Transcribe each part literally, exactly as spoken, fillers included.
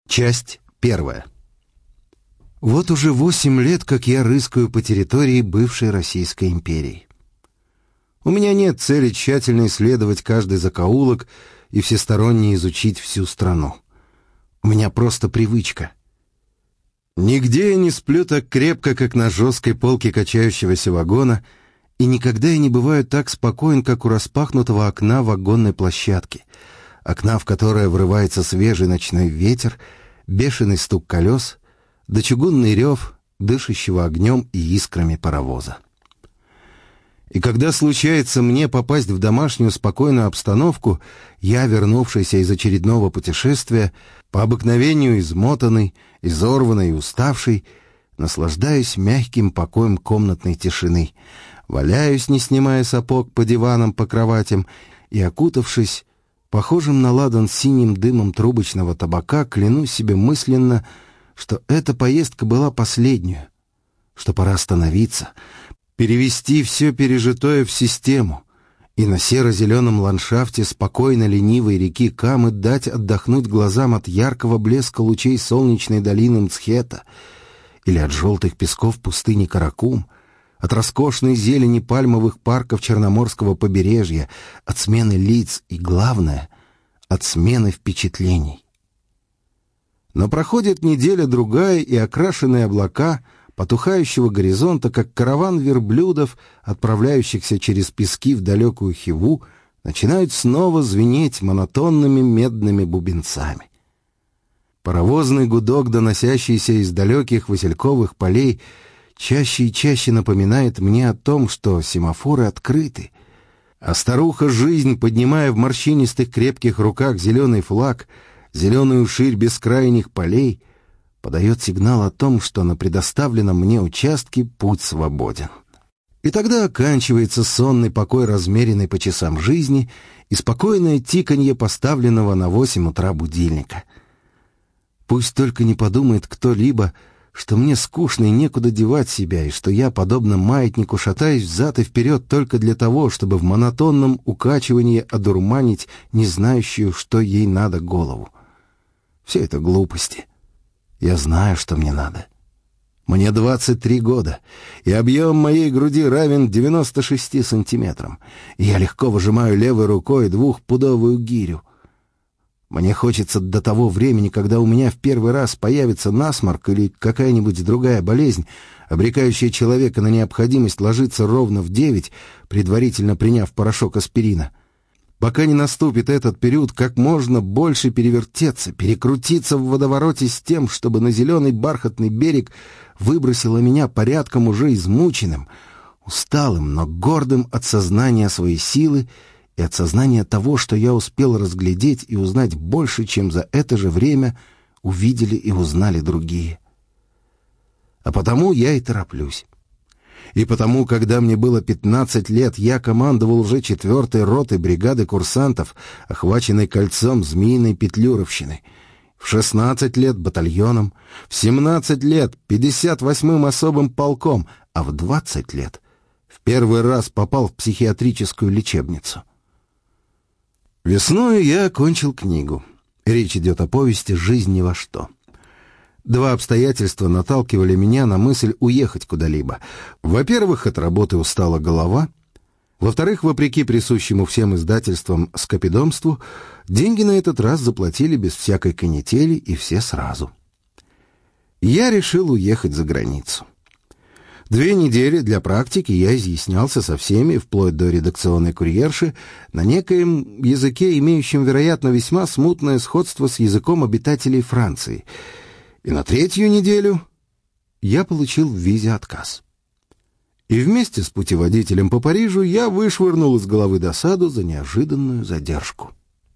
Часть первая. Вот уже восемь лет, как я рыскаю по территории бывшей Российской империи. У меня нет цели тщательно исследовать каждый закоулок и всесторонне изучить всю страну. У меня просто привычка. Нигде я не сплю так крепко, как на жесткой полке качающегося вагона, и никогда я не бываю так спокоен, как у распахнутого окна вагонной площадки, окна, в которое врывается свежий ночной ветер, бешеный стук колес, да чугунный рев, дышащего огнем и искрами паровоза. И когда случается мне попасть в домашнюю спокойную обстановку, я, вернувшийся из очередного путешествия, по обыкновению измотанный, изорванный и уставший, наслаждаюсь мягким покоем комнатной тишины, валяюсь, не снимая сапог, по диванам, по кроватям, и, окутавшись похожим на ладан синим дымом трубочного табака, клянусь себе мысленно, что эта поездка была последнюю, что пора остановиться, перевести все пережитое в систему и на серо-зеленом ландшафте спокойно ленивой реки Камы дать отдохнуть глазам от яркого блеска лучей солнечной долины Мцхета или от желтых песков пустыни Каракум, от роскошной зелени пальмовых парков Черноморского побережья, от смены лиц и, главное, от смены впечатлений. Но проходит неделя-другая, и окрашенные облака потухающего горизонта, как караван верблюдов, отправляющихся через пески в далекую Хиву, начинают снова звенеть монотонными медными бубенцами. Паровозный гудок, доносящийся из далеких васильковых полей, чаще и чаще напоминает мне о том, что семафоры открыты, а старуха жизнь, поднимая в морщинистых крепких руках зеленый флаг, зеленую ширь бескрайних полей, подает сигнал о том, что на предоставленном мне участке путь свободен. И тогда оканчивается сонный покой размеренной по часам жизни и спокойное тиканье поставленного на восемь утра будильника. Пусть только не подумает кто-либо, что мне скучно и некуда девать себя, и что я, подобно маятнику, шатаюсь взад и вперед только для того, чтобы в монотонном укачивании одурманить не знающую, что ей надо, голову. Все это глупости. Я знаю, что мне надо. Мне двадцать три года, и объем моей груди равен девяноста шести сантиметрам, и я легко выжимаю левой рукой двухпудовую гирю. Мне хочется до того времени, когда у меня в первый раз появится насморк или какая-нибудь другая болезнь, обрекающая человека на необходимость ложиться ровно в девять, предварительно приняв порошок аспирина. Пока не наступит этот период, как можно больше перевертеться, перекрутиться в водовороте с тем, чтобы на зеленый бархатный берег выбросило меня порядком уже измученным, усталым, но гордым от сознания своей силы и от сознания того, что я успел разглядеть и узнать больше, чем за это же время увидели и узнали другие. А потому я и тороплюсь. И потому, когда мне было пятнадцать лет, я командовал уже четвертой ротой бригады курсантов, охваченной кольцом змеиной петлюровщины. В шестнадцать лет батальоном, в семнадцать лет пятьдесят восьмым особым полком, а в двадцать лет в первый раз попал в психиатрическую лечебницу. Весною я окончил книгу. Речь идет о повести «Жизнь ни во что». Два обстоятельства наталкивали меня на мысль уехать куда-либо. Во-первых, от работы устала голова. Во-вторых, вопреки присущему всем издательствам скопидомству, деньги на этот раз заплатили без всякой канители и все сразу. Я решил уехать за границу. Две недели для практики я изъяснялся со всеми, вплоть до редакционной курьерши, на некоем языке, имеющем, вероятно, весьма смутное сходство с языком обитателей Франции. И на третью неделю я получил в визе отказ. И вместе с путеводителем по Парижу я вышвырнул из головы досаду за неожиданную задержку.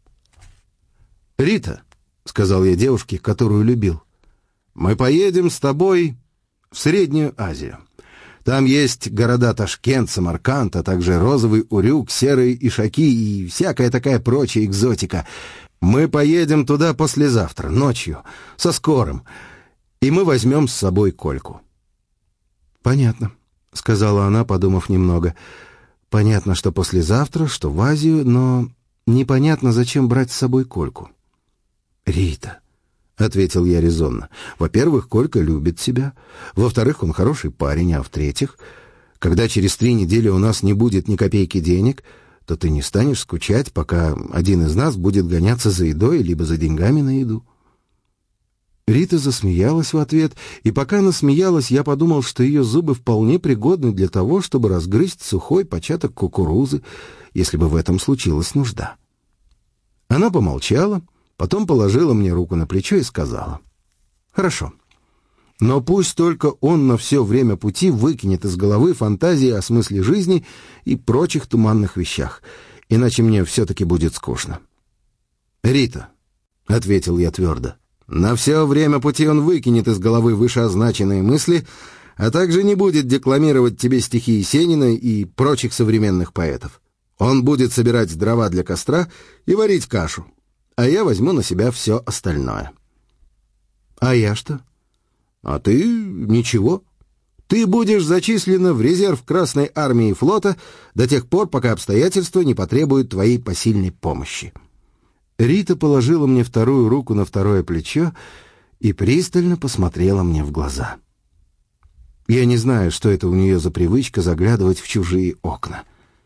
«Рита», — сказал я девушке, которую любил, — «мы поедем с тобой в Среднюю Азию. Там есть города Ташкент, Самарканд, а также розовый Урюк, серые ишаки и всякая такая прочая экзотика. Мы поедем туда послезавтра, ночью, со скорым, и мы возьмем с собой Кольку». «Понятно», — сказала она, подумав немного. «Понятно, что послезавтра, что в Азию, но непонятно, зачем брать с собой Кольку». «Рита, — ответил я резонно. «Во-первых, Колька любит тебя. Во-вторых, он хороший парень. А в-третьих, когда через три недели у нас не будет ни копейки денег, то ты не станешь скучать, пока один из нас будет гоняться за едой либо за деньгами на еду». Рита засмеялась в ответ, и пока она смеялась, я подумал, что ее зубы вполне пригодны для того, чтобы разгрызть сухой початок кукурузы, если бы в этом случилась нужда. Она помолчала, потом положила мне руку на плечо и сказала: «Хорошо, но пусть только он на все время пути выкинет из головы фантазии о смысле жизни и прочих туманных вещах, иначе мне все-таки будет скучно». «Рита», — ответил я твердо, — «на все время пути он выкинет из головы вышеозначенные мысли, а также не будет декламировать тебе стихи Есенина и прочих современных поэтов. Он будет собирать дрова для костра и варить кашу, а я возьму на себя все остальное». «А я что?» «А ты ничего. Ты будешь зачислена в резерв Красной армии и флота до тех пор, пока обстоятельства не потребуют твоей посильной помощи». Рита положила мне вторую руку на второе плечо и пристально посмотрела мне в глаза. Я не знаю, что это у нее за привычка заглядывать в чужие окна.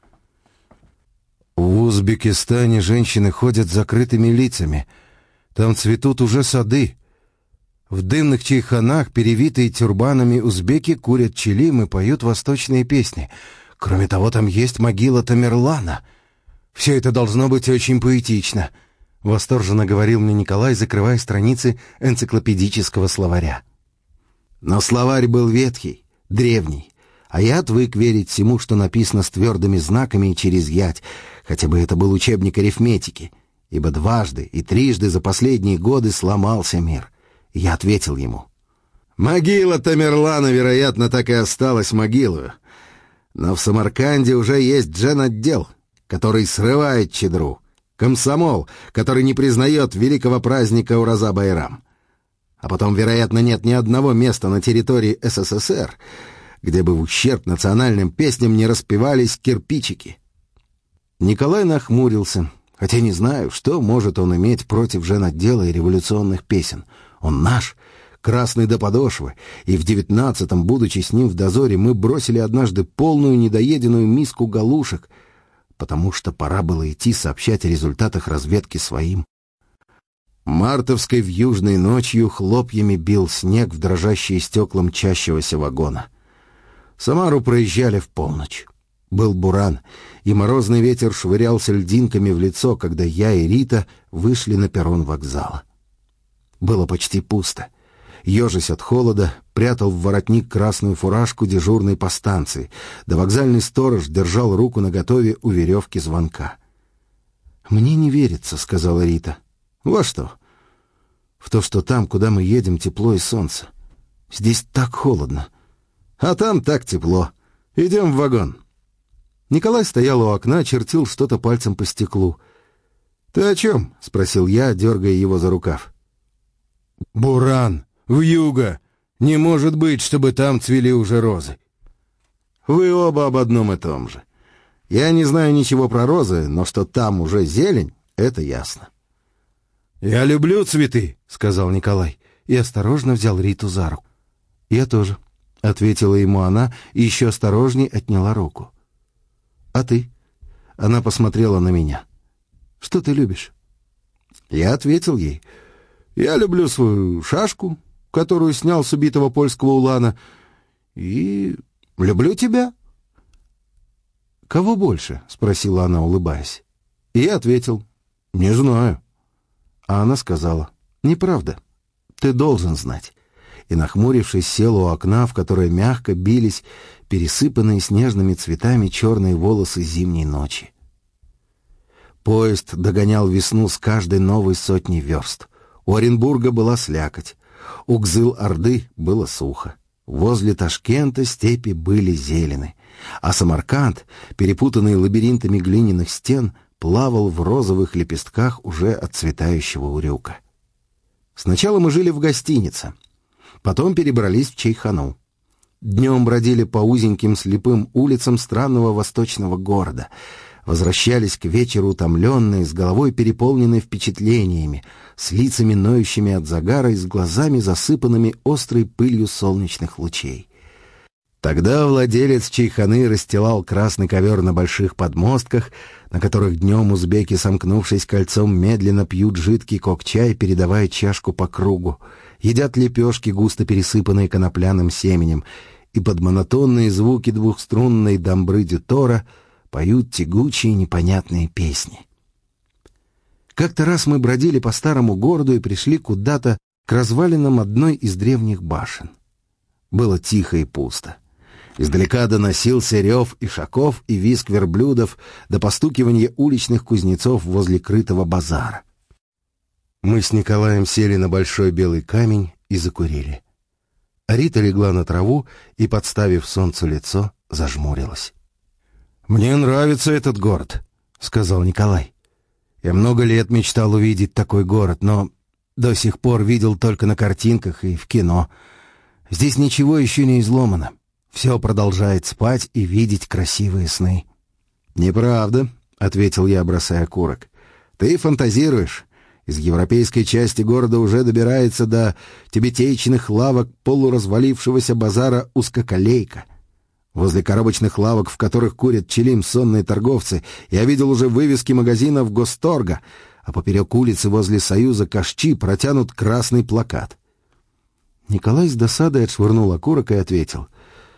В Узбекистане женщины ходят с закрытыми лицами. Там цветут уже сады. В дымных чайханах, перевитые тюрбанами, узбеки курят чилим и поют восточные песни. Кроме того, там есть могила Тамерлана. Все это должно быть очень поэтично, — восторженно говорил мне Николай, закрывая страницы энциклопедического словаря. Но словарь был ветхий, древний, а я отвык верить всему, что написано с твердыми знаками и через ять, хотя бы это был учебник арифметики, ибо дважды и трижды за последние годы сломался мир. Я ответил ему: «Могила Тамерлана, вероятно, так и осталась могилою, но в Самарканде уже есть джен-отдел, который срывает чедру, комсомол, который не признает великого праздника Ураза-Байрам. А потом, вероятно, нет ни одного места на территории СССР, где бы в ущерб национальным песням не распевались кирпичики». Николай нахмурился, хотя не знаю, что может он иметь против жен-отдела и революционных песен. Он наш, красный до подошвы, и в девятнадцатом, будучи с ним в дозоре, мы бросили однажды полную недоеденную миску галушек, потому что пора было идти сообщать о результатах разведки своим. Мартовской вьюжной ночью хлопьями бил снег в дрожащие стекла мчащегося вагона. Самару проезжали в полночь. Был буран, и морозный ветер швырялся льдинками в лицо, когда я и Рита вышли на перрон вокзала. Было почти пусто. Ежась от холода, прятал в воротник красную фуражку дежурный по станции, да вокзальный сторож держал руку наготове у веревки звонка. «Мне не верится», — сказала Рита. «Во что?» «В то, что там, куда мы едем, тепло и солнце. Здесь так холодно. А там так тепло. Идем в вагон». Николай стоял у окна, чертил что-то пальцем по стеклу. «Ты о чем?» — спросил я, дергая его за рукав. «Буран! Вьюга! Не может быть, чтобы там цвели уже розы!» «Вы оба об одном и том же. Я не знаю ничего про розы, но что там уже зелень, это ясно». «Я люблю цветы», — сказал Николай, и осторожно взял Риту за руку. «Я тоже», — ответила ему она и еще осторожней отняла руку. «А ты?» — она посмотрела на меня. «Что ты любишь?» Я ответил ей: «Я люблю свою шашку, которую снял с убитого польского улана, и люблю тебя». «Кого больше?» — спросила она, улыбаясь. И я ответил: «Не знаю». А она сказала: «Неправда. Ты должен знать». И, нахмурившись, села у окна, в которое мягко бились пересыпанные снежными цветами черные волосы зимней ночи. Поезд догонял весну с каждой новой сотней верст. У Оренбурга была слякоть, у Кзыл-Орды было сухо. Возле Ташкента степи были зелены, а Самарканд, перепутанный лабиринтами глиняных стен, плавал в розовых лепестках уже отцветающего урюка. Сначала мы жили в гостинице, потом перебрались в чайхану. Днем бродили по узеньким слепым улицам странного восточного города. возвращались к вечеру утомленные, с головой переполненные впечатлениями, с лицами ноющими от загара и с глазами засыпанными острой пылью солнечных лучей. Тогда владелец чайханы расстилал красный ковер на больших подмостках, на которых днем узбеки, сомкнувшись кольцом, медленно пьют жидкий кок-чай, передавая чашку по кругу, едят лепешки, густо пересыпанные конопляным семенем, и под монотонные звуки двухструнной дамбры дютора поют тягучие непонятные песни. Как-то раз мы бродили по старому городу и пришли куда-то к развалинам одной из древних башен. Было тихо и пусто. Издалека доносился рев ишаков и визг верблюдов до постукивания уличных кузнецов возле крытого базара. Мы с Николаем сели на большой белый камень и закурили. А Рита легла на траву и, подставив солнцу лицо, зажмурилась. «Мне нравится этот город», — сказал Николай. «Я много лет мечтал увидеть такой город, но до сих пор видел только на картинках и в кино. Здесь ничего еще не изломано. Все продолжает спать и видеть красивые сны». «Неправда», — ответил я, бросая окурок. «Ты фантазируешь. Из европейской части города уже добирается до тибетейчных лавок полуразвалившегося базара узкоколейка. Возле коробочных лавок, в которых курят чилим сонные торговцы, я видел уже вывески магазинов Госторга, а поперек улицы возле Союза Кашчи протянут красный плакат». Николай с досадой отшвырнул окурок и ответил: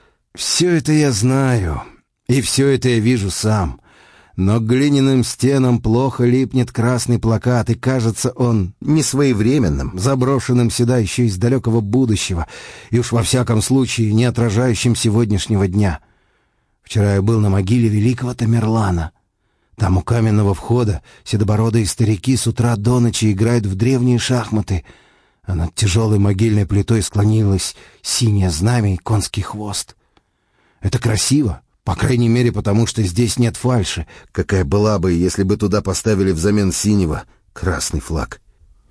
«Все это я знаю, и все это я вижу сам. Но к глиняным стенам плохо липнет красный плакат, и кажется он несвоевременным, заброшенным сюда еще из далекого будущего, и уж во всяком случае не отражающим сегодняшнего дня. Вчера я был на могиле великого Тамерлана. Там у каменного входа седобородые старики с утра до ночи играют в древние шахматы, а над тяжелой могильной плитой склонилось синее знамя и конский хвост. Это красиво, по крайней мере, потому что здесь нет фальши, какая была бы, если бы туда поставили взамен синего красный флаг».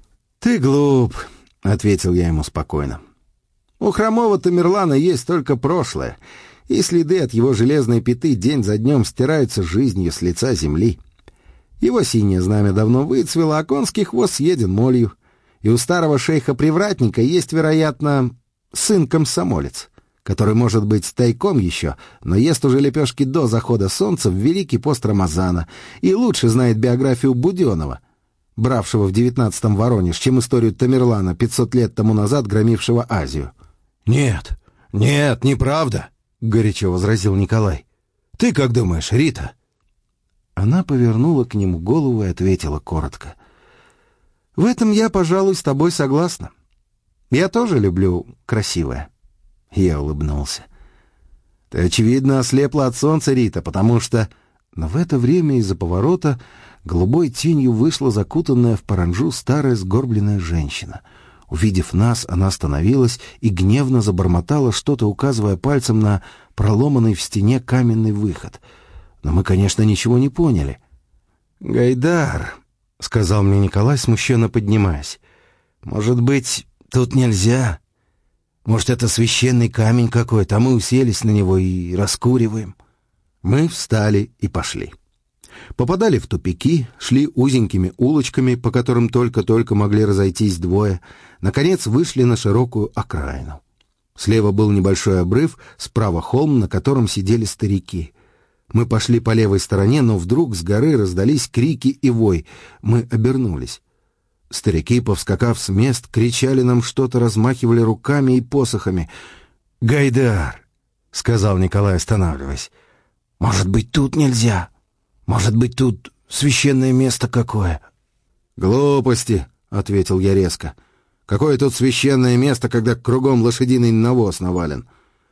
«Ты глуп», — ответил я ему спокойно. «У хромого Тамерлана есть только прошлое, и следы от его железной пяты день за днем стираются жизнью с лица земли. Его синее знамя давно выцвело, а конский хвост съеден молью, и у старого шейха-привратника есть, вероятно, сын-комсомолец, который, может быть, тайком еще, но ест уже лепешки до захода солнца в Великий пост Рамазана и лучше знает биографию Буденова, бравшего в девятнадцатом Воронеж, чем историю Тамерлана, пятьсот лет тому назад громившего Азию». «Нет, нет, неправда», — горячо возразил Николай. «Ты как думаешь, Рита?» Она повернула к нему голову и ответила коротко: «В этом я, пожалуй, с тобой согласна. Я тоже люблю красивое». Я улыбнулся. «Ты, очевидно, ослепла от солнца, Рита, потому что...» Но в это время из-за поворота голубой тенью вышла закутанная в паранджу старая сгорбленная женщина. Увидев нас, она остановилась и гневно забормотала что-то, указывая пальцем на проломанный в стене каменный выход. Но мы, конечно, ничего не поняли. «Гайдар», — сказал мне Николай, смущенно поднимаясь, — «может быть, тут нельзя? Может, это священный камень какой-то, а мы уселись на него и раскуриваем». Мы встали и пошли. Попадали в тупики, шли узенькими улочками, по которым только-только могли разойтись двое. Наконец вышли на широкую окраину. Слева был небольшой обрыв, справа холм, на котором сидели старики. Мы пошли по левой стороне, но вдруг с горы раздались крики и вой. Мы обернулись. Старики, повскакав с мест, кричали нам что-то, размахивали руками и посохами. «Гайдар», — сказал Николай, останавливаясь, — «может быть, тут нельзя? Может быть, тут священное место какое?» «Глупости», — ответил я резко. «Какое тут священное место, когда кругом лошадиный навоз навален?»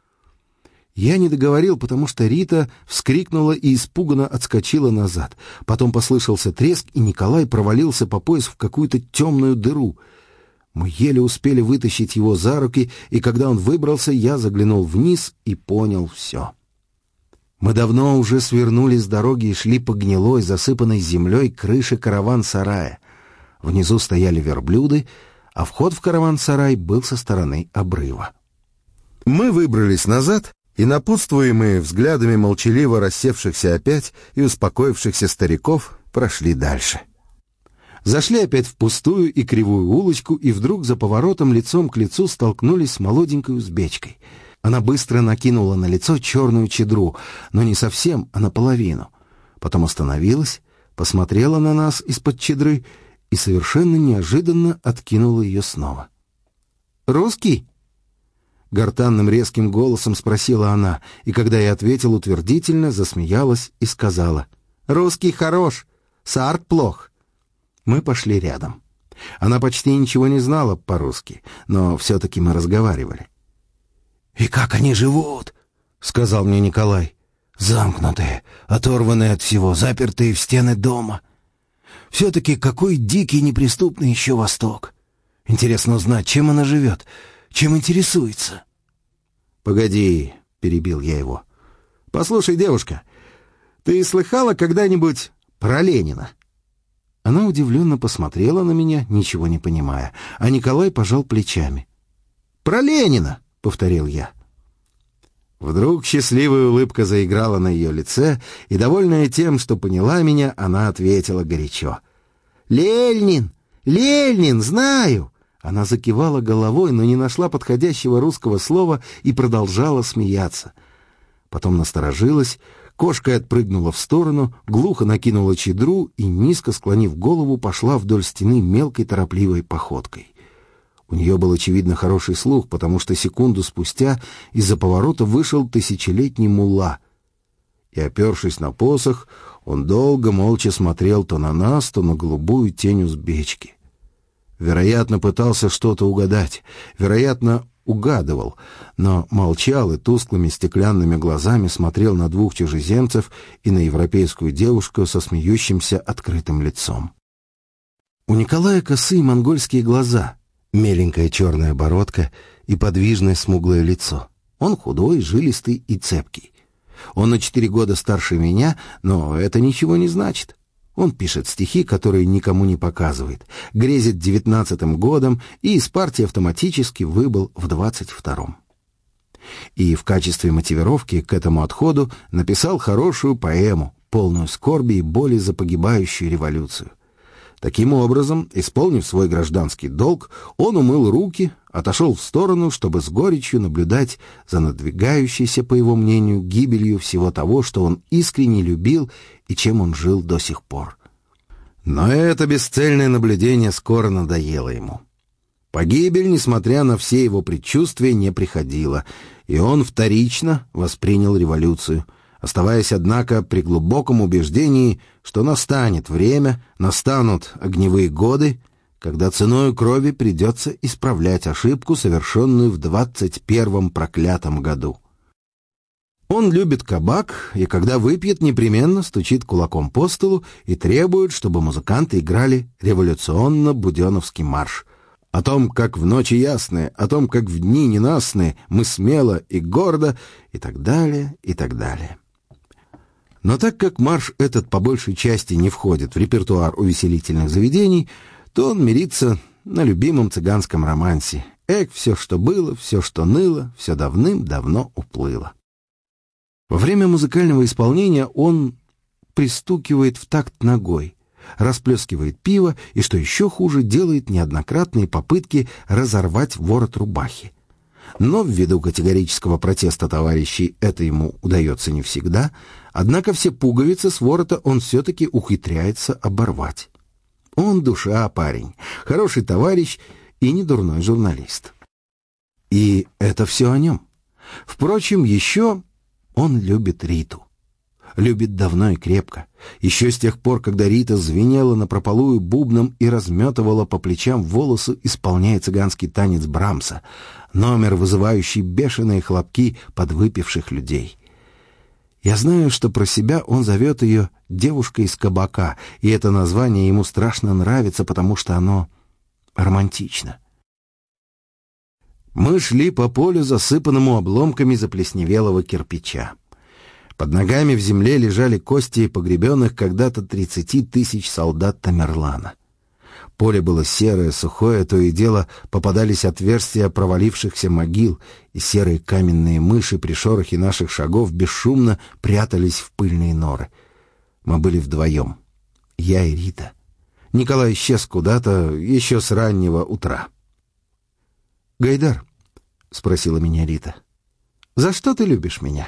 Я не договорил, потому что Рита вскрикнула и испуганно отскочила назад. Потом послышался треск, и Николай провалился по пояс в какую-то темную дыру. Мы еле успели вытащить его за руки, и когда он выбрался, я заглянул вниз и понял все. Мы давно уже свернули с дороги и шли по гнилой, засыпанной землей крыше караван-сарая. Внизу стояли верблюды, а вход в караван-сарай был со стороны обрыва. Мы выбрались назад И напутствуемые взглядами молчаливо рассевшихся опять и успокоившихся стариков прошли дальше. Зашли опять в пустую и кривую улочку, и вдруг за поворотом лицом к лицу столкнулись с молоденькой узбечкой. Она быстро накинула на лицо черную чадру, но не совсем, а наполовину. Потом остановилась, посмотрела на нас из-под чадры и совершенно неожиданно откинула ее снова. «Русский?» Гортанным резким голосом спросила она, и когда я ответил утвердительно, засмеялась и сказала: «Русский хорош, сарт плох». Мы пошли рядом. Она почти ничего не знала по-русски, но все-таки мы разговаривали. «И как они живут?» — сказал мне Николай. «Замкнутые, оторванные от всего, запертые в стены дома. Все-таки какой дикий неприступный еще Восток. Интересно узнать, чем она живет, чем интересуется». «Погоди», — перебил я его. «Послушай, девушка, ты слыхала когда-нибудь про Ленина?» Она удивленно посмотрела на меня, ничего не понимая, а Николай пожал плечами. «Про Ленина», — повторил я. Вдруг счастливая улыбка заиграла на ее лице, и, довольная тем, что поняла меня, она ответила горячо: «Ленин! Ленин! Знаю!» Она закивала головой, но не нашла подходящего русского слова и продолжала смеяться. Потом насторожилась, кошкой отпрыгнула в сторону, глухо накинула чадру и, низко склонив голову, пошла вдоль стены мелкой торопливой походкой. У нее был, очевидно, хороший слух, потому что секунду спустя из-за поворота вышел тысячелетний мулла. И, опершись на посох, он долго молча смотрел то на нас, то на голубую тень узбечки. Вероятно, пытался что-то угадать, вероятно, угадывал, но молчал и тусклыми стеклянными глазами смотрел на двух чужеземцев и на европейскую девушку со смеющимся открытым лицом. У Николая косые монгольские глаза, меленькая черная бородка и подвижное смуглое лицо. Он худой, жилистый и цепкий. Он на четыре года старше меня, но это ничего не значит. Он пишет стихи, которые никому не показывает, грезит девятнадцатым годом и из партии автоматически выбыл в двадцать втором. И в качестве мотивировки к этому отходу написал хорошую поэму, полную скорби и боли за погибающую революцию. Таким образом, исполнив свой гражданский долг, он умыл руки, отошел в сторону, чтобы с горечью наблюдать за надвигающейся, по его мнению, гибелью всего того, что он искренне любил и чем он жил до сих пор. Но это бесцельное наблюдение скоро надоело ему. Погибель, несмотря на все его предчувствия, не приходила, и он вторично воспринял революцию, оставаясь, однако, при глубоком убеждении, что настанет время, настанут огневые годы, когда ценою крови придется исправлять ошибку, совершенную в двадцать первом проклятом году. Он любит кабак, и когда выпьет, непременно стучит кулаком по столу и требует, чтобы музыканты играли революционно-буденовский марш. О том, как в ночи ясные, о том, как в дни ненастные мы смело и гордо, и так далее, и так далее. Но так как марш этот по большей части не входит в репертуар увеселительных заведений, то он мирится на любимом цыганском романсе. Эх, все, что было, все, что ныло, все давным-давно уплыло. Во время музыкального исполнения он пристукивает в такт ногой, расплескивает пиво и, что еще хуже, делает неоднократные попытки разорвать ворот рубахи. Но ввиду категорического протеста товарищей это ему удается не всегда, однако все пуговицы с ворота он все-таки ухитряется оборвать. Он душа, парень, хороший товарищ и недурной журналист. И это все о нем. Впрочем, еще он любит Риту. Любит давно и крепко. Еще с тех пор, когда Рита звенела напропалую бубном и разметывала по плечам волосы, исполняя цыганский танец Брамса, номер, вызывающий бешеные хлопки подвыпивших людей. Я знаю, что про себя он зовет ее «девушка из кабака», и это название ему страшно нравится, потому что оно романтично. Мы шли по полю, засыпанному обломками заплесневелого кирпича. Под ногами в земле лежали кости погребенных когда-то тридцати тысяч солдат Тамерлана. Поле было серое, сухое, то и дело попадались отверстия провалившихся могил, и серые каменные мыши при шорохе наших шагов бесшумно прятались в пыльные норы. Мы были вдвоем. Я и Рита. Николай исчез куда-то еще с раннего утра. «Гайдар», — спросила меня Рита, — «за что ты любишь меня?»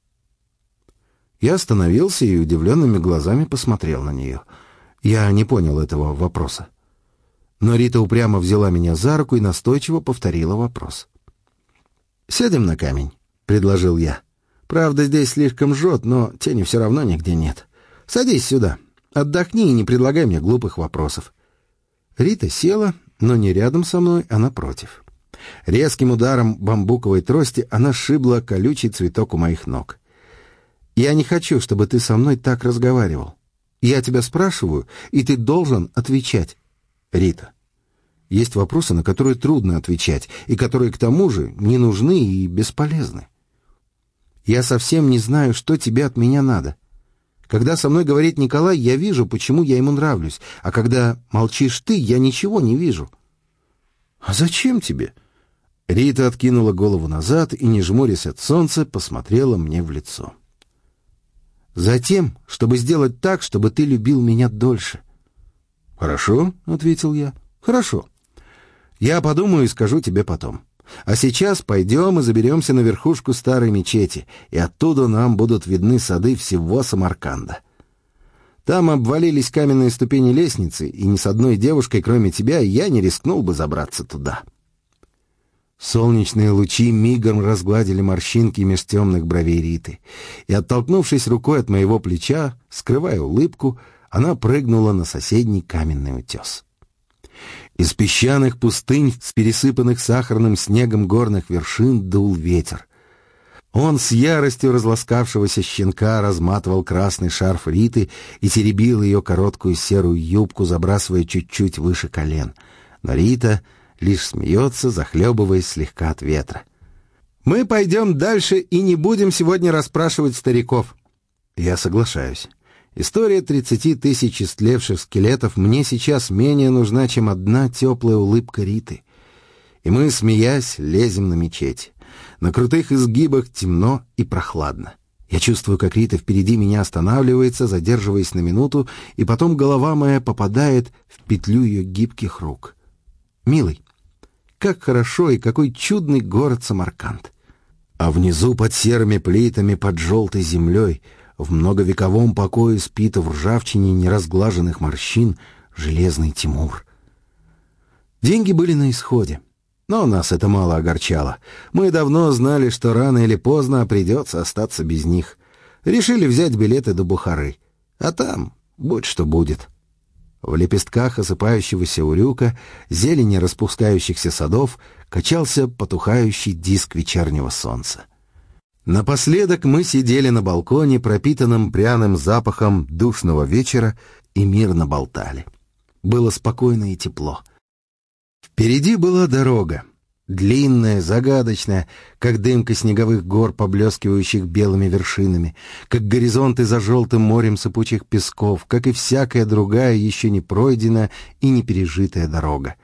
Я остановился и удивленными глазами посмотрел на нее. Я не понял этого вопроса. Но Рита упрямо взяла меня за руку и настойчиво повторила вопрос. «Сядем на камень», — предложил я. «Правда, здесь слишком жжет, но тени все равно нигде нет. Садись сюда, отдохни и не предлагай мне глупых вопросов». Рита села, но не рядом со мной, а напротив. Резким ударом бамбуковой трости она сшибла колючий цветок у моих ног. «Я не хочу, чтобы ты со мной так разговаривал. Я тебя спрашиваю, и ты должен отвечать». «Рита, есть вопросы, на которые трудно отвечать, и которые, к тому же, не нужны и бесполезны. Я совсем не знаю, что тебе от меня надо. Когда со мной говорит Николай, я вижу, почему я ему нравлюсь, а когда молчишь ты, я ничего не вижу». «А зачем тебе?» Рита откинула голову назад и, не жмурясь от солнца, посмотрела мне в лицо. «Затем, чтобы сделать так, чтобы ты любил меня дольше». «Хорошо», — ответил я. «Хорошо. Я подумаю и скажу тебе потом. А сейчас пойдем и заберемся на верхушку старой мечети, и оттуда нам будут видны сады всего Самарканда. Там обвалились каменные ступени лестницы, и ни с одной девушкой, кроме тебя, я не рискнул бы забраться туда». Солнечные лучи мигом разгладили морщинки меж темных бровей Риты, и, оттолкнувшись рукой от моего плеча, скрывая улыбку, она прыгнула на соседний каменный утес. Из песчаных пустынь, с пересыпанных сахарным снегом горных вершин, дул ветер. Он с яростью разласкавшегося щенка разматывал красный шарф Риты и теребил ее короткую серую юбку, забрасывая чуть-чуть выше колен. Но Рита лишь смеется, захлебываясь слегка от ветра. «Мы пойдем дальше и не будем сегодня расспрашивать стариков». Я соглашаюсь. История тридцати тысяч истлевших скелетов мне сейчас менее нужна, чем одна теплая улыбка Риты. И мы, смеясь, лезем на мечеть. На крутых изгибах темно и прохладно. Я чувствую, как Рита впереди меня останавливается, задерживаясь на минуту, и потом голова моя попадает в петлю ее гибких рук. «Милый, как хорошо и какой чудный город Самарканд!» А внизу под серыми плитами, под желтой землей, в многовековом покое спит в ржавчине неразглаженных морщин железный Тимур. Деньги были на исходе, но нас это мало огорчало. Мы давно знали, что рано или поздно придется остаться без них. Решили взять билеты до Бухары, а там будь что будет. В лепестках осыпающегося урюка, зелени распускающихся садов качался потухающий диск вечернего солнца. Напоследок мы сидели на балконе, пропитанном пряным запахом душного вечера, и мирно болтали. Было спокойно и тепло. Впереди была дорога, длинная, загадочная, как дымка снеговых гор, поблескивающих белыми вершинами, как горизонты за желтым морем сыпучих песков, как и всякая другая еще не пройденная и не пережитая дорога.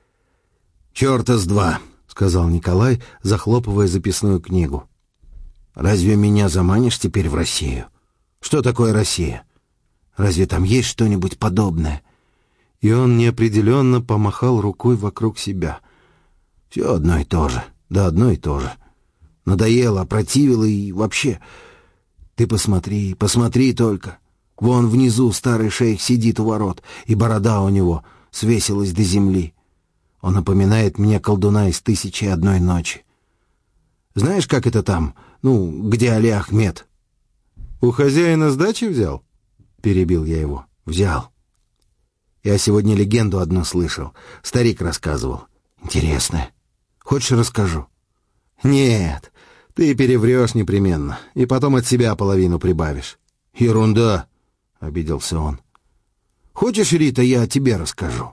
«Черта с два», — сказал Николай, захлопывая записную книгу. «Разве меня заманишь теперь в Россию? Что такое Россия? Разве там есть что-нибудь подобное?» И он неопределенно помахал рукой вокруг себя. «Все одно и то же, да одно и то же. Надоело, опротивило и вообще... Ты посмотри, посмотри только. Вон внизу старый шейх сидит у ворот, и борода у него свесилась до земли. Он напоминает мне колдуна из «Тысячи и одной ночи». Знаешь, как это там, ну, где Али Ахмед?» «У хозяина сдачи взял?» — перебил я его. «Взял. Я сегодня легенду одну слышал. Старик рассказывал. Интересная. Хочешь, расскажу?» «Нет, ты переврешь непременно, и потом от себя половину прибавишь». «Ерунда», — обиделся он. «Хочешь, Рита, я тебе расскажу?»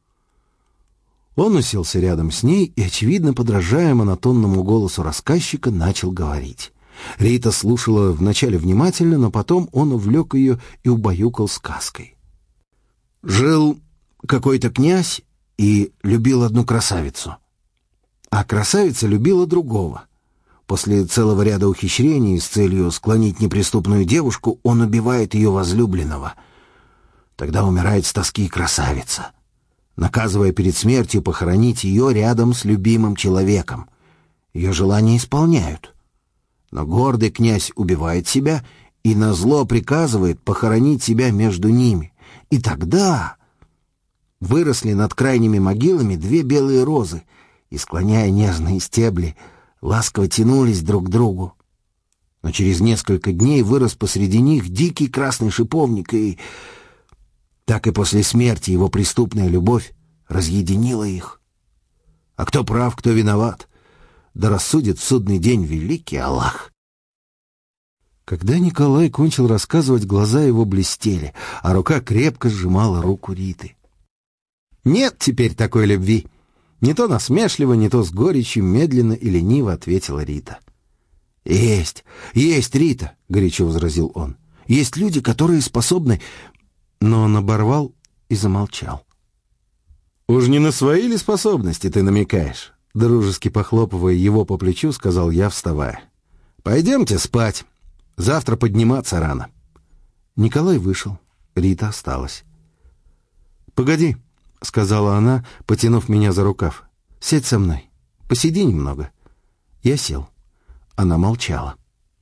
Он уселся рядом с ней и, очевидно, подражая монотонному голосу рассказчика, начал говорить. Рита слушала вначале внимательно, но потом он увлек ее и убаюкал сказкой. Жил какой-то князь и любил одну красавицу. А красавица любила другого. После целого ряда ухищрений с целью склонить неприступную девушку он убивает ее возлюбленного. Тогда умирает с тоски красавица, наказывая перед смертью похоронить ее рядом с любимым человеком. Ее желания исполняют. Но гордый князь убивает себя и назло приказывает похоронить себя между ними. И тогда выросли над крайними могилами две белые розы и, склоняя нежные стебли, ласково тянулись друг к другу. Но через несколько дней вырос посреди них дикий красный шиповник, и так и после смерти его преступная любовь разъединила их. А кто прав, кто виноват, да рассудит в судный день великий Аллах. Когда Николай кончил рассказывать, глаза его блестели, а рука крепко сжимала руку Риты. «Нет теперь такой любви!» Не то насмешливо, не то с горечью, медленно и лениво ответила Рита. «Есть, есть, Рита!» — горячо возразил он. «Есть люди, которые способны...» Но он оборвал и замолчал. «Уж не на свои ли способности ты намекаешь?» Дружески похлопывая его по плечу, сказал я, вставая. «Пойдемте спать. Завтра подниматься рано». Николай вышел. Рита осталась. «Погоди», — сказала она, потянув меня за рукав. «Сядь со мной. Посиди немного». Я сел. Она молчала.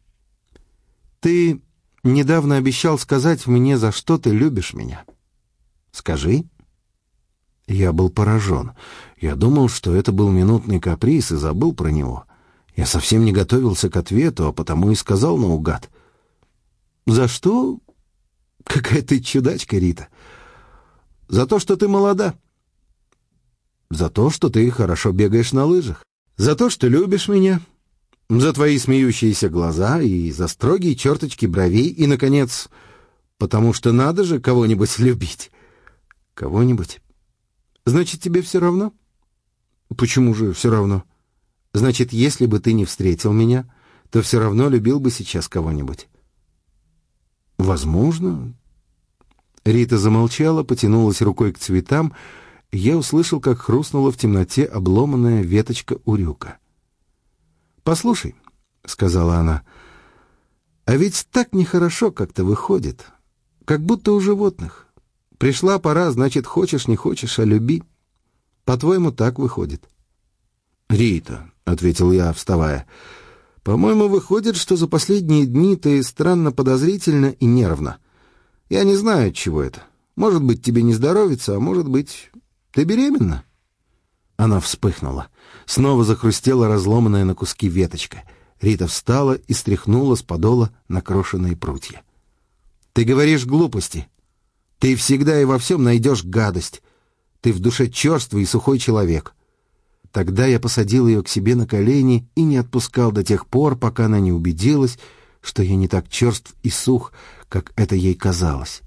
«Ты недавно обещал сказать мне, за что ты любишь меня. Скажи». Я был поражен. Я думал, что это был минутный каприз, и забыл про него. Я совсем не готовился к ответу, а потому и сказал наугад. «За что? Какая ты чудачка, Рита. За то, что ты молода. За то, что ты хорошо бегаешь на лыжах. За то, что любишь меня. За твои смеющиеся глаза и за строгие черточки бровей. И, наконец, потому что надо же кого-нибудь любить». «Кого-нибудь? Значит, тебе все равно?» «Почему же все равно? Значит, если бы ты не встретил меня, то все равно любил бы сейчас кого-нибудь». «Возможно». Рита замолчала, потянулась рукой к цветам, и я услышал, как хрустнула в темноте обломанная веточка урюка. «Послушай», — сказала она, — «а ведь так нехорошо как-то выходит, как будто у животных. Пришла пора, значит, хочешь, не хочешь, а люби. По-твоему, так выходит?» «Рита», — ответил я, вставая, — «по-моему, выходит, что за последние дни ты странно подозрительна и нервна. Я не знаю, от чего это. Может быть, тебе не здоровится, а может быть, ты беременна?» Она вспыхнула. Снова захрустела разломанная на куски веточка. Рита встала и стряхнула с подола накрошенные прутья. «Ты говоришь глупости. Ты всегда и во всем найдешь гадость. Ты в душе черствый и сухой человек». Тогда я посадил ее к себе на колени и не отпускал до тех пор, пока она не убедилась, что я не так черств и сух, как это ей казалось.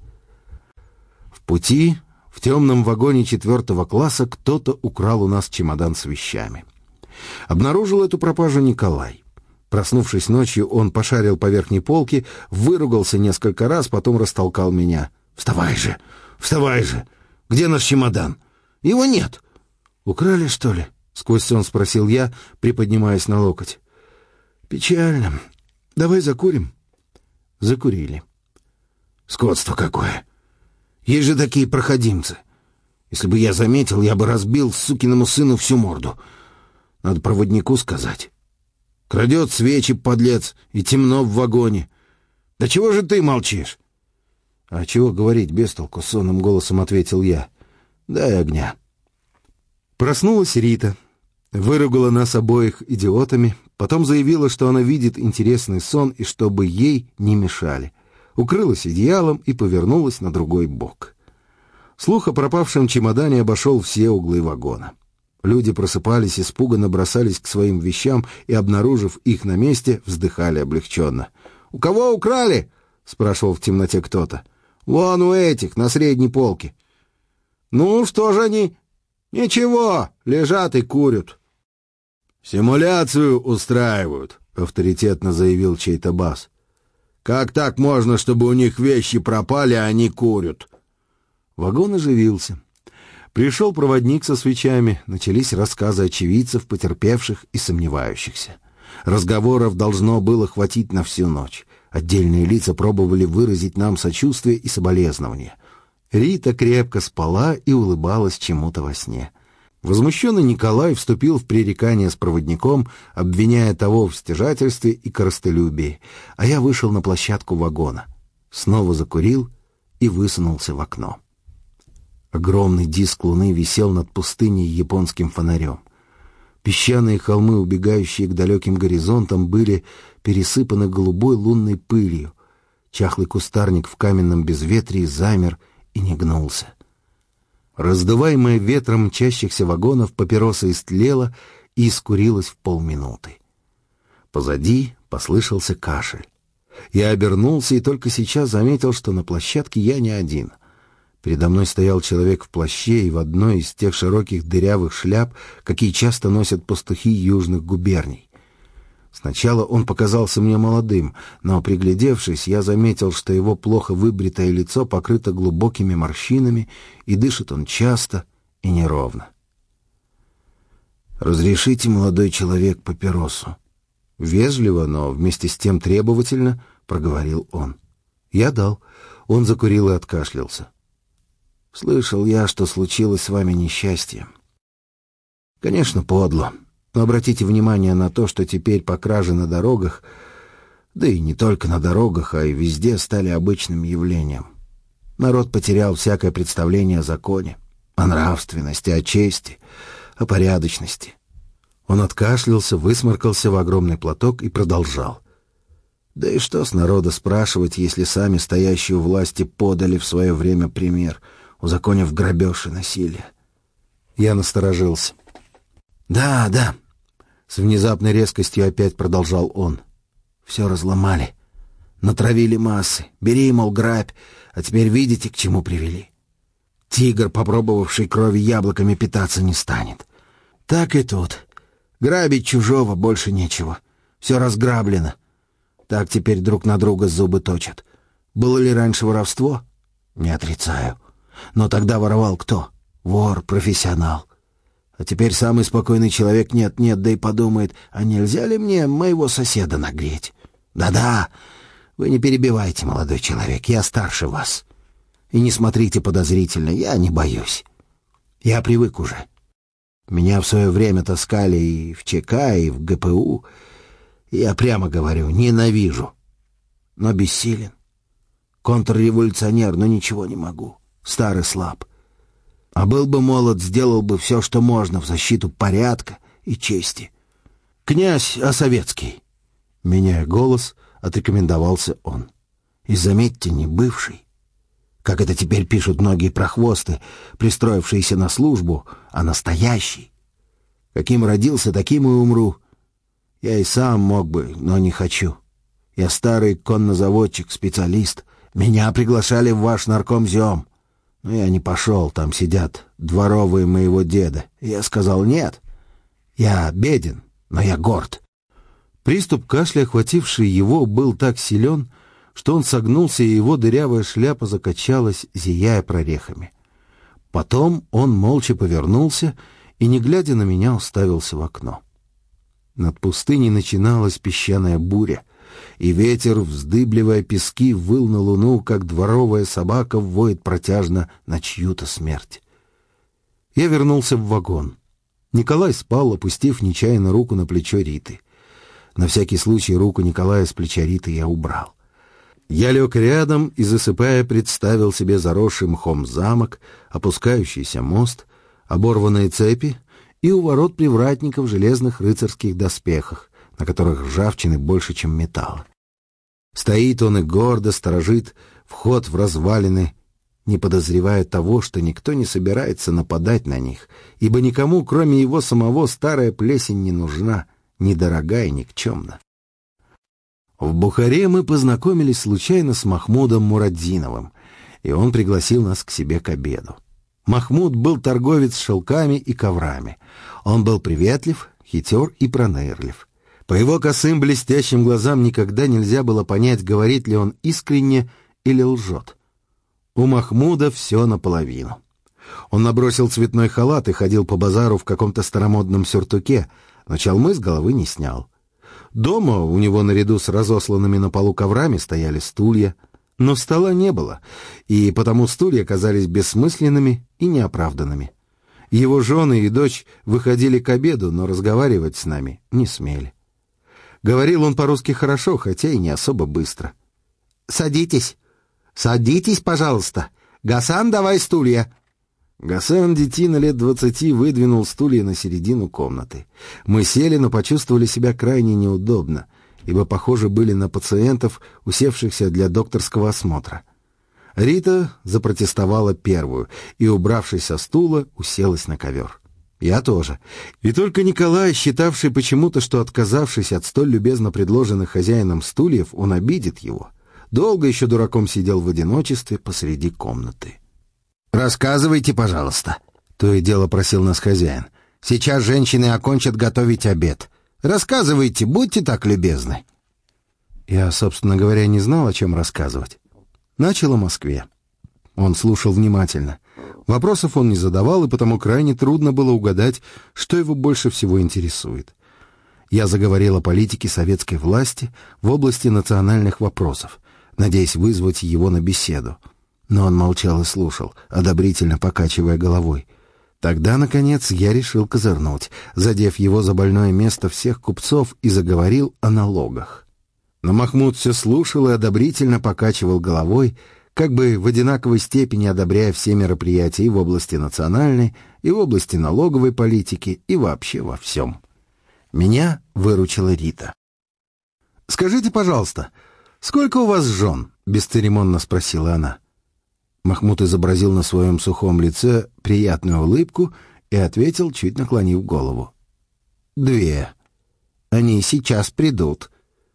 В пути, в темном вагоне четвертого класса, кто-то украл у нас чемодан с вещами. Обнаружил эту пропажу Николай. Проснувшись ночью, он пошарил по верхней полке, выругался несколько раз, потом растолкал меня. «Вставай же! Вставай же! Где наш чемодан? Его нет!» «Украли, что ли?» — сквозь сон спросил я, приподнимаясь на локоть. «Печально. Давай закурим». Закурили. «Скотство какое! Есть же такие проходимцы. Если бы я заметил, я бы разбил сукиному сыну всю морду. Надо проводнику сказать. Крадет свечи, подлец, и темно в вагоне. Да чего же ты молчишь?» «А чего говорить без толку?» — сонным голосом ответил я. «Дай огня». Проснулась Рита, выругала нас обоих идиотами, потом заявила, что она видит интересный сон и чтобы ей не мешали. Укрылась одеялом и повернулась на другой бок. Слух о пропавшем чемодане обошел все углы вагона. Люди просыпались, испуганно бросались к своим вещам и, обнаружив их на месте, вздыхали облегченно. «У кого украли?» — спрашивал в темноте кто-то. «Вон у этих, на средней полке». «Ну, что же они?» «Ничего, лежат и курят». «Симуляцию устраивают», — авторитетно заявил чей-то бас. «Как так можно, чтобы у них вещи пропали, а они курят?» Вагон оживился. Пришел проводник со свечами, начались рассказы очевидцев, потерпевших и сомневающихся. Разговоров должно было хватить на всю ночь. Отдельные лица пробовали выразить нам сочувствие и соболезнования. Рита крепко спала и улыбалась чему-то во сне. Возмущенный Николай вступил в пререкание с проводником, обвиняя того в стяжательстве и корыстолюбии, а я вышел на площадку вагона, снова закурил и высунулся в окно. Огромный диск луны висел над пустыней японским фонарем. Песчаные холмы, убегающие к далеким горизонтам, были пересыпаны голубой лунной пылью. Чахлый кустарник в каменном безветрии замер и не гнулся. Раздуваемая ветром мчащихся вагонов, папироса истлела и искурилась в полминуты. Позади послышался кашель. Я обернулся и только сейчас заметил, что на площадке я не один. Передо мной стоял человек в плаще и в одной из тех широких дырявых шляп, какие часто носят пастухи южных губерний. Сначала он показался мне молодым, но, приглядевшись, я заметил, что его плохо выбритое лицо покрыто глубокими морщинами, и дышит он часто и неровно. «Разрешите, молодой человек, папиросу?» Вежливо, но вместе с тем требовательно проговорил он. Я дал. Он закурил и откашлялся. «Слышал я, что случилось с вами несчастье. Конечно, подло. Но обратите внимание на то, что теперь по краже на дорогах, да и не только на дорогах, а и везде, стали обычным явлением. Народ потерял всякое представление о законе, о нравственности, о чести, о порядочности». Он откашлялся, высморкался в огромный платок и продолжал. «Да и что с народа спрашивать, если сами стоящие у власти подали в свое время пример, узаконив грабеж и насилие?» Я насторожился. «Да, да», — с внезапной резкостью опять продолжал он. «Все разломали, натравили массы, бери, мол, грабь, а теперь видите, к чему привели. Тигр, попробовавший крови яблоками, питаться не станет. Так и тут. Грабить чужого больше нечего. Все разграблено. Так теперь друг на друга зубы точат. Было ли раньше воровство? Не отрицаю. Но тогда воровал кто? Вор, профессионал. А теперь самый спокойный человек нет-нет, да и подумает, а нельзя ли мне моего соседа нагреть? Да-да, вы не перебивайте, молодой человек, я старше вас. И не смотрите подозрительно, я не боюсь. Я привык уже. Меня в свое время таскали и в ЧК, и в ГПУ. Я прямо говорю, ненавижу, но бессилен. Контрреволюционер, но ничего не могу. Старый слаб. А был бы молод, сделал бы все, что можно в защиту порядка и чести. Князь Осовецкий, меняя голос, отрекомендовался он. И заметьте, не бывший, как это теперь пишут многие прохвосты, пристроившиеся на службу, а настоящий. Каким родился, таким и умру. Я и сам мог бы, но не хочу. Я старый коннозаводчик, специалист. Меня приглашали в ваш наркомзем. Но я не пошел, там сидят дворовые моего деда. Я сказал нет. Я беден, но я горд. Приступ кашля, охвативший его, был так силен, что он согнулся, и его дырявая шляпа закачалась, зияя прорехами. Потом он молча повернулся и, не глядя на меня, уставился в окно. Над пустыней начиналась песчаная буря, и ветер, вздыбливая пески, выл на луну, как дворовая собака воет протяжно на чью-то смерть. Я вернулся в вагон. Николай спал, опустив нечаянно руку на плечо Риты. На всякий случай руку Николая с плеча Риты я убрал. Я лег рядом и, засыпая, представил себе заросший мхом замок, опускающийся мост, оборванные цепи и у ворот привратника в железных рыцарских доспехах, на которых ржавчины больше, чем металла. Стоит он и гордо сторожит вход в развалины, не подозревая того, что никто не собирается нападать на них, ибо никому, кроме его самого, старая плесень не нужна, недорога и никчемна. В Бухаре мы познакомились случайно с Махмудом Мураддиновым, и он пригласил нас к себе к обеду. Махмуд был торговец шелками и коврами. Он был приветлив, хитер и пронырлив. По его косым блестящим глазам никогда нельзя было понять, говорит ли он искренне или лжет. У Махмуда все наполовину. Он набросил цветной халат и ходил по базару в каком-то старомодном сюртуке, но чалмы с головы не снял. Дома у него наряду с разосланными на полу коврами стояли стулья, но стола не было, и потому стулья казались бессмысленными и неоправданными. Его жены и дочь выходили к обеду, но разговаривать с нами не смели. Говорил он по-русски хорошо, хотя и не особо быстро. «Садитесь! Садитесь, пожалуйста! Гасан, давай стулья!» Гасан, детина лет двадцати, выдвинул стулья на середину комнаты. Мы сели, но почувствовали себя крайне неудобно, ибо похожи были на пациентов, усевшихся для докторского осмотра. Рита запротестовала первую и, убравшись со стула, уселась на ковер. Я тоже. И только Николай, считавший почему-то, что, отказавшись от столь любезно предложенных хозяином стульев, он обидит его, долго еще дураком сидел в одиночестве посреди комнаты. «Рассказывайте, пожалуйста», — то и дело просил нас хозяин. «Сейчас женщины окончат готовить обед. Рассказывайте, будьте так любезны». Я, собственно говоря, не знал, о чем рассказывать. Начал о Москве. Он слушал внимательно. Вопросов он не задавал, и потому крайне трудно было угадать, что его больше всего интересует. Я заговорил о политике советской власти в области национальных вопросов, надеясь вызвать его на беседу. Но он молчал и слушал, одобрительно покачивая головой. Тогда, наконец, я решил козырнуть, задев его за больное место всех купцов, и заговорил о налогах. Но Махмуд все слушал и одобрительно покачивал головой, как бы в одинаковой степени одобряя все мероприятия и в области национальной, и в области налоговой политики, и вообще во всем. Меня выручила Рита. «Скажите, пожалуйста, сколько у вас жен?» — бесцеремонно спросила она. Махмуд изобразил на своем сухом лице приятную улыбку и ответил, чуть наклонив голову. «Две. Они сейчас придут».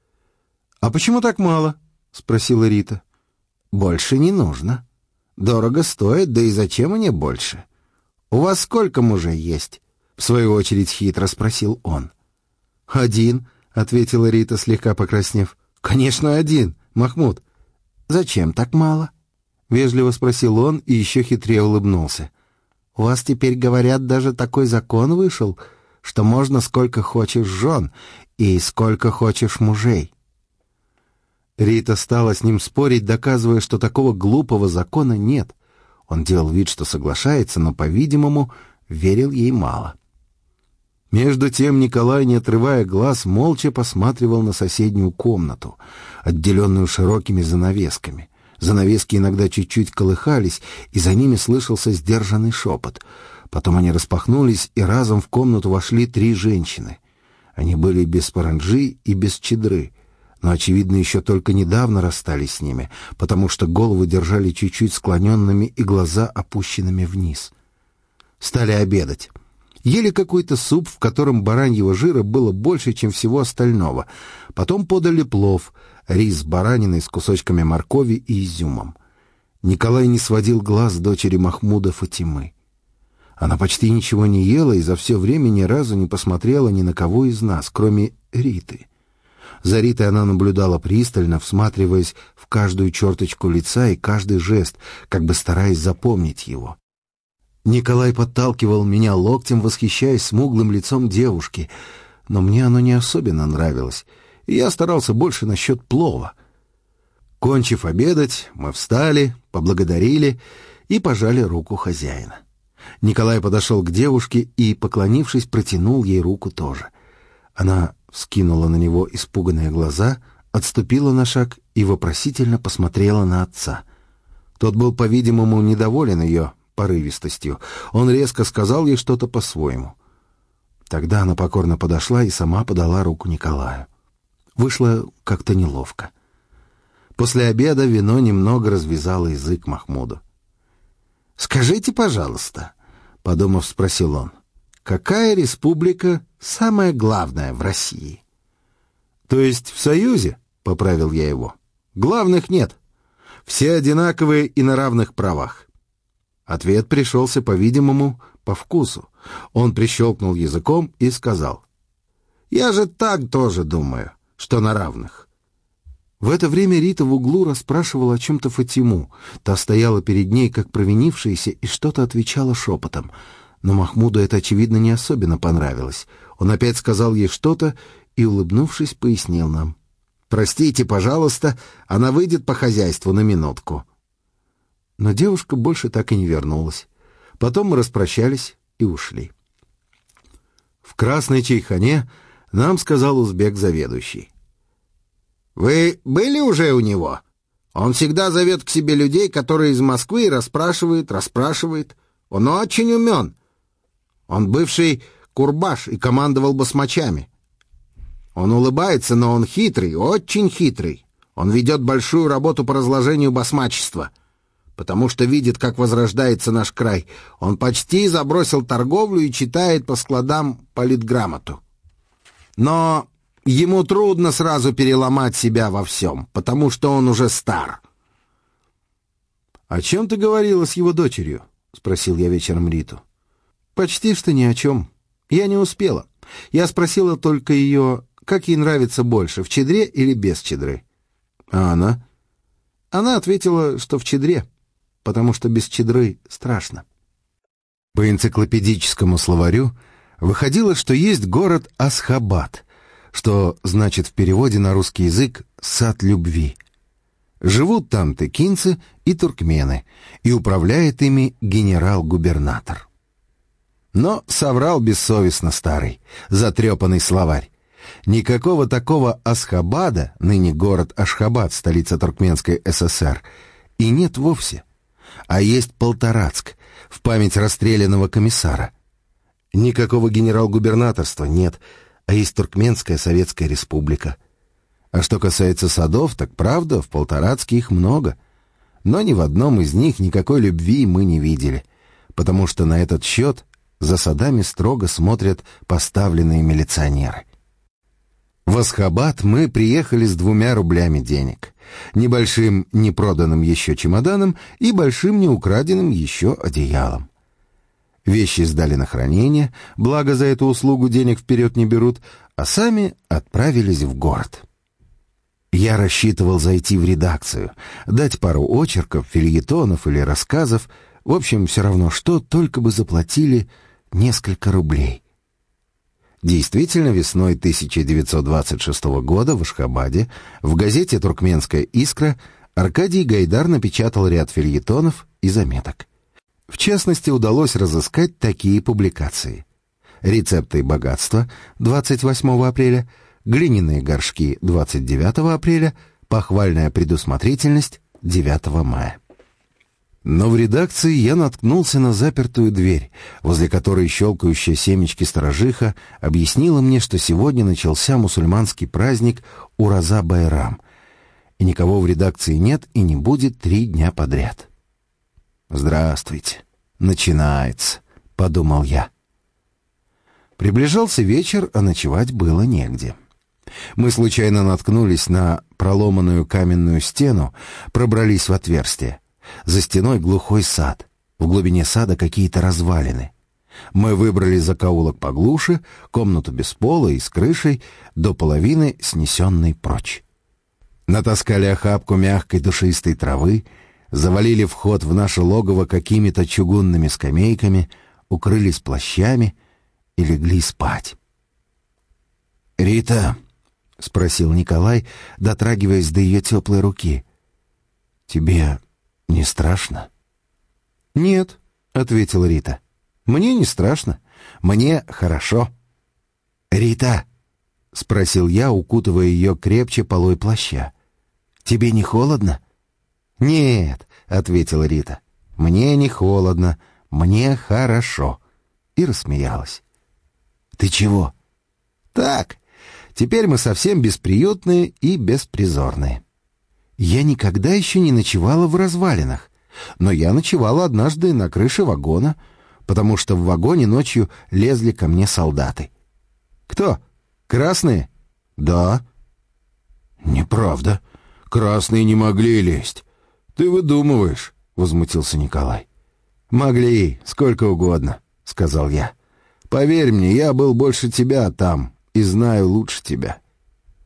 «А почему так мало?» — спросила Рита. «Больше не нужно. Дорого стоит, да и зачем мне больше? У вас сколько мужей есть?» — в свою очередь хитро спросил он. «Один», — ответила Рита, слегка покраснев. «Конечно, один, Махмуд». «Зачем так мало?» — вежливо спросил он и еще хитрее улыбнулся. «У вас теперь, говорят, даже такой закон вышел, что можно сколько хочешь жен и сколько хочешь мужей». Рита стала с ним спорить, доказывая, что такого глупого закона нет. Он делал вид, что соглашается, но, по-видимому, верил ей мало. Между тем Николай, не отрывая глаз, молча посматривал на соседнюю комнату, отделенную широкими занавесками. Занавески иногда чуть-чуть колыхались, и за ними слышался сдержанный шепот. Потом они распахнулись, и разом в комнату вошли три женщины. Они были без паранджи и без чадры, но, очевидно, еще только недавно расстались с ними, потому что головы держали чуть-чуть склоненными и глаза опущенными вниз. Стали обедать. Ели какой-то суп, в котором бараньего жира было больше, чем всего остального. Потом подали плов, рис с бараниной с кусочками моркови и изюмом. Николай не сводил глаз с дочери Махмуда Фатимы. Она почти ничего не ела и за все время ни разу не посмотрела ни на кого из нас, кроме Риты. За Ритой она наблюдала пристально, всматриваясь в каждую черточку лица и каждый жест, как бы стараясь запомнить его. Николай подталкивал меня локтем, восхищаясь смуглым лицом девушки, но мне оно не особенно нравилось, и я старался больше насчет плова. Кончив обедать, мы встали, поблагодарили и пожали руку хозяина. Николай подошел к девушке и, поклонившись, протянул ей руку тоже. Она вскинула на него испуганные глаза, отступила на шаг и вопросительно посмотрела на отца. Тот был, по-видимому, недоволен ее порывистостью. Он резко сказал ей что-то по-своему. Тогда она покорно подошла и сама подала руку Николаю. Вышло как-то неловко. После обеда вино немного развязало язык Махмуду. «Скажите, пожалуйста», — подумав, спросил он, — «какая республика самая главная в России?» «То есть в Союзе?» — поправил я его. «Главных нет. Все одинаковые и на равных правах». Ответ пришелся, по-видимому, по вкусу. Он прищелкнул языком и сказал: «Я же так тоже думаю, что на равных». В это время Рита в углу расспрашивала о чем-то Фатиму. Та стояла перед ней, как провинившаяся, и что-то отвечала шепотом. Но Махмуду это, очевидно, не особенно понравилось. Он опять сказал ей что-то и, улыбнувшись, пояснил нам. «Простите, пожалуйста, она выйдет по хозяйству на минутку». Но девушка больше так и не вернулась. Потом мы распрощались и ушли. В красной чайхане нам сказал узбек-заведующий. «Вы были уже у него? Он всегда зовет к себе людей, которые из Москвы, и расспрашивает, расспрашивает. Он очень умен. Он бывший курбаш и командовал басмачами. Он улыбается, но он хитрый, очень хитрый. Он ведет большую работу по разложению басмачества, потому что видит, как возрождается наш край. Он почти забросил торговлю и читает по складам политграмоту. Но ему трудно сразу переломать себя во всем, потому что он уже стар». «О чем ты говорила с его дочерью?» — спросил я вечером Риту. «Почти что ни о чем. Я не успела. Я спросила только ее, как ей нравится больше, в чедре или без чедры. А она? Она ответила, что в чедре, потому что без чедры страшно». По энциклопедическому словарю выходило, что есть город Асхабад, что значит в переводе на русский язык «сад любви». Живут там тыкинцы и туркмены, и управляет ими генерал-губернатор. Но соврал бессовестно старый, затрепанный словарь. Никакого такого Асхабада, ныне город Ашхабад, столица Туркменской ССР, и нет вовсе. А есть Полторацк, в память расстрелянного комиссара. Никакого генерал-губернаторства нет, а есть Туркменская Советская Республика. А что касается садов, так правда, в Полторацке их много. Но ни в одном из них никакой любви мы не видели, потому что на этот счет за садами строго смотрят поставленные милиционеры. В Асхабад мы приехали с двумя рублями денег, небольшим непроданным еще чемоданом и большим неукраденным еще одеялом. Вещи сдали на хранение, благо за эту услугу денег вперед не берут, а сами отправились в город. Я рассчитывал зайти в редакцию, дать пару очерков, фельетонов или рассказов, в общем, все равно что, только бы заплатили несколько рублей. Действительно, весной тысяча девятьсот двадцать шестого года в Ашхабаде в газете «Туркменская искра» Аркадий Гайдар напечатал ряд фельетонов и заметок. В частности, удалось разыскать такие публикации: «Рецепты богатства» двадцать восьмого апреля, «Глиняные горшки» двадцать девятого апреля, «Похвальная предусмотрительность» девятого мая. Но в редакции я наткнулся на запертую дверь, возле которой щелкающая семечки сторожиха объяснила мне, что сегодня начался мусульманский праздник Ураза-Байрам, и никого в редакции нет и не будет три дня подряд. «Здравствуйте. Начинается», — подумал я. Приближался вечер, а ночевать было негде. Мы случайно наткнулись на проломанную каменную стену, пробрались в отверстие. За стеной глухой сад, в глубине сада какие-то развалины. Мы выбрали закоулок поглуше, комнату без пола и с крышей, до половины снесенной прочь. Натаскали охапку мягкой душистой травы, завалили вход в наше логово какими-то чугунными скамейками, укрылись плащами и легли спать. «Рита», — спросил Николай, дотрагиваясь до ее теплой руки, — «тебе не страшно?» «Нет», — ответила Рита, — «мне не страшно, мне хорошо». «Рита», — спросил я, укутывая ее крепче полой плаща, — «тебе не холодно?» «Нет», — ответила Рита, — «мне не холодно, мне хорошо», и рассмеялась. «Ты чего?» «Так, теперь мы совсем бесприютные и беспризорные». Я никогда еще не ночевала в развалинах, но я ночевала однажды на крыше вагона, потому что в вагоне ночью лезли ко мне солдаты. «Кто? Красные?» «Да». «Неправда. Красные не могли лезть. Ты выдумываешь», — возмутился Николай. «Могли, сколько угодно», — сказал я. «Поверь мне, я был больше тебя там и знаю лучше тебя».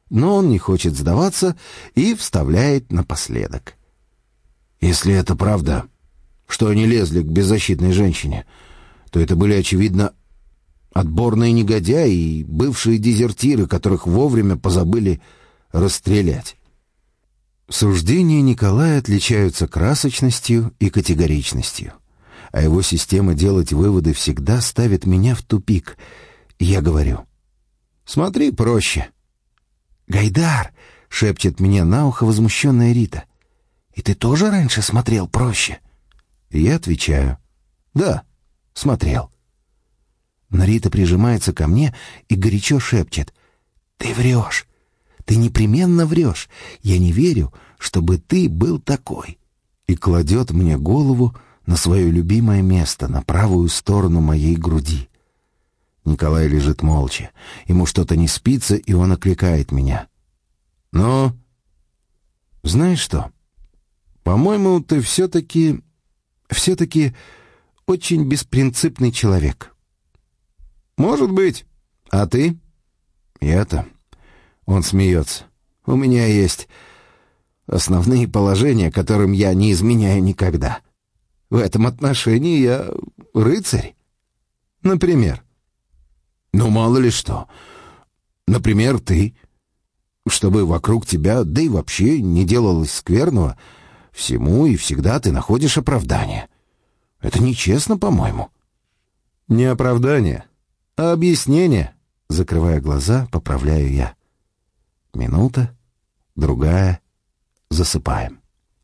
но он не хочет сдаваться и вставляет напоследок. Если это правда, что они лезли к беззащитной женщине, то это были, очевидно, отборные негодяи и бывшие дезертиры, которых вовремя позабыли расстрелять. Суждения Николая отличаются красочностью и категоричностью, а его система делать выводы всегда ставит меня в тупик. Я говорю: «Смотри проще». «Гайдар!» — шепчет мне на ухо возмущенная Рита. «И ты тоже раньше смотрел проще?» И я отвечаю: «Да, смотрел». Но Рита прижимается ко мне и горячо шепчет: «Ты врешь! Ты непременно врешь! Я не верю, чтобы ты был такой!» И кладет мне голову на свое любимое место, на правую сторону моей груди. Николай лежит молча. Ему что-то не спится, и он окликает меня. «Ну, знаешь что? По-моему, ты все-таки... все-таки очень беспринципный человек». «Может быть. А ты?» «Я-то...» Он смеется. «У меня есть основные положения, которым я не изменяю никогда. В этом отношении я рыцарь. Например...» «Ну, мало ли что. Например, ты. Чтобы вокруг тебя, да и вообще, не делалось скверного, всему и всегда ты находишь оправдание. Это нечестно, по-моему». «Не оправдание, а объяснение», — закрывая глаза, поправляю я. Минута, другая, засыпаем.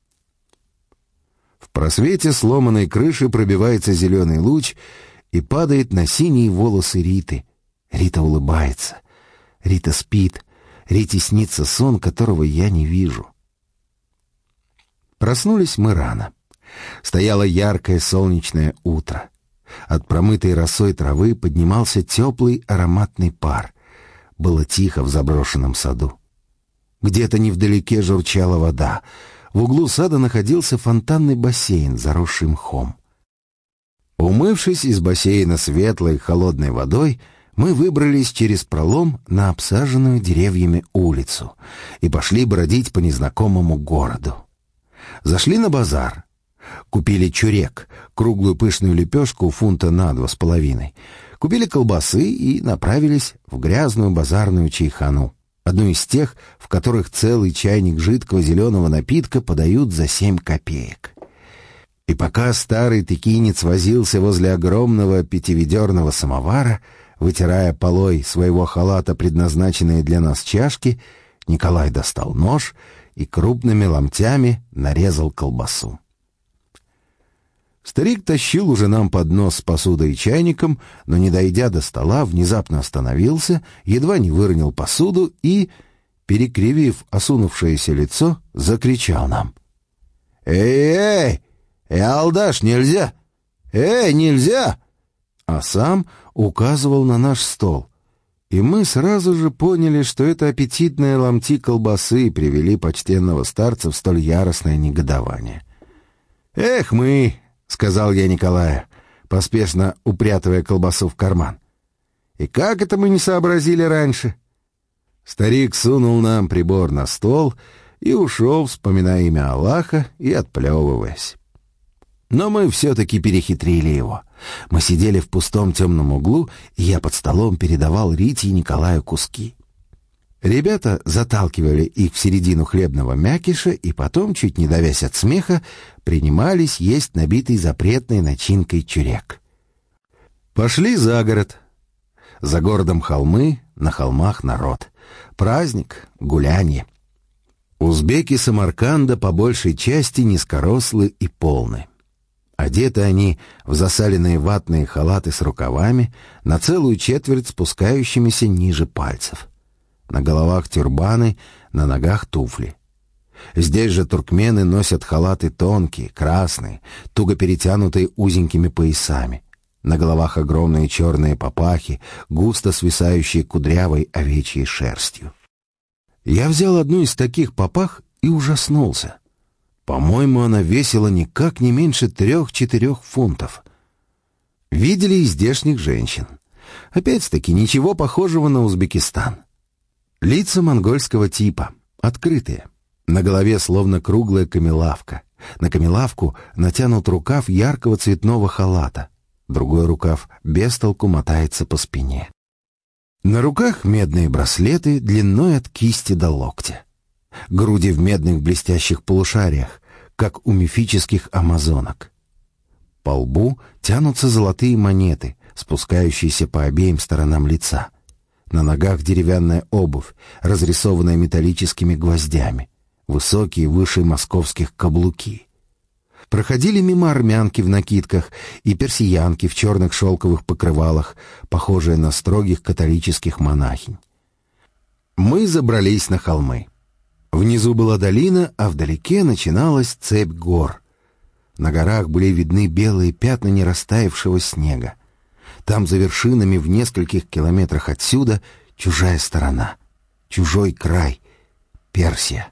В просвете сломанной крыши пробивается зеленый луч и падает на синие волосы Риты. Рита улыбается. Рита спит. Рите снится сон, которого я не вижу. Проснулись мы рано. Стояло яркое солнечное утро. От промытой росой травы поднимался теплый ароматный пар. Было тихо в заброшенном саду. Где-то невдалеке журчала вода. В углу сада находился фонтанный бассейн, заросший мхом. Умывшись из бассейна светлой холодной водой, мы выбрались через пролом на обсаженную деревьями улицу и пошли бродить по незнакомому городу. Зашли на базар. Купили чурек, круглую пышную лепешку фунта на два с половиной. Купили колбасы и направились в грязную базарную чайхану, одну из тех, в которых целый чайник жидкого зеленого напитка подают за семь копеек. И пока старый текинец возился возле огромного пятиведерного самовара, вытирая полой своего халата предназначенные для нас чашки, Николай достал нож и крупными ломтями нарезал колбасу. Старик тащил уже нам поднос с посудой и чайником, но, не дойдя до стола, внезапно остановился, едва не выронил посуду и, перекривив осунувшееся лицо, закричал нам: «Эй, эй, алдаш, нельзя! Эй, нельзя!» А сам указывал на наш стол. И мы сразу же поняли, что это аппетитные ломти колбасы привели почтенного старца в столь яростное негодование. «Эх мы!» — сказал я Николаю, поспешно упрятывая колбасу в карман. «И как это мы не сообразили раньше?» Старик сунул нам прибор на стол и ушел, вспоминая имя Аллаха и отплевываясь. Но мы все-таки перехитрили его. Мы сидели в пустом темном углу, и я под столом передавал Рите и Николаю куски. Ребята заталкивали их в середину хлебного мякиша и потом, чуть не давясь от смеха, принимались есть набитый запретной начинкой чурек. Пошли за город. За городом холмы, на холмах народ. Праздник, гулянье. Узбеки Самарканда по большей части низкорослы и полны. Одеты они в засаленные ватные халаты с рукавами, на целую четверть спускающимися ниже пальцев. На головах тюрбаны, на ногах туфли. Здесь же туркмены носят халаты тонкие, красные, туго перетянутые узенькими поясами. На головах огромные черные папахи, густо свисающие кудрявой овечьей шерстью. Я взял одну из таких папах и ужаснулся. По-моему, она весила никак не меньше трех-четырех фунтов. Видели и здешних женщин. Опять-таки ничего похожего на Узбекистан. Лица монгольского типа, открытые. На голове словно круглая камелавка. На камелавку натянут рукав яркого цветного халата. Другой рукав без толку мотается по спине. На руках медные браслеты длиной от кисти до локтя. Груди в медных блестящих полушариях, как у мифических амазонок. По лбу тянутся золотые монеты, спускающиеся по обеим сторонам лица. На ногах деревянная обувь, разрисованная металлическими гвоздями. Высокие, выше московских каблуки. Проходили мимо армянки в накидках и персиянки в черных шелковых покрывалах, похожие на строгих католических монахинь. Мы забрались на холмы. Внизу была долина, а вдалеке начиналась цепь гор. На горах были видны белые пятна нерастаявшего снега. Там за вершинами в нескольких километрах отсюда чужая сторона, чужой край, Персия.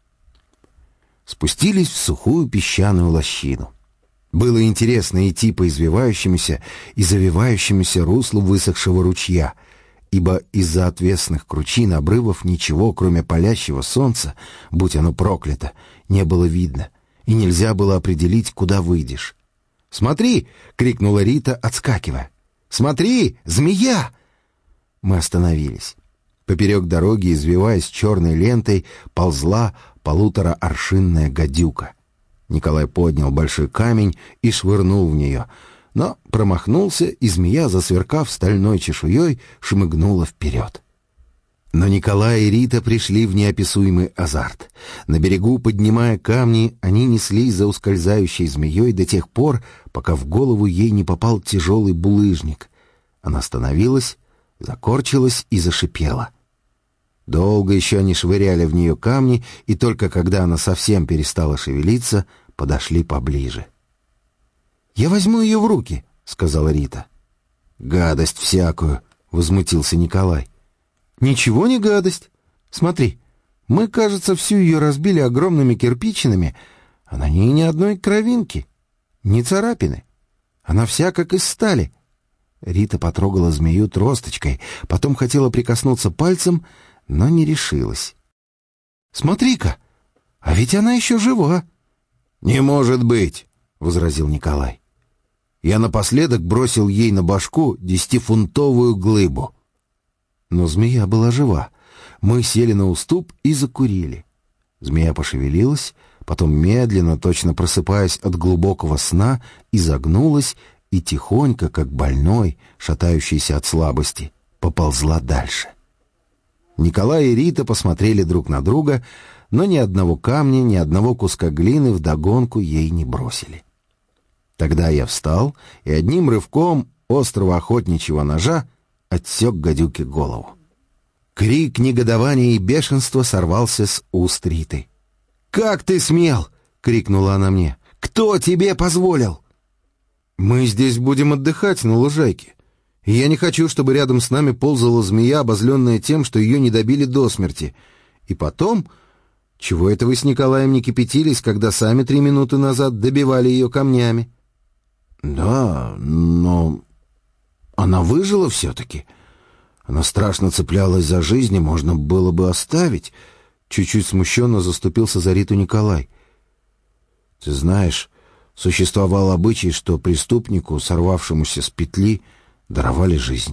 Спустились в сухую песчаную лощину. Было интересно идти по извивающемуся и завивающемуся руслу высохшего ручья, ибо из-за отвесных кручин обрывов ничего, кроме палящего солнца, будь оно проклято, не было видно, и нельзя было определить, куда выйдешь. «Смотри!» — крикнула Рита, отскакивая. «Смотри! Змея!» Мы остановились. Поперек дороги, извиваясь черной лентой, ползла полуторааршинная гадюка. Николай поднял большой камень и швырнул в нее, но промахнулся, и змея, засверкав стальной чешуей, шмыгнула вперед. Но Николай и Рита пришли в неописуемый азарт. На берегу, поднимая камни, они неслись за ускользающей змеей до тех пор, пока в голову ей не попал тяжелый булыжник. Она остановилась, закорчилась и зашипела. Долго еще они швыряли в нее камни, и только когда она совсем перестала шевелиться, подошли поближе. «Я возьму ее в руки», — сказала Рита. «Гадость всякую», — возмутился Николай. «Ничего не гадость. Смотри, мы, кажется, всю ее разбили огромными кирпичинами, а на ней ни одной кровинки, ни царапины. Она вся как из стали». Рита потрогала змею тросточкой, потом хотела прикоснуться пальцем, но не решилась. «Смотри-ка, а ведь она еще жива!» «Не может быть!» — возразил Николай. «Я напоследок бросил ей на башку десятифунтовую глыбу». Но змея была жива. Мы сели на уступ и закурили. Змея пошевелилась, потом медленно, точно просыпаясь от глубокого сна, изогнулась и тихонько, как больной, шатающийся от слабости, поползла дальше. Николай и Рита посмотрели друг на друга, но ни одного камня, ни одного куска глины вдогонку ей не бросили. Тогда я встал и одним рывком острого охотничьего ножа отсек гадюке голову. Крик негодования и бешенства сорвался с уст Риты. «Как ты смел?» — крикнула она мне. «Кто тебе позволил?» «Мы здесь будем отдыхать на лужайке. И я не хочу, чтобы рядом с нами ползала змея, обозленная тем, что ее не добили до смерти. И потом, чего это вы с Николаем не кипятились, когда сами три минуты назад добивали ее камнями?» «Да, но она выжила все-таки. Она страшно цеплялась за жизнь, и можно было бы оставить». Чуть-чуть смущенно заступился за Риту Николай. «Ты знаешь, существовал обычай, что преступнику, сорвавшемуся с петли, даровали жизнь».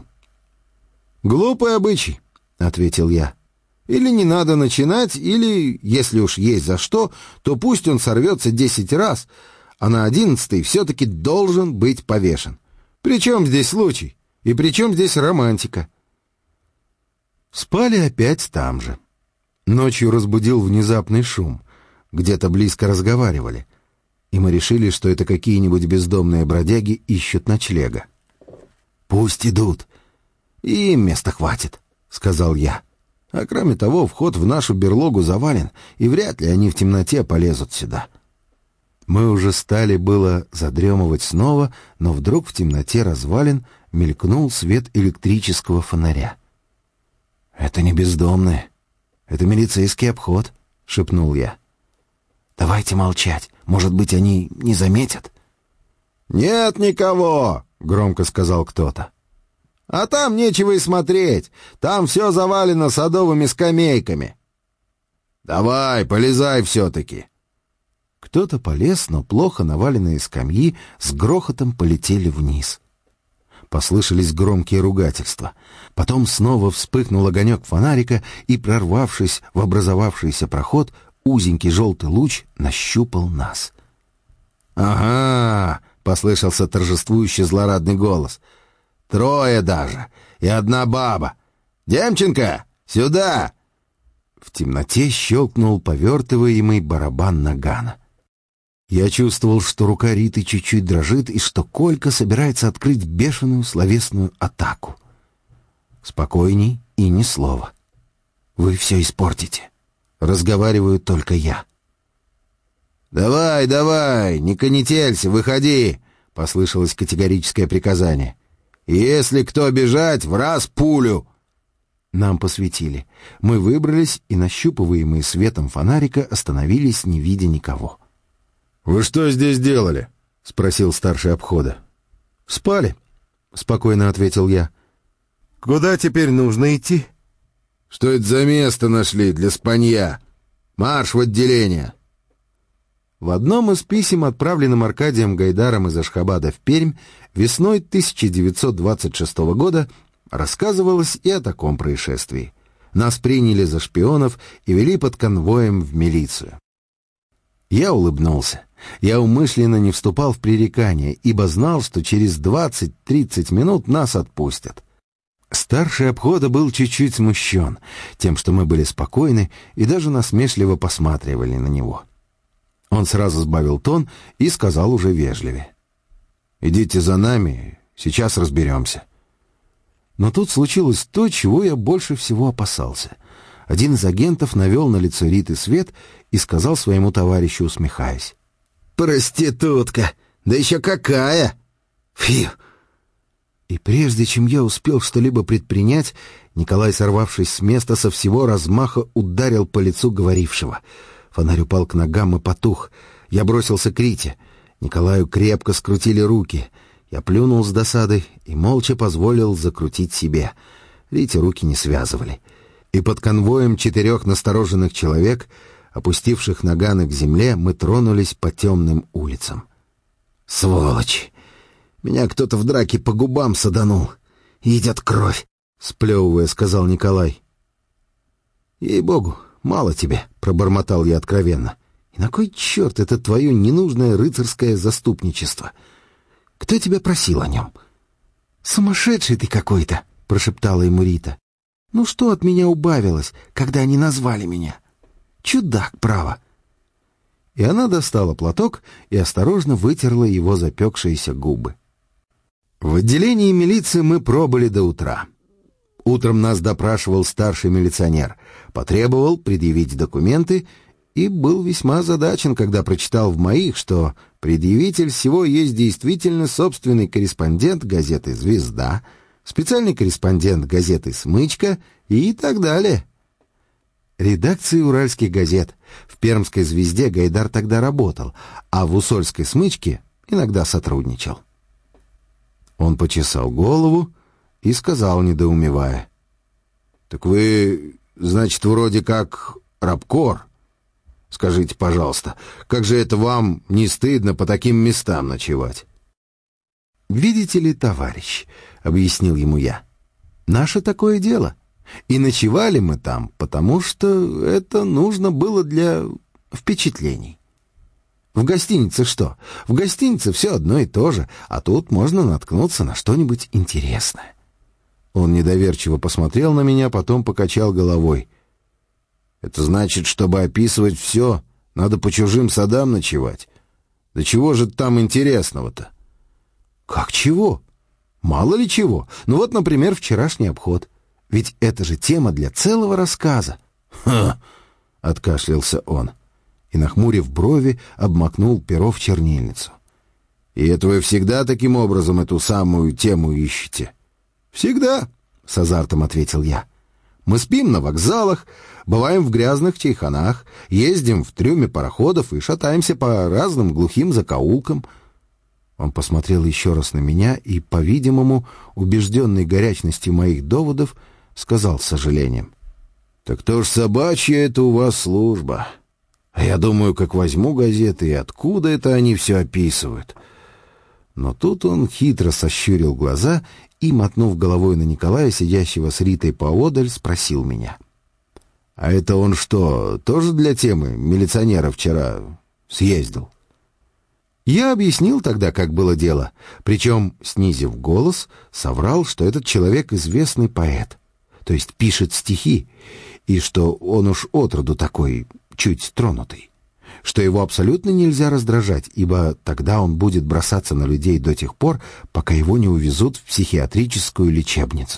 «Глупый обычай», — ответил я. «Или не надо начинать, или, если уж есть за что, то пусть он сорвется десять раз, а на одиннадцатый все-таки должен быть повешен. Причем здесь случай? И причем здесь романтика?» Спали опять там же. Ночью разбудил внезапный шум. Где-то близко разговаривали. И мы решили, что это какие-нибудь бездомные бродяги ищут ночлега. «Пусть идут. И им места хватит», — сказал я. «А кроме того, вход в нашу берлогу завален, и вряд ли они в темноте полезут сюда». Мы уже стали было задремывать снова, но вдруг в темноте развалин мелькнул свет электрического фонаря. «Это не бездомные. Это милицейский обход», — шепнул я. «Давайте молчать. Может быть, они не заметят?» «Нет никого!» — громко сказал кто-то. А там нечего и смотреть. Там все завалено садовыми скамейками. Давай, полезай все-таки. Кто-то полез, но плохо наваленные скамьи с грохотом полетели вниз. Послышались громкие ругательства. Потом снова вспыхнул огонек фонарика, и, прорвавшись в образовавшийся проход, узенький желтый луч нащупал нас. «Ага!» — послышался торжествующий злорадный голос. «Трое даже! И одна баба! Демченко, сюда!» В темноте щелкнул повертываемый барабан нагана. Я чувствовал, что рука Риты чуть-чуть дрожит, и что Колька собирается открыть бешеную словесную атаку. Спокойней и ни слова. Вы все испортите. Разговариваю только я. «Давай, давай, не конетелься, выходи!» — послышалось категорическое приказание. «Если кто бежать, в раз пулю!» Нам посветили. Мы выбрались и, нащупываемые светом фонарика, остановились, не видя никого. «Вы что здесь делали?» — спросил старший обхода. «Спали», — спокойно ответил я. «Куда теперь нужно идти?» «Что это за место нашли для спанья? Марш в отделение!» В одном из писем, отправленном Аркадием Гайдаром из Ашхабада в Пермь, весной тысяча девятьсот двадцать шестого года рассказывалось и о таком происшествии. Нас приняли за шпионов и вели под конвоем в милицию. Я улыбнулся. Я умышленно не вступал в пререкания, ибо знал, что через двадцать-тридцать минут нас отпустят. Старший обхода был чуть-чуть смущен тем, что мы были спокойны, и даже насмешливо посматривали на него. Он сразу сбавил тон и сказал уже вежливее: «Идите за нами, сейчас разберемся». Но тут случилось то, чего я больше всего опасался. Один из агентов навел на лицо Риты свет и сказал своему товарищу, усмехаясь: «Проститутка! Да еще какая! Фью!» И прежде чем я успел что-либо предпринять, Николай, сорвавшись с места, со всего размаха ударил по лицу говорившего. Фонарь упал к ногам и потух. Я бросился к Рите. Николаю крепко скрутили руки. Я плюнул с досадой и молча позволил закрутить себе. Рите руки не связывали. И под конвоем четырех настороженных человек, опустивших наганы к земле, мы тронулись по темным улицам. «Сволочь! Меня кто-то в драке по губам саданул. Идет кровь!» — сплевывая, сказал Николай. «Ей-богу, мало тебе!» — пробормотал я откровенно. «И на кой черт это твое ненужное рыцарское заступничество? Кто тебя просил о нем?» «Сумасшедший ты какой-то!» — прошептала ему Рита. «Ну что от меня убавилось, когда они назвали меня? Чудак, право!» И она достала платок и осторожно вытерла его запекшиеся губы. В отделении милиции мы пробыли до утра. Утром нас допрашивал старший милиционер, потребовал предъявить документы и был весьма озадачен, когда прочитал в моих, что предъявитель всего есть действительно собственный корреспондент газеты «Звезда», специальный корреспондент газеты «Смычка» и так далее. Редакции уральских газет. В Пермской «Звезде» Гайдар тогда работал, а в Усольской «Смычке» иногда сотрудничал. Он почесал голову и сказал, недоумевая: «Так вы, значит, вроде как рабкор. Скажите, пожалуйста, как же это вам не стыдно по таким местам ночевать?» «Видите ли, товарищ, — объяснил ему я, — наше такое дело. И ночевали мы там, потому что это нужно было для впечатлений. В гостинице что? В гостинице все одно и то же, а тут можно наткнуться на что-нибудь интересное». Он недоверчиво посмотрел на меня, потом покачал головой. «Это значит, чтобы описывать все, надо по чужим садам ночевать? Да чего же там интересного-то?» «Как чего? Мало ли чего. Ну вот, например, вчерашний обход. Ведь это же тема для целого рассказа». «Ха!» — откашлялся он и, нахмурив брови, обмакнул перо в чернильницу. «И это вы всегда таким образом эту самую тему ищете?» «Всегда», — с азартом ответил я. «Мы спим на вокзалах, бываем в грязных чайханах, ездим в трюме пароходов и шатаемся по разным глухим закоулкам». Он посмотрел еще раз на меня и, по-видимому, убежденный горячностью моих доводов, сказал с сожалением: «Так то ж собачья это у вас служба. А я думаю, как возьму газеты, и откуда это они все описывают». Но тут он хитро сощурил глаза и, мотнув головой на Николая, сидящего с Ритой поодаль, спросил меня: «А это он что, тоже для темы милиционера вчера съездил?» Я объяснил тогда, как было дело, причем, снизив голос, соврал, что этот человек известный поэт, то есть пишет стихи, и что он уж отроду такой, чуть тронутый, что его абсолютно нельзя раздражать, ибо тогда он будет бросаться на людей до тех пор, пока его не увезут в психиатрическую лечебницу.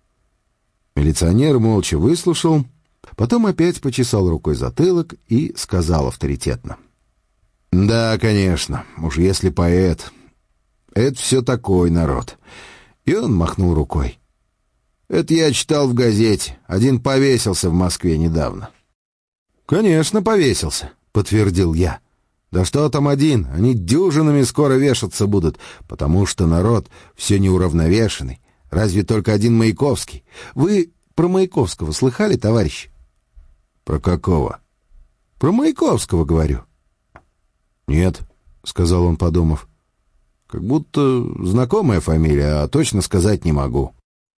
Милиционер молча выслушал, потом опять почесал рукой затылок и сказал авторитетно: «Да, конечно, уж если поэт. Это все такой народ». И он махнул рукой. «Это я читал в газете. Один повесился в Москве недавно». «Конечно, повесился», — подтвердил я. «Да что там один, они дюжинами скоро вешаться будут, потому что народ все неуравновешенный. Разве только один Маяковский. Вы про Маяковского слыхали, товарищ?» «Про какого?» «Про Маяковского, говорю». «Нет», — сказал он, подумав. «Как будто знакомая фамилия, а точно сказать не могу».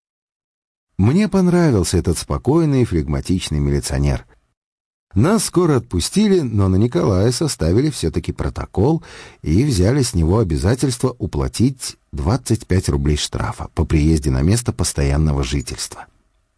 Мне понравился этот спокойный и флегматичный милиционер. Нас скоро отпустили, но на Николая составили все-таки протокол и взяли с него обязательство уплатить двадцать пять рублей штрафа по приезде на место постоянного жительства.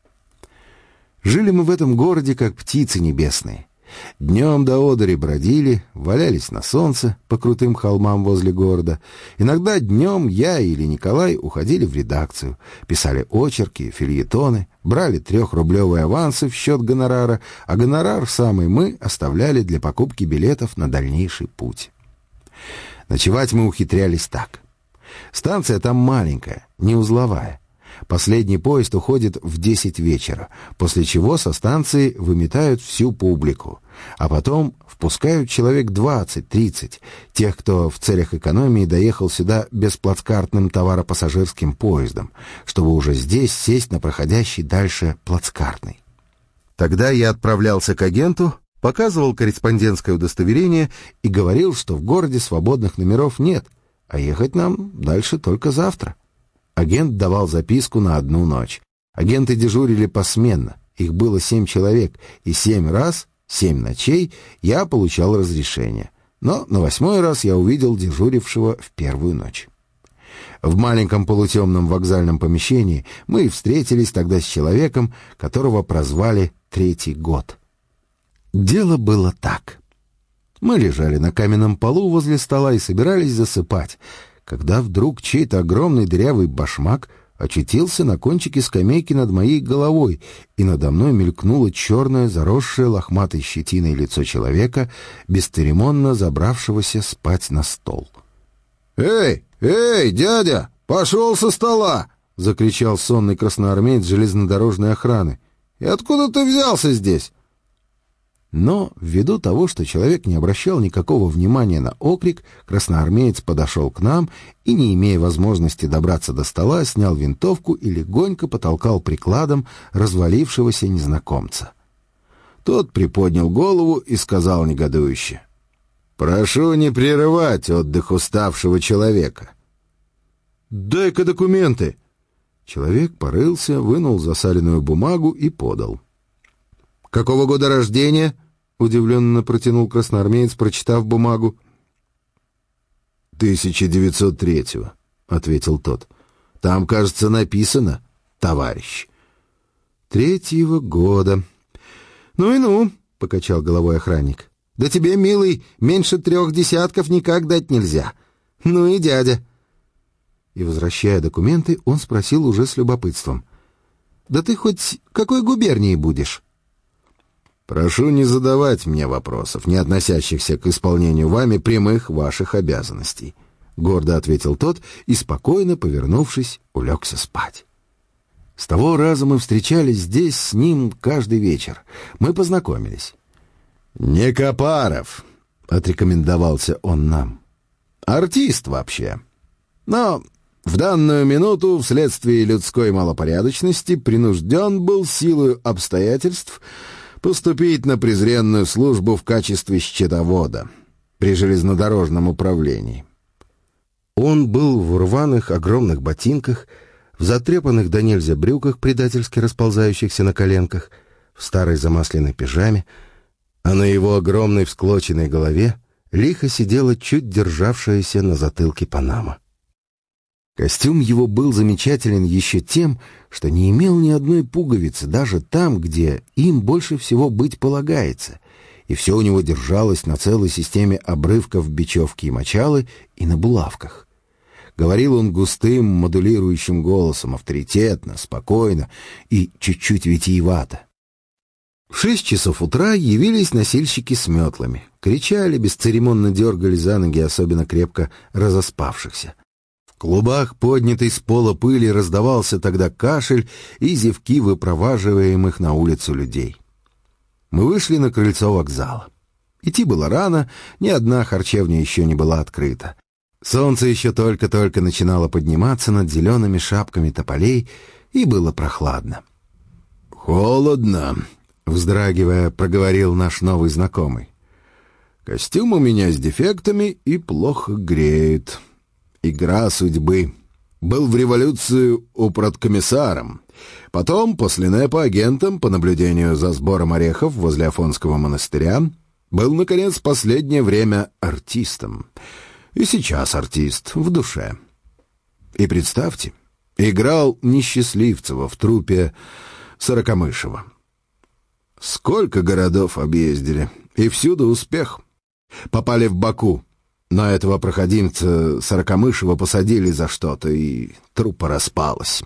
Жили мы в этом городе, как птицы небесные. Днем до одури бродили, валялись на солнце по крутым холмам возле города. Иногда днем я или Николай уходили в редакцию, писали очерки, фельетоны, брали трехрублевые авансы в счет гонорара, а гонорар самый мы оставляли для покупки билетов на дальнейший путь. Ночевать мы ухитрялись так. Станция там маленькая, не узловая. Последний поезд уходит в десять вечера, после чего со станции выметают всю публику, а потом впускают человек двадцать-тридцать, тех, кто в целях экономии доехал сюда бесплацкартным товаропассажирским поездом, чтобы уже здесь сесть на проходящий дальше плацкартный. Тогда я отправлялся к агенту, показывал корреспондентское удостоверение и говорил, что в городе свободных номеров нет, а ехать нам дальше только завтра. Агент давал записку на одну ночь. Агенты дежурили посменно. Их было семь человек, и семь раз, семь ночей я получал разрешение. Но на восьмой раз я увидел дежурившего в первую ночь. В маленьком полутемном вокзальном помещении мы встретились тогда с человеком, которого прозвали «Третий год». Дело было так. Мы лежали на каменном полу возле стола и собирались засыпать, когда вдруг чей-то огромный дырявый башмак очутился на кончике скамейки над моей головой, и надо мной мелькнуло черное, заросшее лохматой щетиной лицо человека, бесцеремонно забравшегося спать на стол. «Эй, эй, дядя, пошел со стола!» — закричал сонный красноармеец железнодорожной охраны. «И откуда ты взялся здесь?» Но, ввиду того, что человек не обращал никакого внимания на окрик, красноармеец подошел к нам и, не имея возможности добраться до стола, снял винтовку и легонько потолкал прикладом развалившегося незнакомца. Тот приподнял голову и сказал негодующе: «Прошу не прерывать отдых уставшего человека». «Дай-ка документы!» Человек порылся, вынул засаленную бумагу и подал. «Какого года рождения?» — удивленно протянул красноармеец, прочитав бумагу. «тысяча девятьсот третьего», — ответил тот. «Там, кажется, написано «товарищ». «Третьего года». «Ну и ну», — покачал головой охранник. «Да тебе, милый, меньше трех десятков никак дать нельзя. Ну и дядя». И, возвращая документы, он спросил уже с любопытством: «Да ты хоть какой губернии будешь?» «Прошу не задавать мне вопросов, не относящихся к исполнению вами прямых ваших обязанностей», — гордо ответил тот и, спокойно повернувшись, улегся спать. С того раза мы встречались здесь с ним каждый вечер. Мы познакомились. «Некопаров», — отрекомендовался он нам. Артист вообще. Но в данную минуту, вследствие людской малопорядочности, принужден был силою обстоятельств поступить на презренную службу в качестве счетовода при железнодорожном управлении. Он был в рваных огромных ботинках, в затрепанных до нельзя брюках, предательски расползающихся на коленках, в старой замасленной пижаме, а на его огромной всклоченной голове лихо сидела чуть державшаяся на затылке панама. Костюм его был замечателен еще тем, что не имел ни одной пуговицы, даже там, где им больше всего быть полагается, и все у него держалось на целой системе обрывков бечевки и мочалы и на булавках. Говорил он густым, модулирующим голосом, авторитетно, спокойно и чуть-чуть витиевато. В шесть часов утра явились носильщики с метлами, кричали, бесцеремонно дергали за ноги особенно крепко разоспавшихся. В клубах поднятой с пола пыли раздавался тогда кашель и зевки выпроваживаемых на улицу людей. Мы вышли на крыльцо вокзала. Идти было рано, ни одна харчевня еще не была открыта. Солнце еще только-только начинало подниматься над зелеными шапками тополей, и было прохладно. «Холодно», — вздрагивая, проговорил наш новый знакомый. «Костюм у меня с дефектами и плохо греет. Игра судьбы. Был в революцию упродкомиссаром. Потом, после НЭПа, агентом по наблюдению за сбором орехов возле Афонского монастыря. Был, наконец, последнее время артистом. И сейчас артист в душе. И представьте, играл Несчастливцева в труппе Сорокомышева. Сколько городов объездили, и всюду успех. Попали в Баку, но этого проходимца Сорокомышева посадили за что-то, и труппа распалась.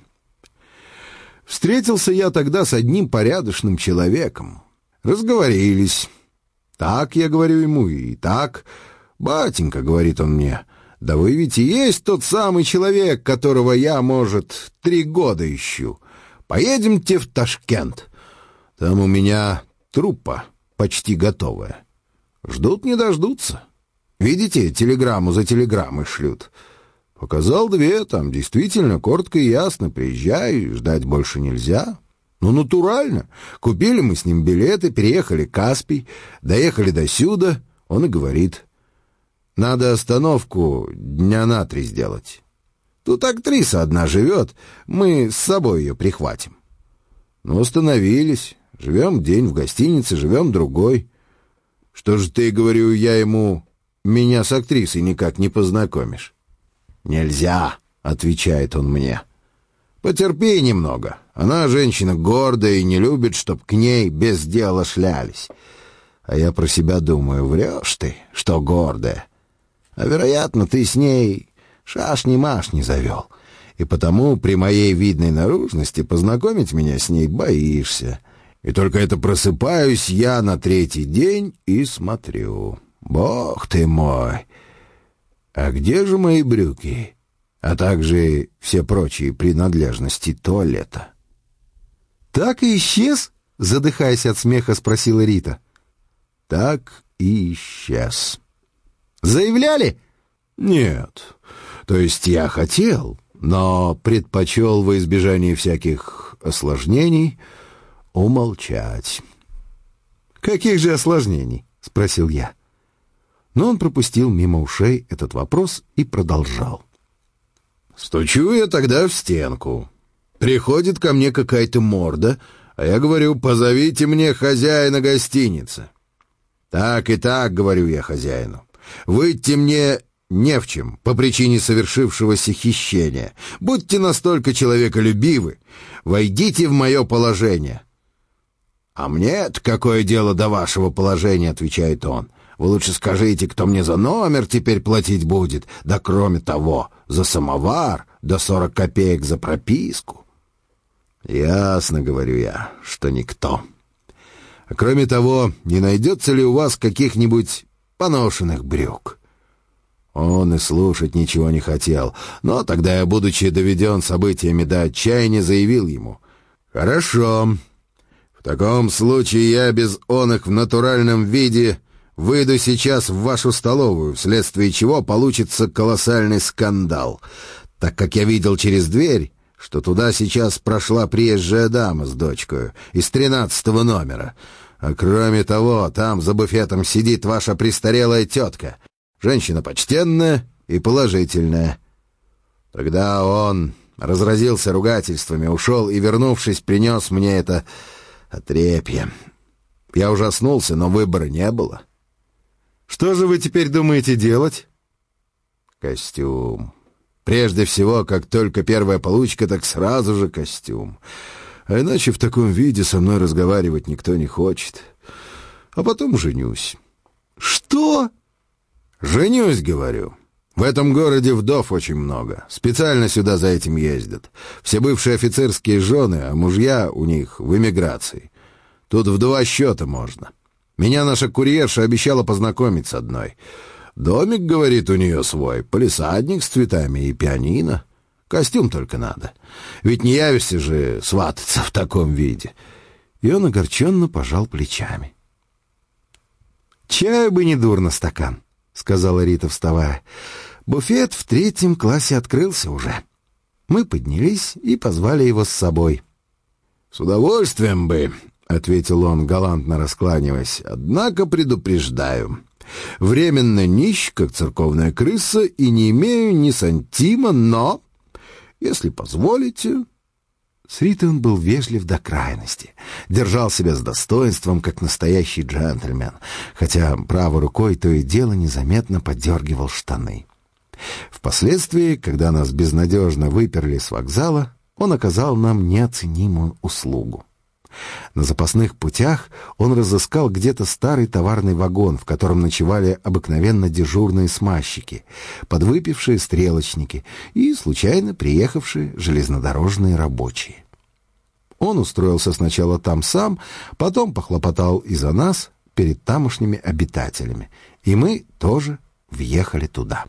Встретился я тогда с одним порядочным человеком. Разговорились. Так, я говорю ему, и так. «Батенька», — говорит он мне, — «да вы ведь и есть тот самый человек, которого я, может, три года ищу. Поедемте в Ташкент. Там у меня труппа почти готовая. Ждут не дождутся. Видите, телеграмму за телеграммой шлют. Показал две, там действительно коротко и ясно. Приезжай, ждать больше нельзя». Ну, натурально. Купили мы с ним билеты, переехали Каспий, доехали до сюда. Он и говорит: «Надо остановку дня на три сделать. Тут актриса одна живет, мы с собой ее прихватим». Ну, остановились. Живем день в гостинице, живем другой. «Что же ты, — говорю я ему, — меня с актрисой никак не познакомишь?» «Нельзя», — отвечает он мне. «Потерпи немного. Она женщина гордая и не любит, чтоб к ней без дела шлялись». А я про себя думаю: врешь ты, что гордая. А вероятно, ты с ней шашни-машни завел, и потому при моей видной наружности познакомить меня с ней боишься. И только это просыпаюсь я на третий день и смотрю: Бог ты мой! А где же мои брюки? А также все прочие принадлежности туалета. «Так и исчез?» — задыхаясь от смеха, спросила Рита. «Так и исчез». «Заявляли?» «Нет. То есть я хотел, но предпочел во избежание всяких осложнений умолчать». «Каких же осложнений?» — спросил я. Но он пропустил мимо ушей этот вопрос и продолжал. «Стучу я тогда в стенку. Приходит ко мне какая-то морда, а я говорю: позовите мне хозяина гостиницы. Так и так, говорю я хозяину, выйти мне не в чем по причине совершившегося хищения. Будьте настолько человеколюбивы, войдите в мое положение». «А мне-то какое дело до вашего положения?» — отвечает он. «Вы лучше скажите, кто мне за номер теперь платить будет, да кроме того, за самовар, да сорок копеек за прописку». «Ясно, — говорю я, — что никто. А кроме того, не найдется ли у вас каких-нибудь поношенных брюк?» Он и слушать ничего не хотел, но тогда я, будучи доведен событиями до отчаяния, заявил ему: «Хорошо. В таком случае я без оных в натуральном виде выйду сейчас в вашу столовую, вследствие чего получится колоссальный скандал, так как я видел через дверь, что туда сейчас прошла приезжая дама с дочкой из тринадцатого номера. А кроме того, там за буфетом сидит ваша престарелая тетка, женщина почтенная и положительная». Тогда он разразился ругательствами, ушел и, вернувшись, принес мне это отрепье. Я ужаснулся, но выбора не было. «Что же вы теперь думаете делать?» «Костюм. Прежде всего, как только первая получка, так сразу же костюм. А иначе в таком виде со мной разговаривать никто не хочет. А потом женюсь». «Что?» «Женюсь, говорю. В этом городе вдов очень много. Специально сюда за этим ездят. Все бывшие офицерские жены, а мужья у них в эмиграции. Тут в два счета можно. Меня наша курьерша обещала познакомить с одной. Домик, говорит, у нее свой, палисадник с цветами и пианино. Костюм только надо. Ведь не явишься же свататься в таком виде». И он огорченно пожал плечами. «Чаю бы не дурно стакан», — сказала Рита, вставая. «Буфет в третьем классе открылся уже». Мы поднялись и позвали его с собой. «С удовольствием бы», — ответил он, галантно раскланиваясь. «Однако предупреждаю. Временно нищ, как церковная крыса, и не имею ни сантима, но, если позволите...» С Ритой он был вежлив до крайности, держал себя с достоинством, как настоящий джентльмен, хотя правой рукой то и дело незаметно поддергивал штаны. Впоследствии, когда нас безнадежно выперли с вокзала, он оказал нам неоценимую услугу. На запасных путях он разыскал где-то старый товарный вагон, в котором ночевали обыкновенно дежурные смазчики, подвыпившие стрелочники и случайно приехавшие железнодорожные рабочие. Он устроился сначала там сам, потом похлопотал и за нас перед тамошними обитателями, и мы тоже въехали туда.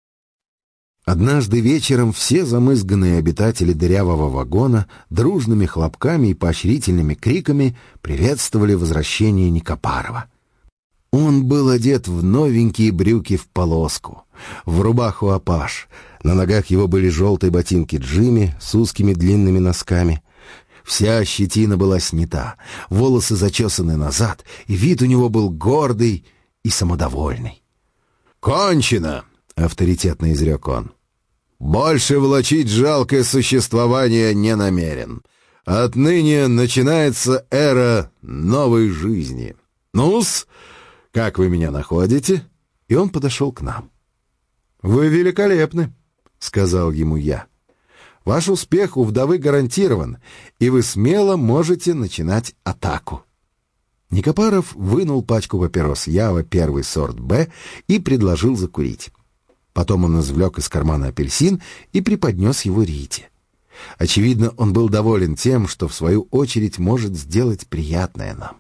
Однажды вечером все замызганные обитатели дырявого вагона дружными хлопками и поощрительными криками приветствовали возвращение Никопарова. Он был одет в новенькие брюки в полоску, в рубаху-апаш. На ногах его были желтые ботинки Джимми с узкими длинными носками. Вся щетина была снята, волосы зачесаны назад, и вид у него был гордый и самодовольный. «Кончено!» — авторитетно изрек он. «Больше влачить жалкое существование не намерен. Отныне начинается эра новой жизни. Ну-с, как вы меня находите?» И он подошел к нам. «Вы великолепны», — сказал ему я. «Ваш успех у вдовы гарантирован, и вы смело можете начинать атаку». Никопаров вынул пачку папирос Ява первый сорт «Б» и предложил закурить. Потом он извлек из кармана апельсин и преподнес его Рите. Очевидно, он был доволен тем, что в свою очередь может сделать приятное нам.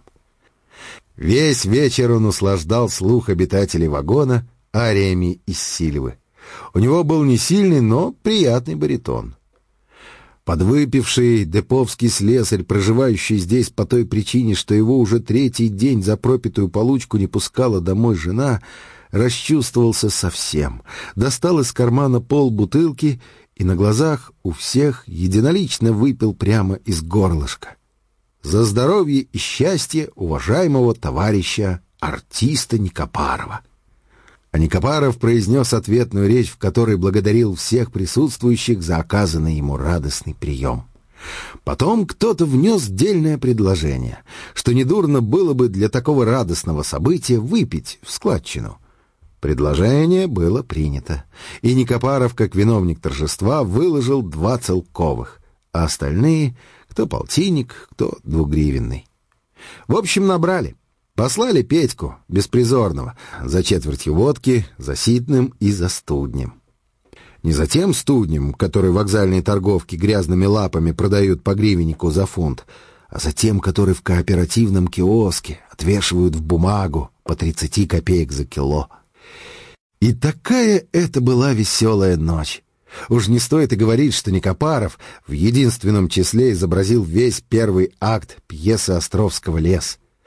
Весь вечер он услаждал слух обитателей вагона ариями из Сильвы. У него был не сильный, но приятный баритон. Подвыпивший деповский слесарь, проживающий здесь по той причине, что его уже третий день за пропитую получку не пускала домой жена, расчувствовался совсем, достал из кармана полбутылки и на глазах у всех единолично выпил прямо из горлышка. За здоровье и счастье уважаемого товарища артиста Никопарова. А Никопаров произнес ответную речь, в которой благодарил всех присутствующих за оказанный ему радостный прием. Потом кто-то внес дельное предложение, что недурно было бы для такого радостного события выпить в складчину. Предложение было принято, и Никопаров, как виновник торжества, выложил два целковых, а остальные — кто полтинник, кто двугривенный. В общем, набрали. Послали Петьку, беспризорного, за четвертью водки, за ситным и за студнем. Не за тем студнем, который вокзальные торговки грязными лапами продают по гривеннику за фунт, а за тем, который в кооперативном киоске отвешивают в бумагу по тридцати копеек за кило. И такая это была веселая ночь. Уж не стоит и говорить, что Никопаров в единственном числе изобразил весь первый акт пьесы Островского «Лес».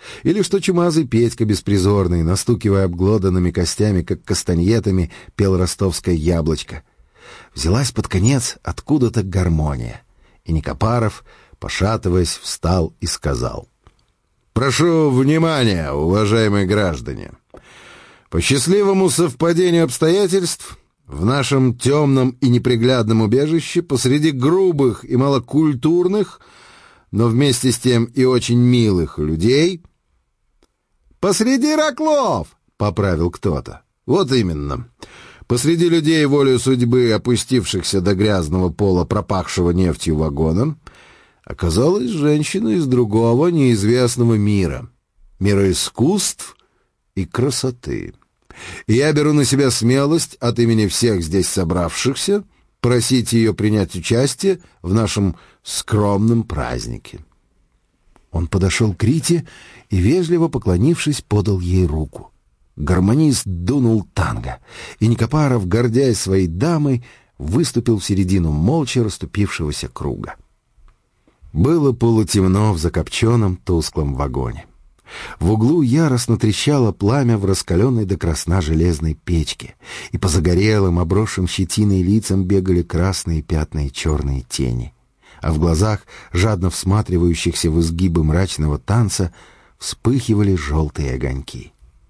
Или что чумазый Петька беспризорный, настукивая обглоданными костями, как кастаньетами, пел ростовское яблочко. Взялась под конец откуда-то гармония, и Никопаров, пошатываясь, встал и сказал: «Прошу внимания, уважаемые граждане! По счастливому совпадению обстоятельств в нашем темном и неприглядном убежище посреди грубых и малокультурных, но вместе с тем и очень милых людей...» «Посреди раклов!» — поправил кто-то. «Вот именно. Посреди людей, волею судьбы, опустившихся до грязного пола пропахшего нефтью вагона, оказалась женщина из другого неизвестного мира, мира искусств и красоты. И я беру на себя смелость от имени всех здесь собравшихся просить ее принять участие в нашем скромном празднике». Он подошел к Рите и, вежливо поклонившись, подал ей руку. Гармонист дунул танго, и Никопаров, гордясь своей дамой, выступил в середину молча расступившегося круга. Было полутемно в закопченном тусклом вагоне. В углу яростно трещало пламя в раскаленной до красна железной печке, и по загорелым, обросшим щетиной лицам бегали красные пятна и черные тени, а в глазах, жадно всматривающихся в изгибы мрачного танца, вспыхивали желтые огоньки.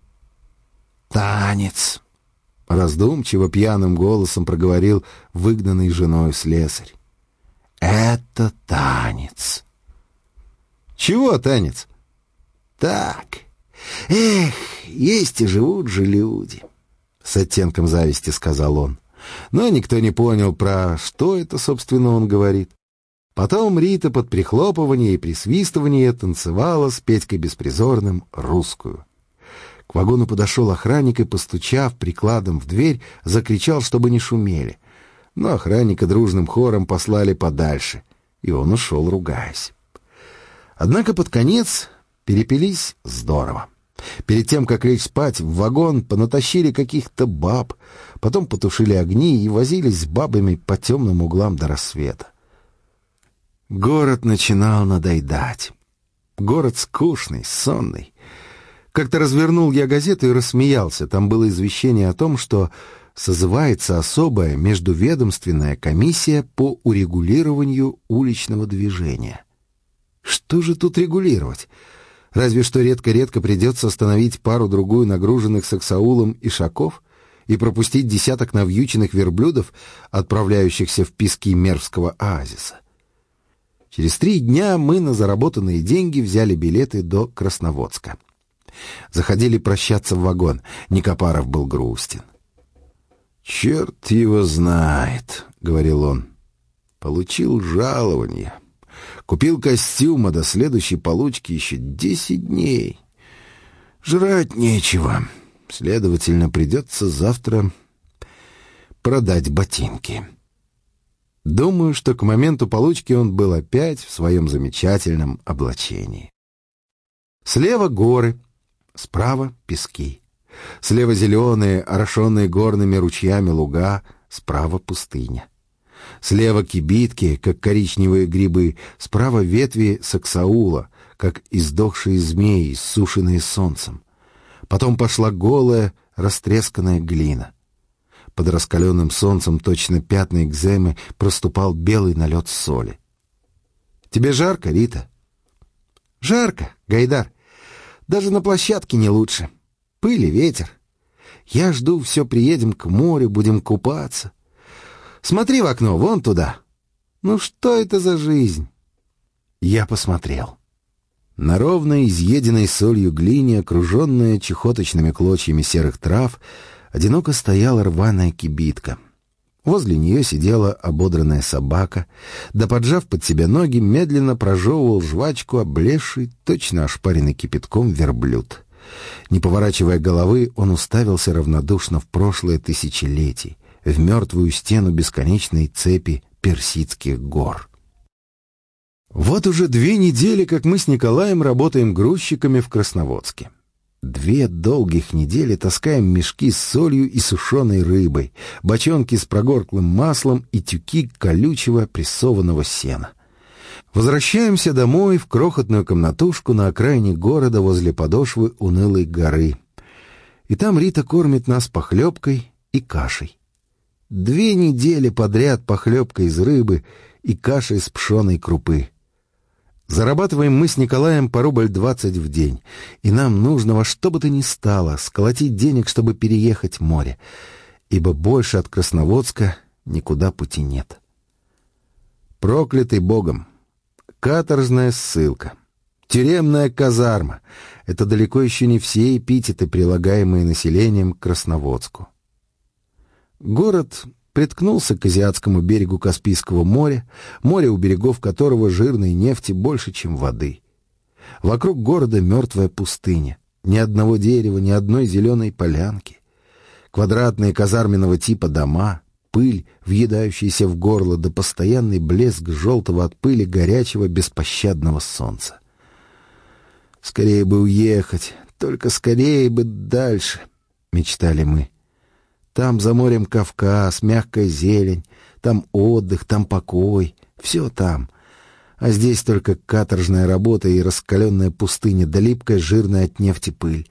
«Танец!» — раздумчиво пьяным голосом проговорил выгнанный женой слесарь. «Это танец!» «Чего танец?» «Так, эх, есть и живут же люди», — с оттенком зависти сказал он. Но никто не понял, про что это, собственно, он говорит. Потом Рита под прихлопывание и присвистывание танцевала с Петькой Беспризорным русскую. К вагону подошел охранник и, постучав прикладом в дверь, закричал, чтобы не шумели. Но охранника дружным хором послали подальше, и он ушел, ругаясь. Однако под конец перепились здорово. Перед тем, как лечь спать, в вагон понатащили каких-то баб, потом потушили огни и возились с бабами по темным углам до рассвета. Город начинал надоедать. Город скучный, сонный. Как-то развернул я газету и рассмеялся. Там было извещение о том, что созывается особая междуведомственная комиссия по урегулированию уличного движения. Что же тут регулировать? Разве что редко-редко придется остановить пару-другую нагруженных саксаулом ишаков и пропустить десяток навьюченных верблюдов, отправляющихся в пески Мервского оазиса. Через три дня мы на заработанные деньги взяли билеты до Красноводска. Заходили прощаться в вагон. Никопаров был грустен. «Черт его знает», — говорил он. «Получил жалование. Купил костюм, а до следующей получки еще десять дней. Жрать нечего. Следовательно, придется завтра продать ботинки». Думаю, что к моменту получки он был опять в своем замечательном облачении. Слева горы, справа пески. Слева зеленые, орошенные горными ручьями луга, справа пустыня. Слева кибитки, как коричневые грибы, справа ветви саксаула, как издохшие змеи, иссушенные солнцем. Потом пошла голая, растресканная глина. Под раскаленным солнцем, точно пятна экземы, проступал белый налет соли. «Тебе жарко, Рита?» «Жарко, Гайдар. Даже на площадке не лучше. Пыль и ветер. Я жду, все приедем к морю, будем купаться. Смотри в окно, вон туда. Ну что это за жизнь?» Я посмотрел. На ровной, изъеденной солью глине, окруженная чехоточными клочьями серых трав, одиноко стояла рваная кибитка. Возле нее сидела ободранная собака, да, поджав под себя ноги, медленно прожевывал жвачку облезший, точно ошпаренный кипятком верблюд. Не поворачивая головы, он уставился равнодушно в прошлое тысячелетий, в мертвую стену бесконечной цепи Персидских гор. Вот уже две недели, как мы с Николаем работаем грузчиками в Красноводске. Две долгих недели таскаем мешки с солью и сушеной рыбой, бочонки с прогорклым маслом и тюки колючего прессованного сена. Возвращаемся домой в крохотную комнатушку на окраине города возле подошвы унылой горы. И там Рита кормит нас похлебкой и кашей. Две недели подряд похлебка из рыбы и каша из пшеной крупы. Зарабатываем мы с Николаем по рубль двадцать в день, и нам нужно во что бы то ни стало сколотить денег, чтобы переехать в море, ибо больше от Красноводска никуда пути нет. Проклятый Богом. Каторжная ссылка. Тюремная казарма. Это далеко еще не все эпитеты, прилагаемые населением к Красноводску. Город приткнулся к азиатскому берегу Каспийского моря, море, у берегов которого жирной нефти больше, чем воды. Вокруг города мертвая пустыня. Ни одного дерева, ни одной зеленой полянки. Квадратные казарменного типа дома, пыль, въедающаяся в горло, да постоянный блеск желтого от пыли горячего беспощадного солнца. «Скорее бы уехать, только скорее бы дальше», — мечтали мы. Там за морем Кавказ, мягкая зелень, там отдых, там покой, все там. А здесь только каторжная работа и раскаленная пустыня, да липкая, жирная от нефти пыль.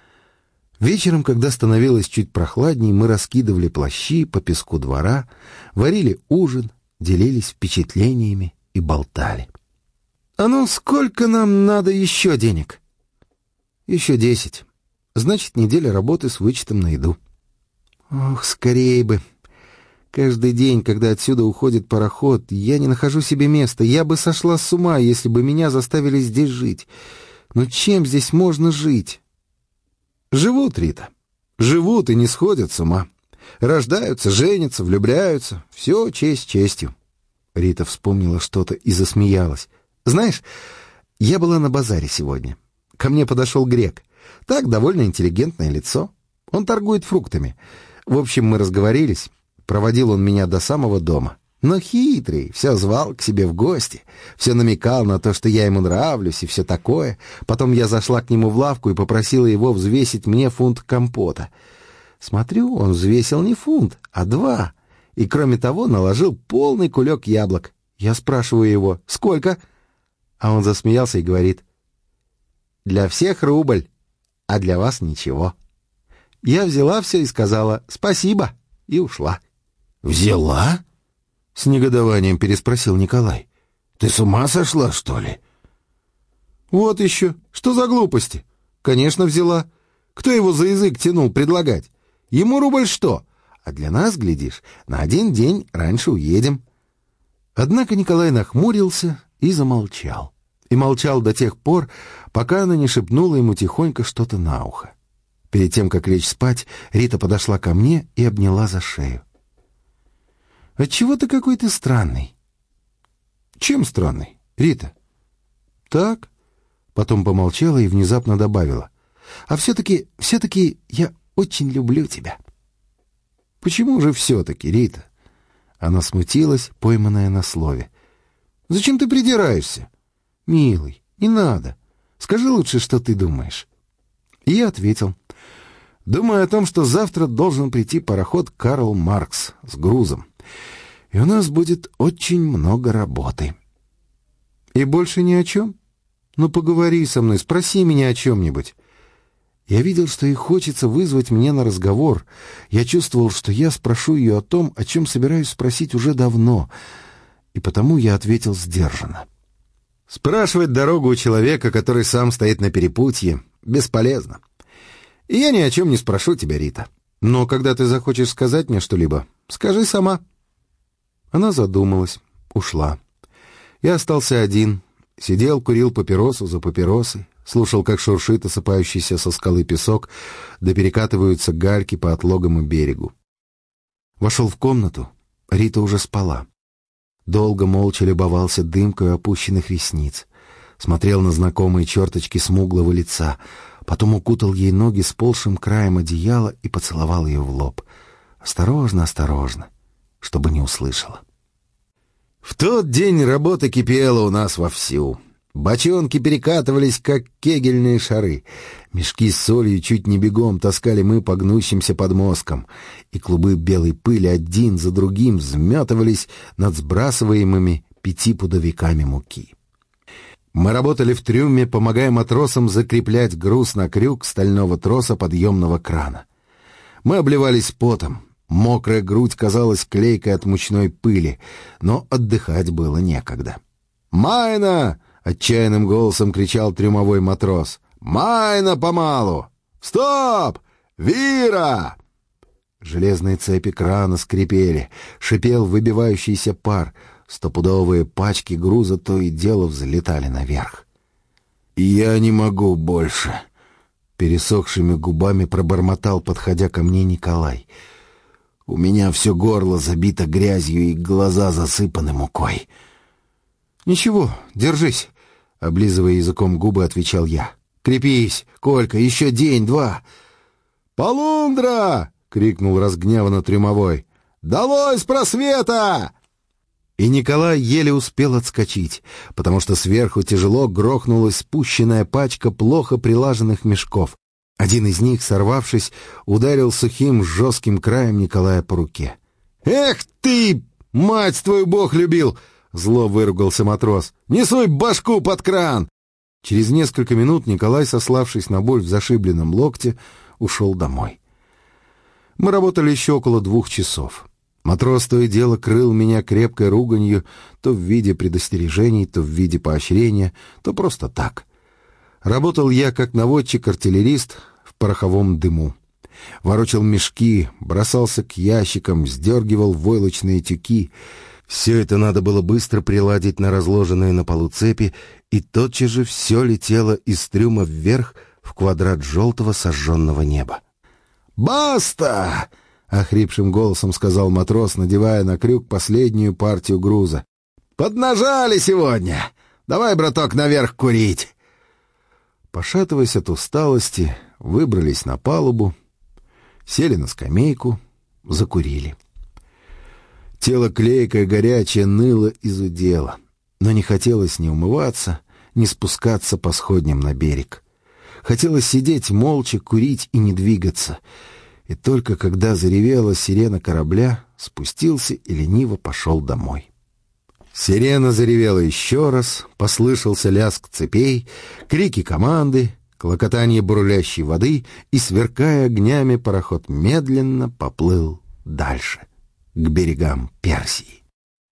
Вечером, когда становилось чуть прохладней, мы раскидывали плащи по песку двора, варили ужин, делились впечатлениями и болтали. «А ну, сколько нам надо еще денег?» «Еще десять. Значит, неделя работы с вычетом на еду». «Ох, скорее бы. Каждый день, когда отсюда уходит пароход, я не нахожу себе места. Я бы сошла с ума, если бы меня заставили здесь жить. Но чем здесь можно жить?» «Живут, Рита. Живут и не сходят с ума. Рождаются, женятся, влюбляются. Все честь честью». Рита вспомнила что-то и засмеялась. «Знаешь, я была на базаре сегодня. Ко мне подошел грек. Так, довольно интеллигентное лицо. Он торгует фруктами. В общем, мы разговорились. Проводил он меня до самого дома. Но хитрый, все звал к себе в гости, все намекал на то, что я ему нравлюсь и все такое. Потом я зашла к нему в лавку и попросила его взвесить мне фунт компота. Смотрю, он взвесил не фунт, а два. И кроме того наложил полный кулек яблок. Я спрашиваю его: «Сколько?» А он засмеялся и говорит: «Для всех рубль, а для вас ничего». Я взяла все и сказала «спасибо» и ушла. «Взяла?» — с негодованием переспросил Николай. «Ты с ума сошла, что ли?» «Вот еще. Что за глупости? Конечно, взяла. Кто его за язык тянул предлагать? Ему рубль что? А для нас, глядишь, на один день раньше уедем». Однако Николай нахмурился и замолчал. И молчал до тех пор, пока она не шепнула ему тихонько что-то на ухо. Перед тем, как лечь спать, Рита подошла ко мне и обняла за шею. «Отчего ты какой-то странный?» «Чем странный, Рита?» «Так». Потом помолчала и внезапно добавила: «А все-таки, все-таки я очень люблю тебя». «Почему же все-таки, Рита?» Она смутилась, пойманная на слове. «Зачем ты придираешься?» «Милый, не надо. Скажи лучше, что ты думаешь». И я ответил: «Думаю о том, что завтра должен прийти пароход «Карл Маркс» с грузом. И у нас будет очень много работы». «И больше ни о чем? Ну, поговори со мной, спроси меня о чем-нибудь». Я видел, что ей хочется вызвать меня на разговор. Я чувствовал, что я спрошу ее о том, о чем собираюсь спросить уже давно, и потому я ответил сдержанно. «Спрашивать дорогу у человека, который сам стоит на перепутье, бесполезно. И я ни о чем не спрошу тебя, Рита. Но когда ты захочешь сказать мне что-либо, скажи сама». Она задумалась, ушла. Я остался один, сидел, курил папиросу за папиросой, слушал, как шуршит осыпающийся со скалы песок, да перекатываются гальки по отлогому берегу. Вошел в комнату, Рита уже спала. Долго молча любовался дымкой опущенных ресниц, смотрел на знакомые черточки смуглого лица, потом укутал ей ноги сползшим краем одеяла и поцеловал ее в лоб. Осторожно, осторожно, чтобы не услышала. В тот день работа кипела у нас вовсю. Бочонки перекатывались, как кегельные шары. Мешки с солью чуть не бегом таскали мы по гнущимся подмосткам, и клубы белой пыли один за другим взметывались над сбрасываемыми пяти пудовиками муки. Мы работали в трюме, помогая матросам закреплять груз на крюк стального троса подъемного крана. Мы обливались потом. Мокрая грудь казалась клейкой от мучной пыли, но отдыхать было некогда. «Майна!» — отчаянным голосом кричал трюмовой матрос. «Майна помалу! Стоп! Вира!» Железные цепи крана скрипели, шипел выбивающийся пар. Стопудовые пачки груза то и дело взлетали наверх. «Я не могу больше», — пересохшими губами пробормотал, подходя ко мне Николай. «У меня все горло забито грязью и глаза засыпаны мукой». «Ничего, держись», — облизывая языком губы, отвечал я. «Крепись, Колька, еще день-два». «Полундра!» — крикнул разгневанно трюмовой. «Долой с просвета!» И Николай еле успел отскочить, потому что сверху тяжело грохнулась спущенная пачка плохо прилаженных мешков. Один из них, сорвавшись, ударил сухим жестким краем Николая по руке. «Эх ты, мать твою, Бог любил!» — зло выругался матрос. «Не суй башку под кран!» Через несколько минут Николай, сославшись на боль в зашибленном локте, ушел домой. Мы работали еще около двух часов. Матрос то и дело крыл меня крепкой руганью, то в виде предостережений, то в виде поощрения, то просто так. Работал я как наводчик-артиллерист в пороховом дыму. Ворочал мешки, бросался к ящикам, сдергивал войлочные тюки. Все это надо было быстро приладить на разложенные на полу цепи, и тотчас же все летело из трюма вверх в квадрат желтого сожженного неба. «Баста!» — охрипшим голосом сказал матрос, надевая на крюк последнюю партию груза. «Поднажали сегодня! Давай, браток, наверх курить!» Пошатываясь от усталости, выбрались на палубу, сели на скамейку, закурили. Тело клейкое, горячее, ныло и зудело, но не хотелось ни умываться, ни спускаться по сходням на берег. Хотелось сидеть молча, курить и не двигаться. И только когда заревела сирена корабля, спустился и лениво пошел домой. Сирена заревела еще раз, послышался лязг цепей, крики команды, клокотание бурлящей воды, и, сверкая огнями, пароход медленно поплыл дальше, к берегам Персии.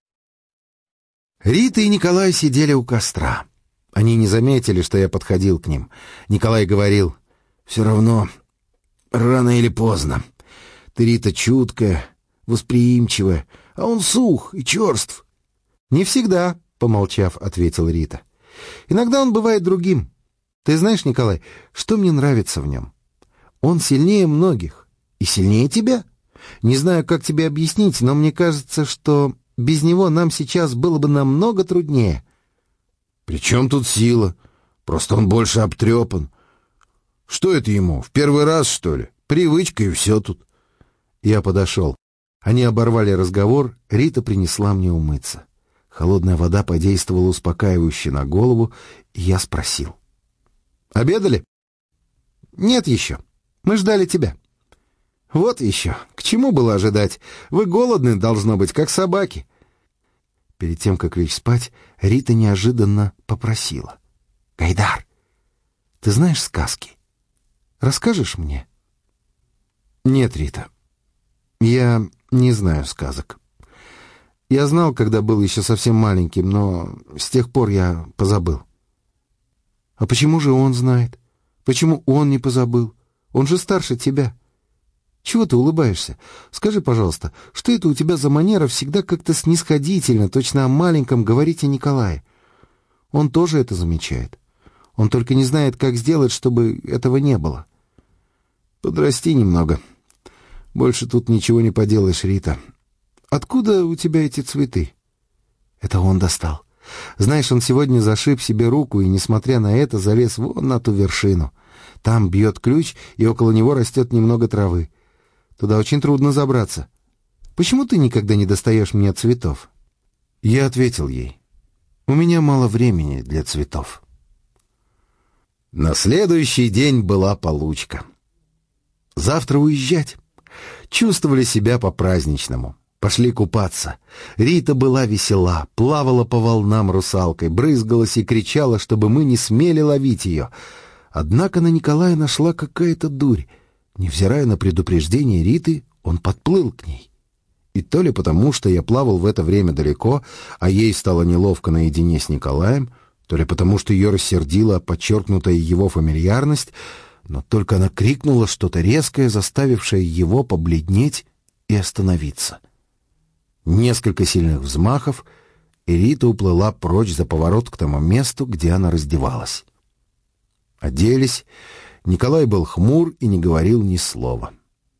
Рита и Николай сидели у костра. Они не заметили, что я подходил к ним. Николай говорил: «Все равно, рано или поздно. Ты, Рита, чуткая, восприимчивая, а он сух и черств». «Не всегда», — помолчав, ответил Рита. «Иногда он бывает другим. Ты знаешь, Николай, что мне нравится в нем? Он сильнее многих и сильнее тебя. Не знаю, как тебе объяснить, но мне кажется, что без него нам сейчас было бы намного труднее». «При чем тут сила? Просто он больше обтрепан. Что это ему, в первый раз, что ли? Привычка и все тут». Я подошел. Они оборвали разговор, Рита принесла мне умыться. Холодная вода подействовала успокаивающе на голову, и я спросил: «Обедали?» «Нет еще. Мы ждали тебя». «Вот еще. К чему было ожидать? Вы голодны, должно быть, как собаки». Перед тем, как лечь спать, Рита неожиданно попросила: «Гайдар, ты знаешь сказки? Расскажешь мне?» «Нет, Рита, я не знаю сказок. Я знал, когда был еще совсем маленьким, но с тех пор я позабыл». «А почему же он знает? Почему он не позабыл? Он же старше тебя. Чего ты улыбаешься? Скажи, пожалуйста, что это у тебя за манера всегда как-то снисходительно, точно о маленьком, говорить о Николае? Он тоже это замечает. Он только не знает, как сделать, чтобы этого не было. Подрасти немного. Больше тут ничего не поделаешь, Рита. Откуда у тебя эти цветы?» «Это он достал. Знаешь, он сегодня зашиб себе руку и, несмотря на это, залез вон на ту вершину. Там бьет ключ, и около него растет немного травы. Туда очень трудно забраться. Почему ты никогда не достаешь мне цветов?» Я ответил ей: «У меня мало времени для цветов». На следующий день была получка. Завтра уезжать. Чувствовали себя по-праздничному. Пошли купаться. Рита была весела, плавала по волнам русалкой, брызгалась и кричала, чтобы мы не смели ловить ее. Однако на Николая нашла какая-то дурь. Невзирая на предупреждение Риты, он подплыл к ней. И то ли потому, что я плавал в это время далеко, а ей стало неловко наедине с Николаем, то ли потому, что ее рассердила подчеркнутая его фамильярность, но только она крикнула что-то резкое, заставившее его побледнеть и остановиться. Несколько сильных взмахов, и Рита уплыла прочь за поворот к тому месту, где она раздевалась. Оделись. Николай был хмур и не говорил ни слова.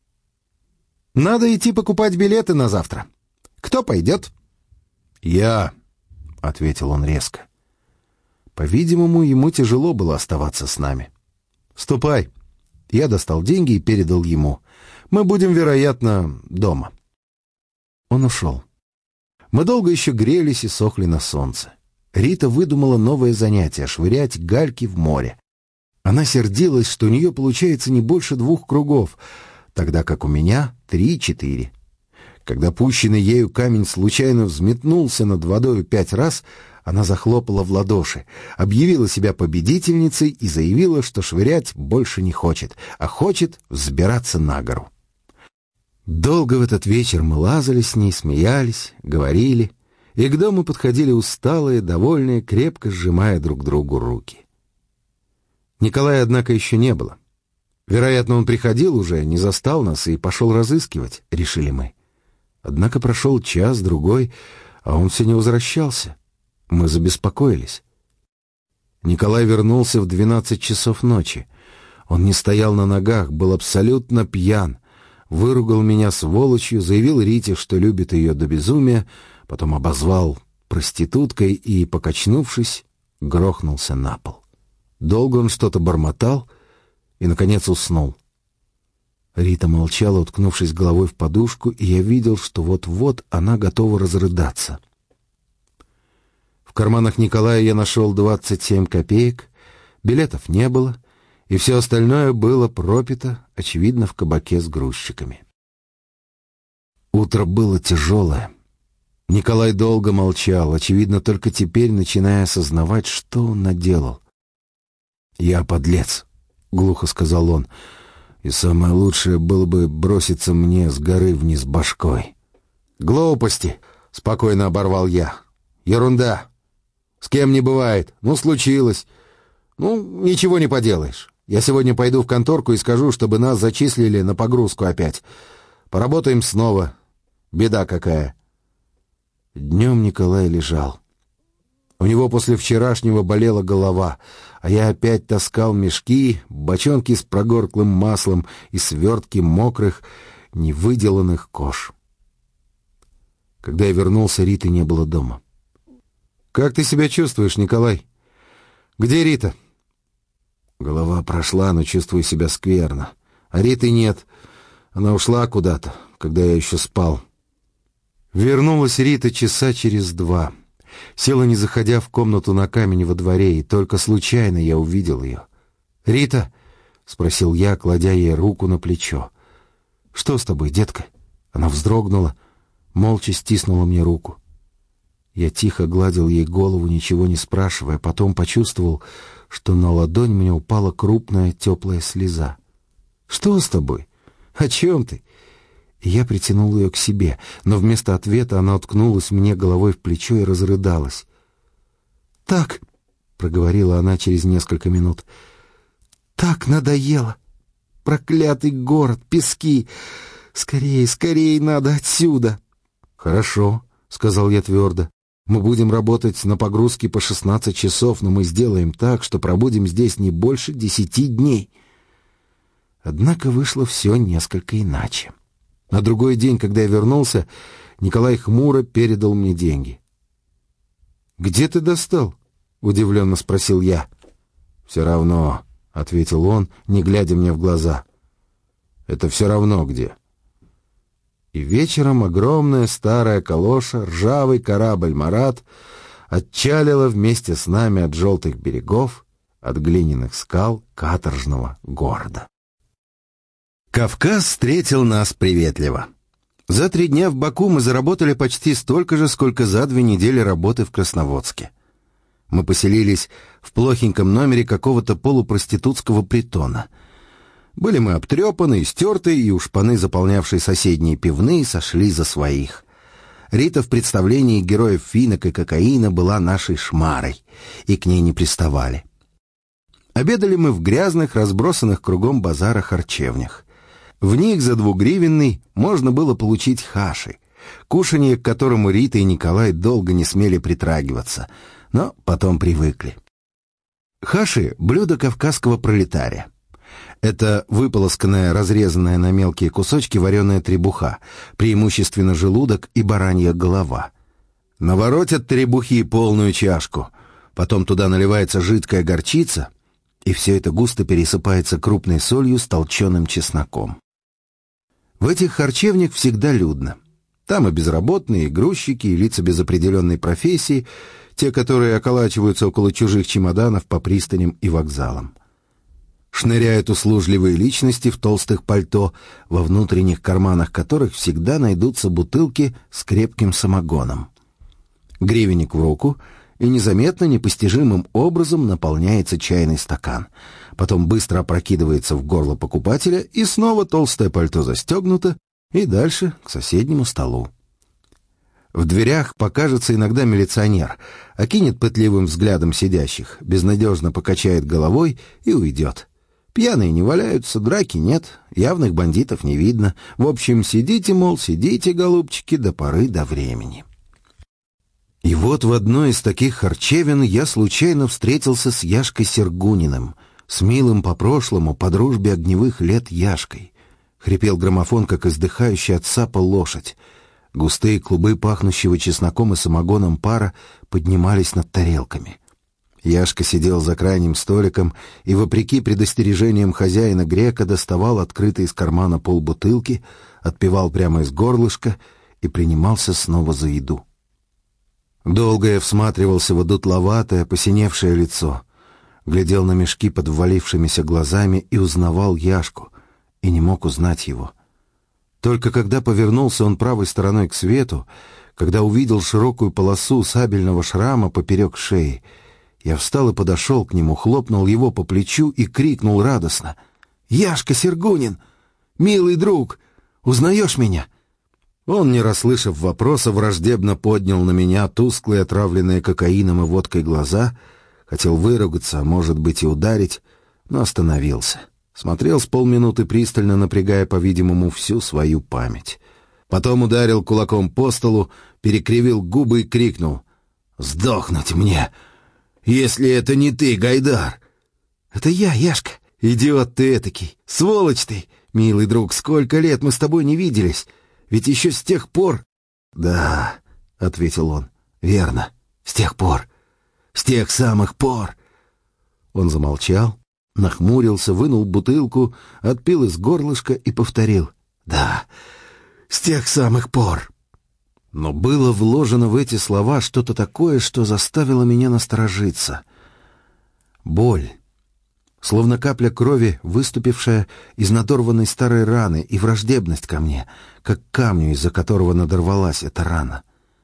«Надо идти покупать билеты на завтра. Кто пойдет?» «Я», — ответил он резко. По-видимому, ему тяжело было оставаться с нами. «Ступай». Я достал деньги и передал ему. «Мы будем, вероятно, дома». Он ушел. Мы долго еще грелись и сохли на солнце. Рита выдумала новое занятие — швырять гальки в море. Она сердилась, что у нее получается не больше двух кругов, тогда как у меня три-четыре. Когда пущенный ею камень случайно взметнулся над водой пять раз, она захлопала в ладоши, объявила себя победительницей и заявила, что швырять больше не хочет, а хочет взбираться на гору. Долго в этот вечер мы лазали с ней, смеялись, говорили, и к дому подходили усталые, довольные, крепко сжимая друг другу руки. Николая, однако, еще не было. Вероятно, он приходил уже, не застал нас и пошел разыскивать, решили мы. Однако прошел час-другой, а он все не возвращался. Мы забеспокоились. Николай вернулся в двенадцать часов ночи. Он не стоял на ногах, был абсолютно пьян. Выругал меня сволочью, заявил Рите, что любит ее до безумия, потом обозвал проституткой и, покачнувшись, грохнулся на пол. Долго он что-то бормотал и, наконец, уснул. Рита молчала, уткнувшись головой в подушку, и я видел, что вот-вот она готова разрыдаться. В карманах Николая я нашел двадцать семь копеек, билетов не было, и все остальное было пропито, очевидно, в кабаке с грузчиками. Утро было тяжелое. Николай долго молчал, очевидно, только теперь начиная осознавать, что он наделал. «Я подлец», — глухо сказал он, — «и самое лучшее было бы броситься мне с горы вниз башкой». «Глупости», — спокойно оборвал я. «Ерунда. С кем не бывает. Ну, случилось. Ну, ничего не поделаешь. Я сегодня пойду в конторку и скажу, чтобы нас зачислили на погрузку опять. Поработаем снова. Беда какая». Днем Николай лежал. У него после вчерашнего болела голова, а я опять таскал мешки, бочонки с прогорклым маслом и свертки мокрых, невыделанных кож. Когда я вернулся, Риты не было дома. «Как ты себя чувствуешь, Николай? Где Рита?» Голова прошла, но чувствую себя скверно. А Риты нет. Она ушла куда-то, когда я еще спал. Вернулась Рита часа через два. Села, не заходя в комнату, на камень во дворе, и только случайно я увидел ее. «Рита?» — спросил я, кладя ей руку на плечо. «Что с тобой, детка?» Она вздрогнула, молча стиснула мне руку. Я тихо гладил ей голову, ничего не спрашивая, потом почувствовал, что на ладонь мне упала крупная теплая слеза. «Что с тобой? О чем ты?» И я притянул ее к себе, но вместо ответа она уткнулась мне головой в плечо и разрыдалась. «Так», — проговорила она через несколько минут, — «так надоело. Проклятый город, пески. Скорее, скорее надо отсюда». «Хорошо», — сказал я твердо. «Мы будем работать на погрузке по шестнадцать часов, но мы сделаем так, что пробудем здесь не больше десяти дней». Однако вышло все несколько иначе. На другой день, когда я вернулся, Николай хмуро передал мне деньги. «Где ты достал?» — удивленно спросил я. «Все равно», — ответил он, не глядя мне в глаза. «Это все равно где». И вечером огромная старая калоша, ржавый корабль «Марат» отчалила вместе с нами от желтых берегов, от глиняных скал каторжного города. Кавказ встретил нас приветливо. За три дня в Баку мы заработали почти столько же, сколько за две недели работы в Красноводске. Мы поселились в плохеньком номере какого-то полупроститутского притона. Были мы обтрепаны и стерты, и у шпаны, заполнявшей соседние пивные, сошли за своих. Рита в представлении героев финок и кокаина была нашей шмарой, и к ней не приставали. Обедали мы в грязных, разбросанных кругом базара харчевнях. В них за двугривенный можно было получить хаши, кушанье, к которому Рита и Николай долго не смели притрагиваться, но потом привыкли. Хаши — блюдо кавказского пролетария. Это выполосканная, разрезанная на мелкие кусочки вареная требуха, преимущественно желудок и баранья голова. Наворотят требухи полную чашку, потом туда наливается жидкая горчица, и все это густо пересыпается крупной солью с толченым чесноком. В этих харчевнях всегда людно. Там и безработные, и грузчики, и лица без определенной профессии, те, которые околачиваются около чужих чемоданов по пристаням и вокзалам. Шныряют услужливые личности в толстых пальто, во внутренних карманах которых всегда найдутся бутылки с крепким самогоном. Гривенник в руку, и незаметно, непостижимым образом наполняется чайный стакан. Потом быстро опрокидывается в горло покупателя, и снова толстое пальто застегнуто, и дальше к соседнему столу. В дверях покажется иногда милиционер, окинет пытливым взглядом сидящих, безнадежно покачает головой и уйдет. Пьяные не валяются, драки нет, явных бандитов не видно. В общем, сидите, мол, сидите, голубчики, до поры до времени. И вот в одной из таких харчевин я случайно встретился с Яшкой Сергуниным, с милым по-прошлому, по дружбе огневых лет Яшкой. Хрипел граммофон, как издыхающая от сапа лошадь. Густые клубы пахнущего чесноком и самогоном пара поднимались над тарелками. Яшка сидел за крайним столиком и, вопреки предостережениям хозяина грека, доставал открытый из кармана полбутылки, отпивал прямо из горлышка и принимался снова за еду. Долго я всматривался в одутловатое, посиневшее лицо, глядел на мешки под ввалившимися глазами и узнавал Яшку, и не мог узнать его. Только когда повернулся он правой стороной к свету, когда увидел широкую полосу сабельного шрама поперек шеи, я встал и подошел к нему, хлопнул его по плечу и крикнул радостно: «Яшка Сергунин! Милый друг! Узнаешь меня?» Он, не расслышав вопроса, враждебно поднял на меня тусклые, отравленные кокаином и водкой глаза, хотел выругаться, а может быть и ударить, но остановился. Смотрел с полминуты пристально, напрягая, по-видимому, всю свою память. Потом ударил кулаком по столу, перекривил губы и крикнул: «Сдохнуть мне, если это не ты, Гайдар!» «Это я, Яшка! Идиот ты этакий! Сволочь ты! Милый друг, сколько лет мы с тобой не виделись! Ведь еще с тех пор...» «Да», — ответил он, — «верно, с тех пор, с тех самых пор». Он замолчал, нахмурился, вынул бутылку, отпил из горлышка и повторил: «Да, с тех самых пор». Но было вложено в эти слова что-то такое, что заставило меня насторожиться. Боль, словно капля крови, выступившая из надорванной старой раны, и враждебность ко мне, как камню, из-за которого надорвалась эта рана.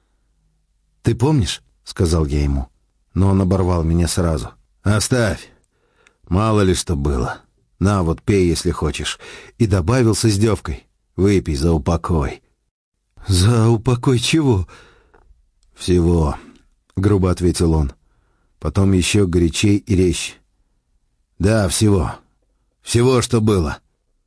«Ты помнишь?» — сказал я ему, но он оборвал меня сразу. «Оставь! Мало ли что было. На вот, пей, если хочешь». И добавил с издевкой: «Выпей за упокой». «За упокой чего?» «Всего», — грубо ответил он. Потом еще горячей и резче: «Да, всего. Всего, что было».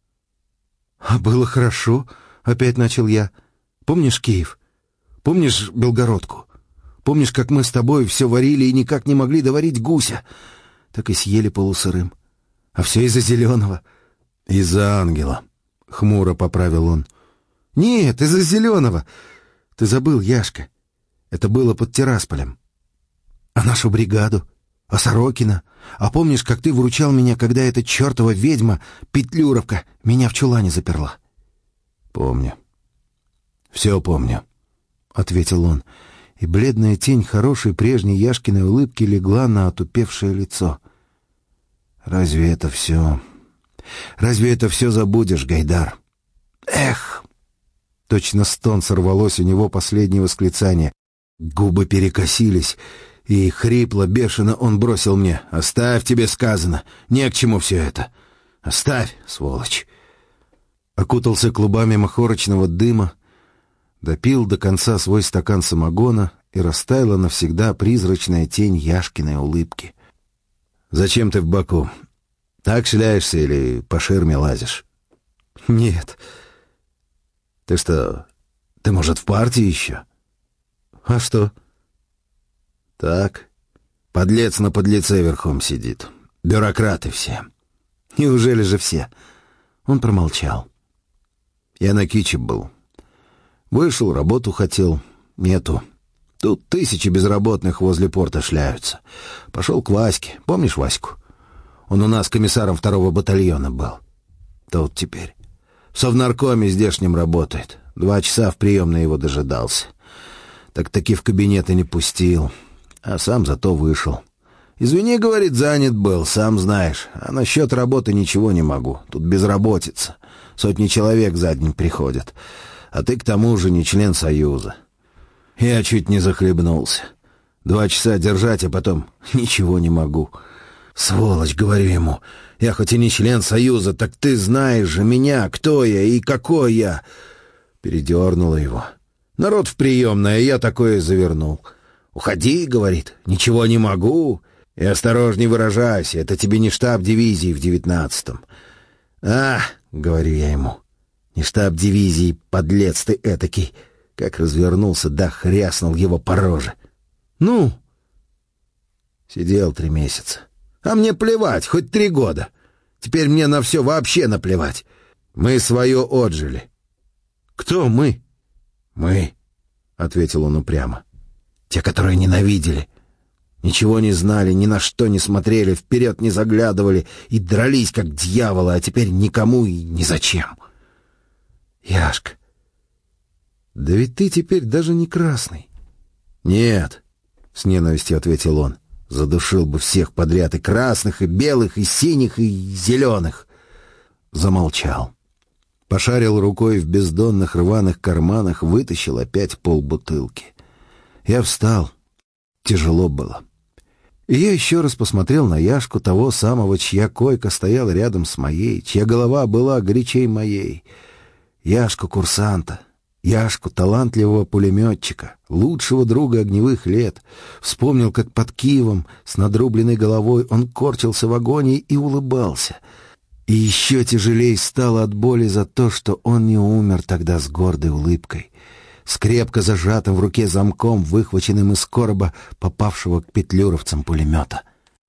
«А было хорошо», — опять начал я. «Помнишь Киев? Помнишь Белгородку? Помнишь, как мы с тобой все варили и никак не могли доварить гуся? Так и съели полусырым. А все из-за зеленого». «Из-за ангела», — хмуро поправил он. «Нет, из-за зеленого. Ты забыл, Яшка. Это было под Тирасполем. А нашу бригаду? А Сорокина? А помнишь, как ты выручал меня, когда эта чертова ведьма, Петлюровка, меня в чулане заперла?» «Помню. Все помню», — ответил он, и бледная тень хорошей прежней Яшкиной улыбки легла на отупевшее лицо. «Разве это все... Разве это все забудешь, Гайдар? Эх!» Точно стон сорвалось у него последнее восклицание. Губы перекосились, и хрипло, бешено он бросил мне: «Оставь, тебе сказано, не к чему все это. Оставь, сволочь!» Окутался клубами махорочного дыма, допил до конца свой стакан самогона, и растаяла навсегда призрачная тень Яшкиной улыбки. «Зачем ты в Баку? Так шляешься или по ширме лазишь?» «Нет». «Ты что, ты, может, в партии еще?» «А что?» «Так, подлец на подлеце верхом сидит. Бюрократы все». «Неужели же все?» Он промолчал. «Я на Киче был. Вышел, работу хотел. Нету. Тут тысячи безработных возле порта шляются. Пошел к Ваське. Помнишь Ваську? Он у нас комиссаром второго батальона был. Тут теперь в совнаркоме здешнем работает. Два часа в приемной его дожидался. Так-таки в кабинет и не пустил. А сам зато вышел. «Извини, — говорит, — занят был, сам знаешь. А насчет работы ничего не могу. Тут безработица. Сотни человек за день приходят. А ты к тому же не член Союза». Я чуть не захлебнулся. Два часа держать, а потом ничего не могу. «Сволочь, — говорю ему, — я хоть и не член Союза, так ты знаешь же меня, кто я и какой я». Передернуло его. Народ в приемной, а я такое завернул. «Уходи, — говорит, — ничего не могу. И осторожней выражайся, это тебе не штаб дивизии в девятнадцатом». «А, — говорю я ему, — не штаб дивизии, подлец ты этакий». Как развернулся, да хряснул его по роже. «Ну?» Сидел три месяца. А мне плевать, хоть три года. Теперь мне на все вообще наплевать. Мы свое отжили. «Кто мы?» «Мы», — ответил он упрямо. «Те, которые ненавидели. Ничего не знали, ни на что не смотрели, вперед не заглядывали и дрались, как дьяволы, а теперь никому и ни зачем». «Яшка, да ведь ты теперь даже не красный». «Нет», — с ненавистью ответил он, — «задушил бы всех подряд, и красных, и белых, и синих, и зеленых». Замолчал. Пошарил рукой в бездонных рваных карманах, вытащил опять полбутылки. Я встал. Тяжело было. И я еще раз посмотрел на Яшку, того самого, чья койка стояла рядом с моей, чья голова была горячей моей. Яшку-курсанта. Яшку, талантливого пулеметчика, лучшего друга огневых лет. Вспомнил, как под Киевом с надрубленной головой он корчился в агонии и улыбался. И еще тяжелей стало от боли за то, что он не умер тогда с гордой улыбкой, с крепко зажатым в руке замком, выхваченным из короба, попавшего к петлюровцам пулемета.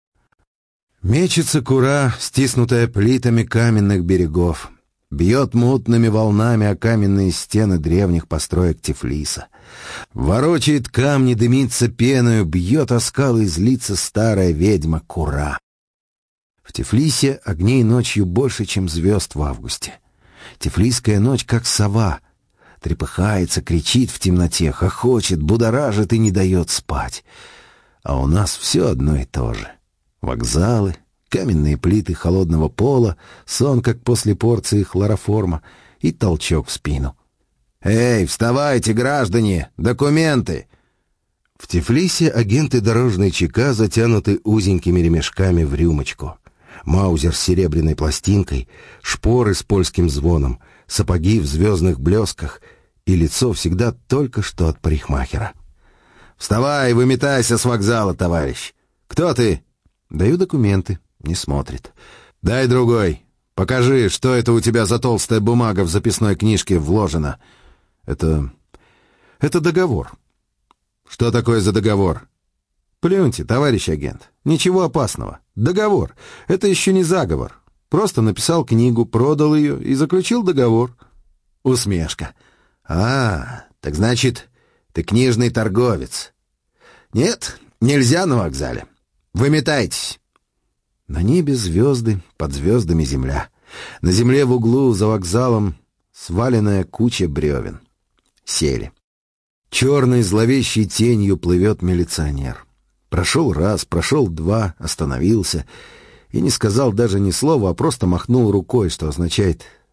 Мечется кура, стиснутая плитами каменных берегов. Бьет мутными волнами о каменные стены древних построек Тифлиса. Ворочает камни, дымится пеною, бьет о скалы и злится старая ведьма Кура. В Тифлисе огней ночью больше, чем звезд в августе. Тифлисская ночь как сова. Трепыхается, кричит в темноте, хохочет, будоражит и не дает спать. А у нас все одно и то же. Вокзалы, каменные плиты холодного пола, сон, как после порции хлороформа, и толчок в спину. «Эй, вставайте, граждане! Документы!» В Тифлисе агенты дорожной ЧК затянуты узенькими ремешками в рюмочку. Маузер с серебряной пластинкой, шпоры с польским звоном, сапоги в звездных блесках и лицо всегда только что от парикмахера. «Вставай, выметайся с вокзала, товарищ! Кто ты?» Даю документы. Не смотрит. «Дай другой. Покажи, что это у тебя за толстая бумага в записной книжке вложена». «Это... это договор». «Что такое за договор?» «Плюньте, товарищ агент. Ничего опасного. Договор. Это еще не заговор. Просто написал книгу, продал ее и заключил договор». Усмешка. «А, так значит, ты книжный торговец». «Нет, нельзя на вокзале. Выметайтесь». На небе звезды, под звездами земля. На земле в углу за вокзалом сваленная куча бревен. Сели. Черной зловещей тенью плывет милиционер. Прошел раз, прошел два, остановился и не сказал даже ни слова, а просто махнул рукой, что означает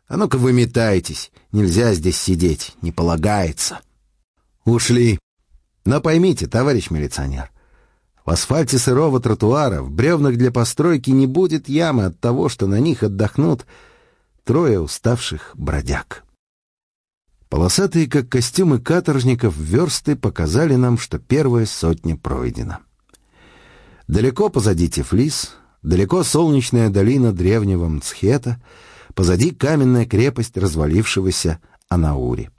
А ну-ка выметайтесь, нельзя здесь сидеть, не полагается. Ушли. Но поймите, товарищ милиционер, в асфальте сырого тротуара, в бревнах для постройки не будет ямы от того, что на них отдохнут трое уставших бродяг. Полосатые, как костюмы каторжников, версты показали нам, что первая сотня пройдена. Далеко позади Тифлис, далеко солнечная долина древнего Мцхета, позади каменная крепость развалившегося Анаури.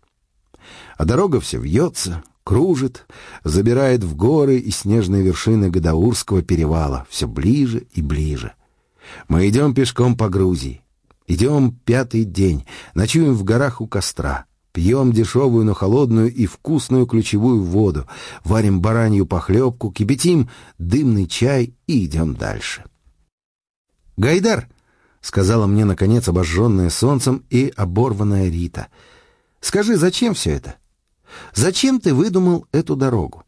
А дорога все вьется, кружит, забирает в горы и снежные вершины Гадаурского перевала, все ближе и ближе. Мы идем пешком по Грузии. Идем пятый день, ночуем в горах у костра, пьем дешевую, но холодную и вкусную ключевую воду, варим баранью похлебку, кипятим дымный чай и идем дальше. «Гайдар!» — сказала мне, наконец, обожженная солнцем и оборванная Рита. «Скажи, зачем все это? Зачем ты выдумал эту дорогу?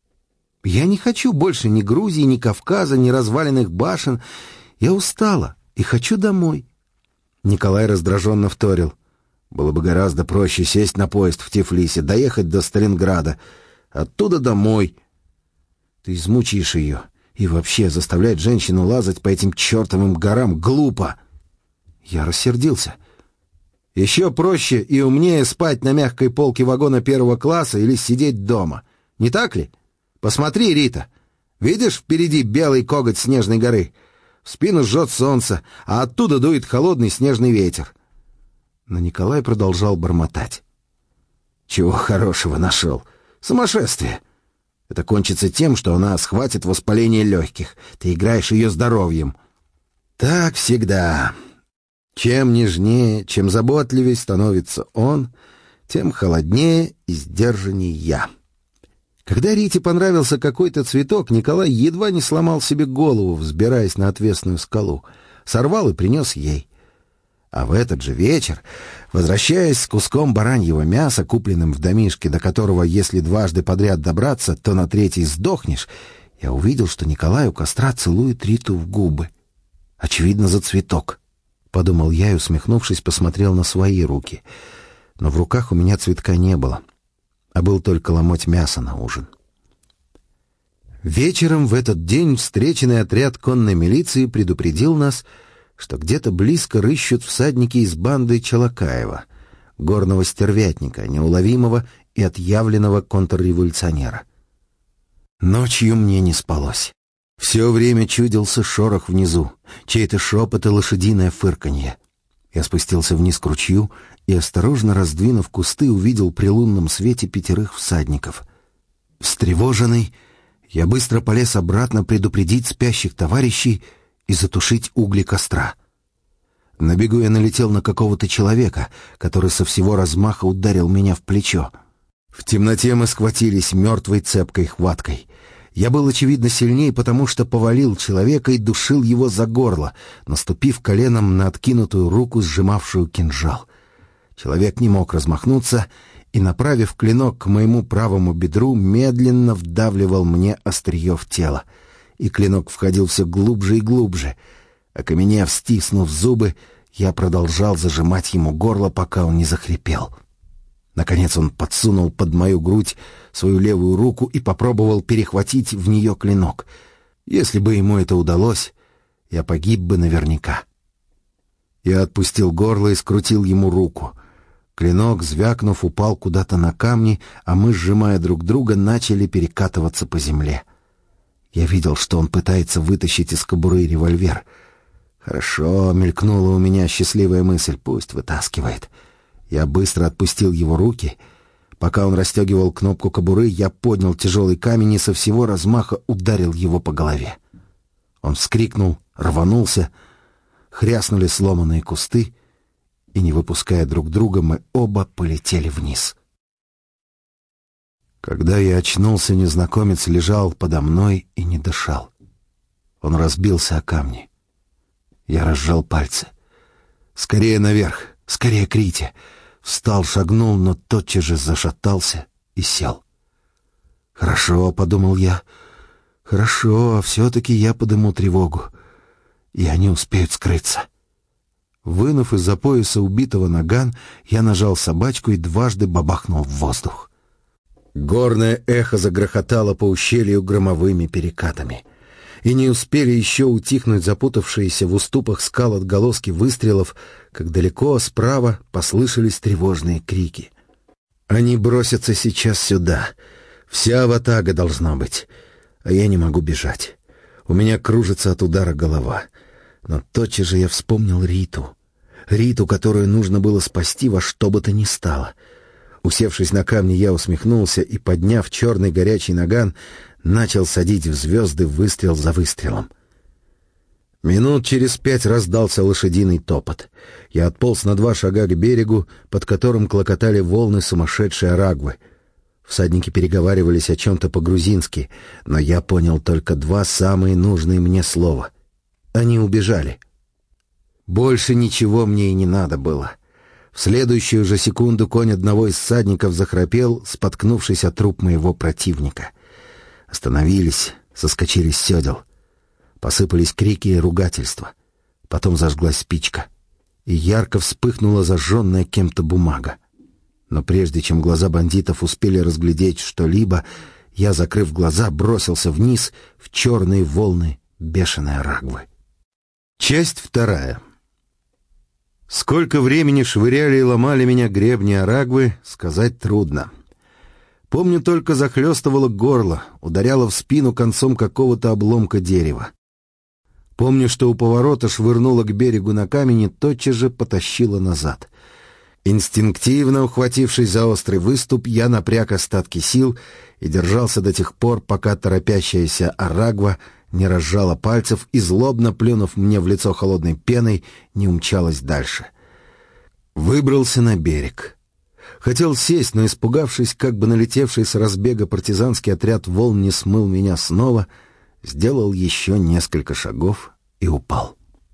Я не хочу больше ни Грузии, ни Кавказа, ни разваленных башен. Я устала и хочу домой». Николай раздраженно вторил. «Было бы гораздо проще сесть на поезд в Тифлисе, доехать до Сталинграда, оттуда домой. Ты измучаешь ее, и вообще заставлять женщину лазать по этим чертовым горам глупо». Я рассердился. «Еще проще и умнее спать на мягкой полке вагона первого класса или сидеть дома. Не так ли? Посмотри, Рита, видишь впереди белый коготь снежной горы? В спину жжет солнце, а оттуда дует холодный снежный ветер». Но Николай продолжал бормотать. «Чего хорошего нашел? Сумасшествие! Это кончится тем, что она схватит воспаление легких. Ты играешь ее здоровьем». Так всегда. Чем нежнее, чем заботливее становится он, тем холоднее и сдержаннее я. Когда Рите понравился какой-то цветок, Николай едва не сломал себе голову, взбираясь на отвесную скалу. Сорвал и принес ей. А в этот же вечер, возвращаясь с куском бараньего мяса, купленным в домишке, до которого, если дважды подряд добраться, то на третий сдохнешь, я увидел, что Николай у костра целует Риту в губы. Очевидно, за цветок. Подумал я и, усмехнувшись, посмотрел на свои руки. Но в руках у меня цветка не было, а был только ломоть мяса на ужин. Вечером в этот день встреченный отряд конной милиции предупредил нас, что где-то близко рыщут всадники из банды Чалакаева, горного стервятника, неуловимого и отъявленного контрреволюционера. Ночью мне не спалось. Все время чудился шорох внизу, чей-то шепот и лошадиное фырканье. Я спустился вниз к ручью и, осторожно раздвинув кусты, увидел при лунном свете пятерых всадников. Встревоженный, я быстро полез обратно предупредить спящих товарищей и затушить угли костра. На бегу я налетел на какого-то человека, который со всего размаха ударил меня в плечо. В темноте мы схватились мертвой цепкой хваткой. Я был, очевидно, сильней, потому что повалил человека и душил его за горло, наступив коленом на откинутую руку, сжимавшую кинжал. Человек не мог размахнуться и, направив клинок к моему правому бедру, медленно вдавливал мне острие в тело. И клинок входил все глубже и глубже. Окаменев, стиснув зубы, я продолжал зажимать ему горло, пока он не захрипел. Наконец он подсунул под мою грудь свою левую руку и попробовал перехватить в нее клинок. Если бы ему это удалось, я погиб бы наверняка. Я отпустил горло и скрутил ему руку. Клинок, звякнув, упал куда-то на камни, а мы, сжимая друг друга, начали перекатываться по земле. Я видел, что он пытается вытащить из кобуры револьвер. «Хорошо», — мелькнула у меня счастливая мысль, — «пусть вытаскивает». Я быстро отпустил его руки. Пока он расстегивал кнопку кобуры, я поднял тяжелый камень и со всего размаха ударил его по голове. Он вскрикнул, рванулся, хряснули сломанные кусты, и, не выпуская друг друга, мы оба полетели вниз. Когда я очнулся, незнакомец лежал подо мной и не дышал. Он разбился о камни. Я разжал пальцы. «Скорее наверх! Скорее к Рите!» Встал, шагнул, но тотчас же зашатался и сел. «Хорошо», — подумал я, — «хорошо, все-таки я подыму тревогу, и они успеют скрыться. Вынув из-за пояса убитого наган, я нажал собачку и дважды бабахнул в воздух. Горное эхо загрохотало по ущелью громовыми перекатами. И не успели еще утихнуть запутавшиеся в уступах скал отголоски выстрелов, как далеко справа послышались тревожные крики. «Они бросятся сейчас сюда. Вся ватага должна быть. А я не могу бежать. У меня кружится от удара голова. Но тотчас же я вспомнил Риту. Риту, которую нужно было спасти во что бы то ни стало. Усевшись на камни, я усмехнулся и, подняв черный горячий наган, начал садить в звезды выстрел за выстрелом. Минут через пять раздался лошадиный топот. Я отполз на два шага к берегу, под которым клокотали волны сумасшедшей арагвы. Всадники переговаривались о чем-то по-грузински, но я понял только два самые нужные мне слова. Они убежали. Больше ничего мне и не надо было. В следующую же секунду конь одного из всадников захрапел, споткнувшись о труп моего противника. Остановились, соскочили с седел. Посыпались крики и ругательства. Потом зажглась спичка, и ярко вспыхнула зажженная кем-то бумага. Но прежде чем глаза бандитов успели разглядеть что-либо, я, закрыв глаза, бросился вниз в черные волны бешеной арагвы. Часть вторая. Сколько времени швыряли и ломали меня гребни арагвы, сказать трудно. Помню, только захлестывало горло, ударяло в спину концом какого-то обломка дерева. Помню, что у поворота швырнуло к берегу на камень и тотчас же потащило назад. Инстинктивно ухватившись за острый выступ, я напряг остатки сил и держался до тех пор, пока торопящаяся арагва не разжала пальцев и, злобно плюнув мне в лицо холодной пеной, не умчалась дальше. Выбрался на берег. Хотел сесть, но, испугавшись, как бы налетевший с разбега партизанский отряд волн не смыл меня снова, сделал еще несколько шагов и упал.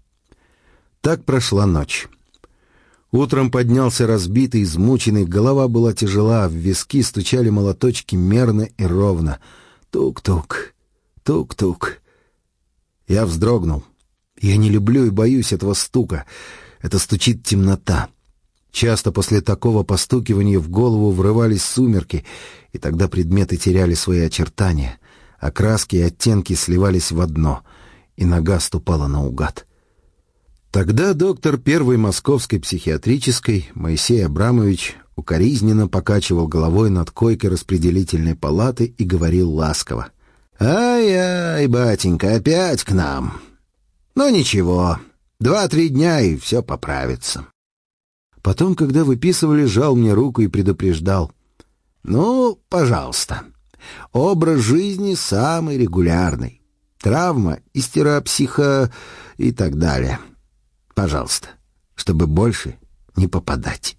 Так прошла ночь. Утром поднялся разбитый, измученный, голова была тяжела, в виски стучали молоточки мерно и ровно. Тук-тук, тук-тук. Я вздрогнул. Я не люблю и боюсь этого стука. Это стучит темнота. Часто после такого постукивания в голову врывались сумерки, и тогда предметы теряли свои очертания, а краски и оттенки сливались в одно, и нога ступала наугад. Тогда доктор первой московской психиатрической, Моисей Абрамович, укоризненно покачивал головой над койкой распределительной палаты и говорил ласково: «Ай-ай, батенька, опять к нам. Но ничего, два-три дня, и все поправится». Потом, когда выписывали, жал мне руку и предупреждал: «Ну, пожалуйста, образ жизни самый регулярный. Травма, истеропсихо и так далее. Пожалуйста, чтобы больше не попадать».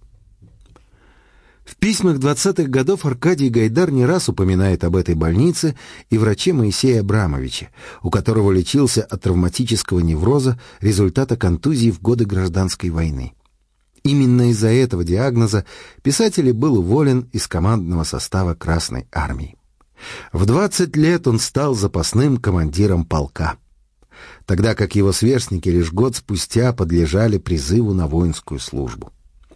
В письмах двадцатых годов Аркадий Гайдар не раз упоминает об этой больнице и враче Моисея Абрамовича, у которого лечился от травматического невроза, результата контузии в годы гражданской войны. Именно из-за этого диагноза писатель был уволен из командного состава Красной армии. В двадцать лет он стал запасным командиром полка, тогда как его сверстники лишь год спустя подлежали призыву на воинскую службу.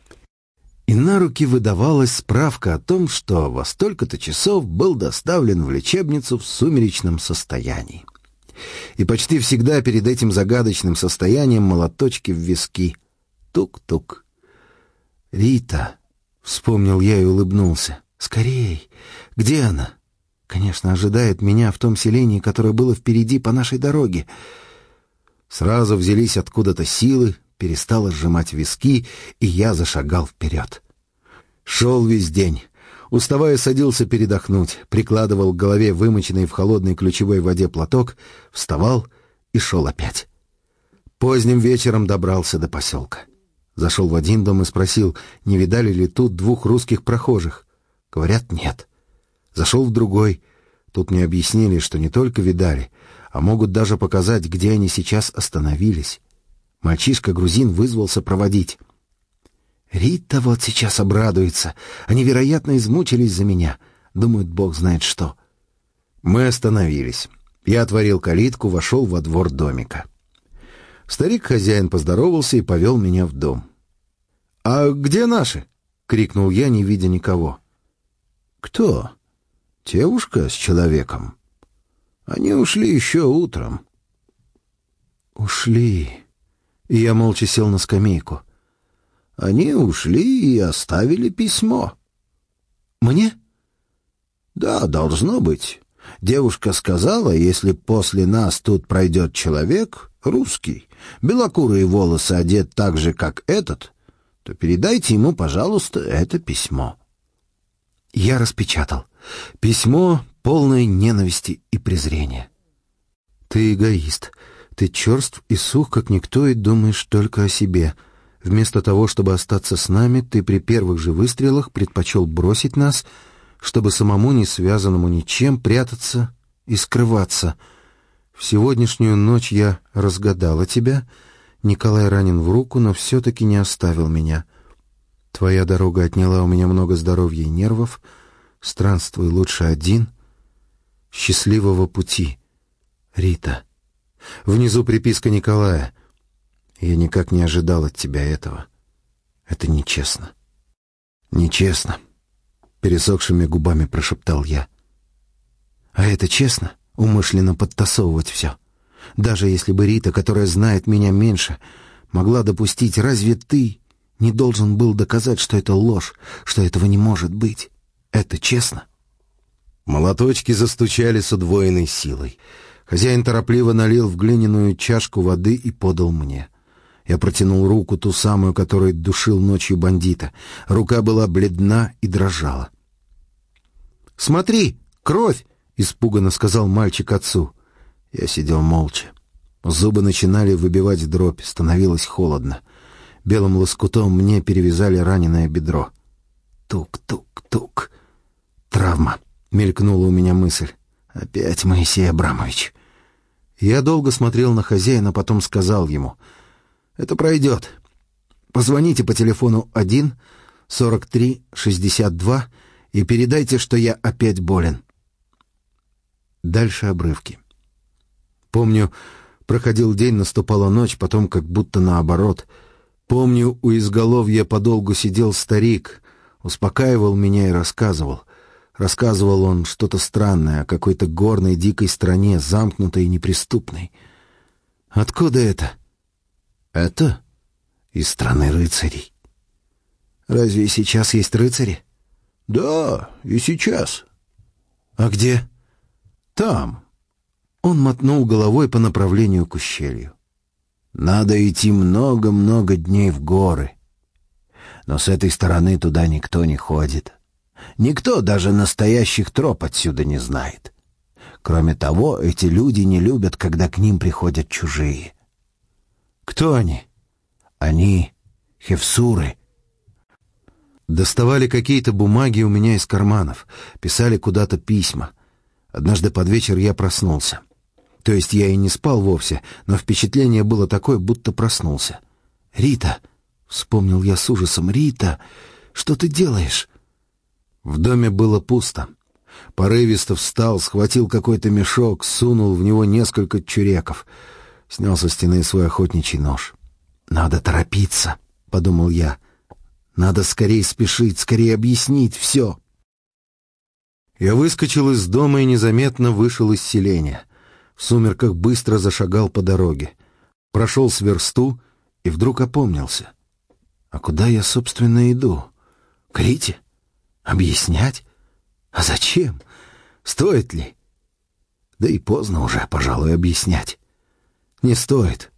И на руки выдавалась справка о том, что во столько-то часов был доставлен в лечебницу в сумеречном состоянии. И почти всегда перед этим загадочным состоянием молоточки в виски. Тук-тук. «Рита», — вспомнил я и улыбнулся. «Скорей! Где она? Конечно, ожидает меня в том селении, которое было впереди по нашей дороге». Сразу взялись откуда-то силы, перестало сжимать виски, и я зашагал вперед. Шел весь день. Уставая, садился передохнуть, прикладывал к голове вымоченный в холодной ключевой воде платок, вставал и шел опять. Поздним вечером добрался до поселка. Зашел в один дом и спросил, не видали ли тут двух русских прохожих. Говорят, нет. Зашел в другой. Тут мне объяснили, что не только видали, а могут даже показать, где они сейчас остановились. Мальчишка-грузин вызвался проводить. Рита вот сейчас обрадуется. Они, вероятно, измучились за меня. Думают, бог знает что. Мы остановились. Я отворил калитку, вошел во двор домика. Старик-хозяин поздоровался и повел меня в дом. «А где наши?» — крикнул я, не видя никого. «Кто? Девушка с человеком. Они ушли еще утром». «Ушли...» И я молча сел на скамейку. «Они ушли и оставили письмо». «Мне?» «Да, должно быть. Девушка сказала, если после нас тут пройдет человек, русский, белокурые волосы одет так же, как этот, то передайте ему, пожалуйста, это письмо». Я распечатал. Письмо, полное ненависти и презрения. «Ты эгоист. Ты черств и сух, как никто, и думаешь только о себе. Вместо того, чтобы остаться с нами, ты при первых же выстрелах предпочел бросить нас, чтобы самому, не связанному ничем, прятаться и скрываться. В сегодняшнюю ночь я разгадала тебя. Николай ранен в руку, но все-таки не оставил меня. Твоя дорога отняла у меня много здоровья и нервов. Странствуй лучше один. Счастливого пути, Рита». Внизу приписка Николая. Я никак не ожидал от тебя этого. Это нечестно. Нечестно, пересохшими губами прошептал я. А это честно, умышленно подтасовывать все. Даже если бы Рита, которая знает меня меньше, могла допустить, разве ты не должен был доказать, что это ложь, что этого не может быть? Это честно? Молоточки застучали с удвоенной силой. Хозяин торопливо налил в глиняную чашку воды и подал мне. Я протянул руку, ту самую, которой душил ночью бандита. Рука была бледна и дрожала. «Смотри, кровь!» — испуганно сказал мальчик отцу. Я сидел молча. Зубы начинали выбивать дробь, становилось холодно. Белым лоскутом мне перевязали раненое бедро. Тук-тук-тук. «Травма», — мелькнула у меня мысль. «Опять Моисей Абрамович». Я долго смотрел на хозяина, потом сказал ему: «Это пройдет. Позвоните по телефону один сорок три шестьдесят два и передайте, что я опять болен». Дальше обрывки. Помню, проходил день, наступала ночь, потом как будто наоборот. Помню, у изголовья подолгу сидел старик, успокаивал меня и рассказывал. Рассказывал он что-то странное о какой-то горной дикой стране, замкнутой и неприступной. «Откуда это?» «Это из страны рыцарей». «Разве и сейчас есть рыцари?» «Да, и сейчас». «А где?» «Там». Он мотнул головой по направлению к ущелью. «Надо идти много-много дней в горы. Но с этой стороны туда никто не ходит. Никто даже настоящих троп отсюда не знает. Кроме того, эти люди не любят, когда к ним приходят чужие». «Кто они?» «Они хевсуры». Доставали какие-то бумаги у меня из карманов, писали куда-то письма. Однажды под вечер я проснулся. То есть я и не спал вовсе, но впечатление было такое, будто проснулся. «Рита!» — вспомнил я с ужасом. «Рита, что ты делаешь?» В доме было пусто. Порывисто встал, схватил какой-то мешок, сунул в него несколько чуреков. Снял со стены свой охотничий нож. «Надо торопиться», — подумал я. «Надо скорее спешить, скорее объяснить все». Я выскочил из дома и незаметно вышел из селения. В сумерках быстро зашагал по дороге. Прошел с версту и вдруг опомнился. А куда я, собственно, иду? К Рите? Объяснять? А зачем? Стоит ли? Да и поздно уже, пожалуй, объяснять. Не стоит.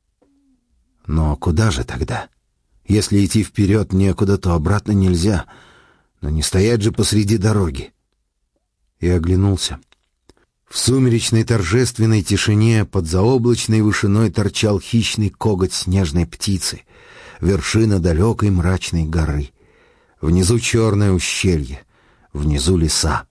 Но куда же тогда? Если идти вперед некуда, то обратно нельзя. Но не стоять же посреди дороги. И оглянулся. В сумеречной торжественной тишине под заоблачной вышиной торчал хищный коготь снежной птицы, вершина далекой мрачной горы. Внизу черное ущелье, внизу леса.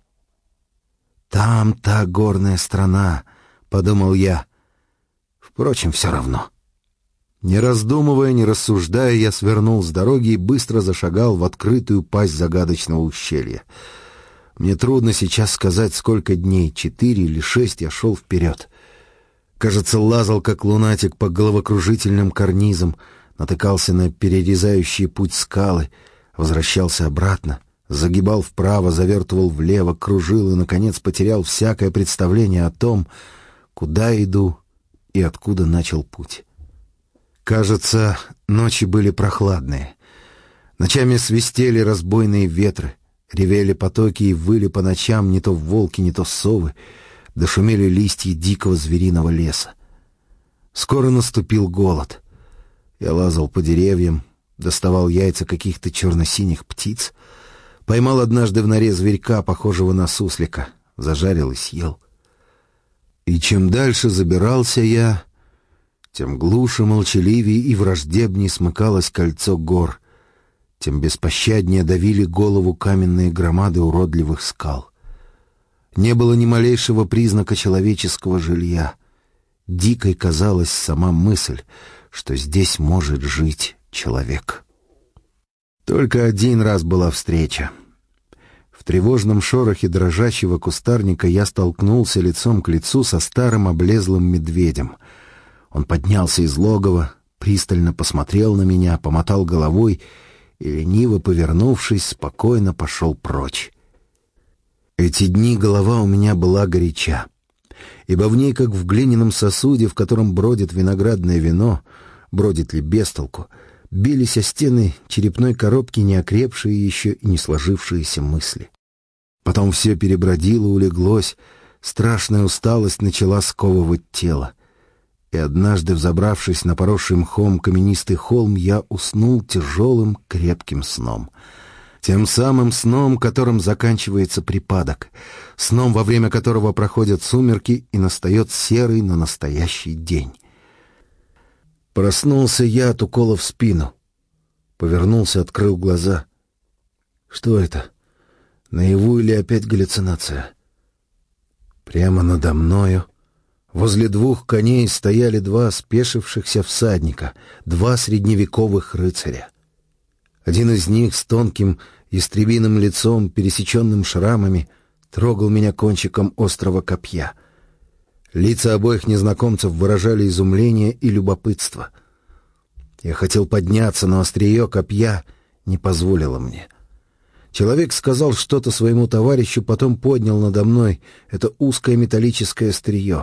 «Там та горная страна», — подумал я. Впрочем, все равно. Не раздумывая, не рассуждая, я свернул с дороги и быстро зашагал в открытую пасть загадочного ущелья. Мне трудно сейчас сказать, сколько дней, четыре или шесть, я шел вперед. Кажется, лазал, как лунатик, по головокружительным карнизам, натыкался на перерезающие путь скалы, возвращался обратно, загибал вправо, завертывал влево, кружил и, наконец, потерял всякое представление о том, куда иду и откуда начал путь. Кажется, ночи были прохладные. Ночами свистели разбойные ветры, ревели потоки и выли по ночам не то волки, не то совы, да шумели листья дикого звериного леса. Скоро наступил голод. Я лазал по деревьям, доставал яйца каких-то черно-синих птиц, поймал однажды в норе зверька, похожего на суслика, зажарил и съел. И чем дальше забирался я, тем глуше, молчаливее и враждебнее смыкалось кольцо гор, тем беспощаднее давили голову каменные громады уродливых скал. Не было ни малейшего признака человеческого жилья. Дикой казалась сама мысль, что здесь может жить человек. Только один раз была встреча. В тревожном шорохе дрожащего кустарника я столкнулся лицом к лицу со старым облезлым медведем. Он поднялся из логова, пристально посмотрел на меня, помотал головой и, лениво повернувшись, спокойно пошел прочь. Эти дни голова у меня была горяча, ибо в ней, как в глиняном сосуде, в котором бродит виноградное вино, бродит ли без толку, бились о стены черепной коробки неокрепшие еще и не сложившиеся мысли. Потом все перебродило, улеглось, страшная усталость начала сковывать тело. И однажды, взобравшись на поросший мхом каменистый холм, я уснул тяжелым крепким сном. Тем самым сном, которым заканчивается припадок, сном, во время которого проходят сумерки и настает серый, но настоящий день. Проснулся я от укола в спину. Повернулся, открыл глаза. Что это? Наяву или опять галлюцинация? Прямо надо мною, возле двух коней, стояли два спешившихся всадника, два средневековых рыцаря. Один из них с тонким ястребиным лицом, пересеченным шрамами, трогал меня кончиком острого копья. Лица обоих незнакомцев выражали изумление и любопытство. Я хотел подняться, но острие копья не позволило мне. Человек сказал что-то своему товарищу, потом поднял надо мной это узкое металлическое острие.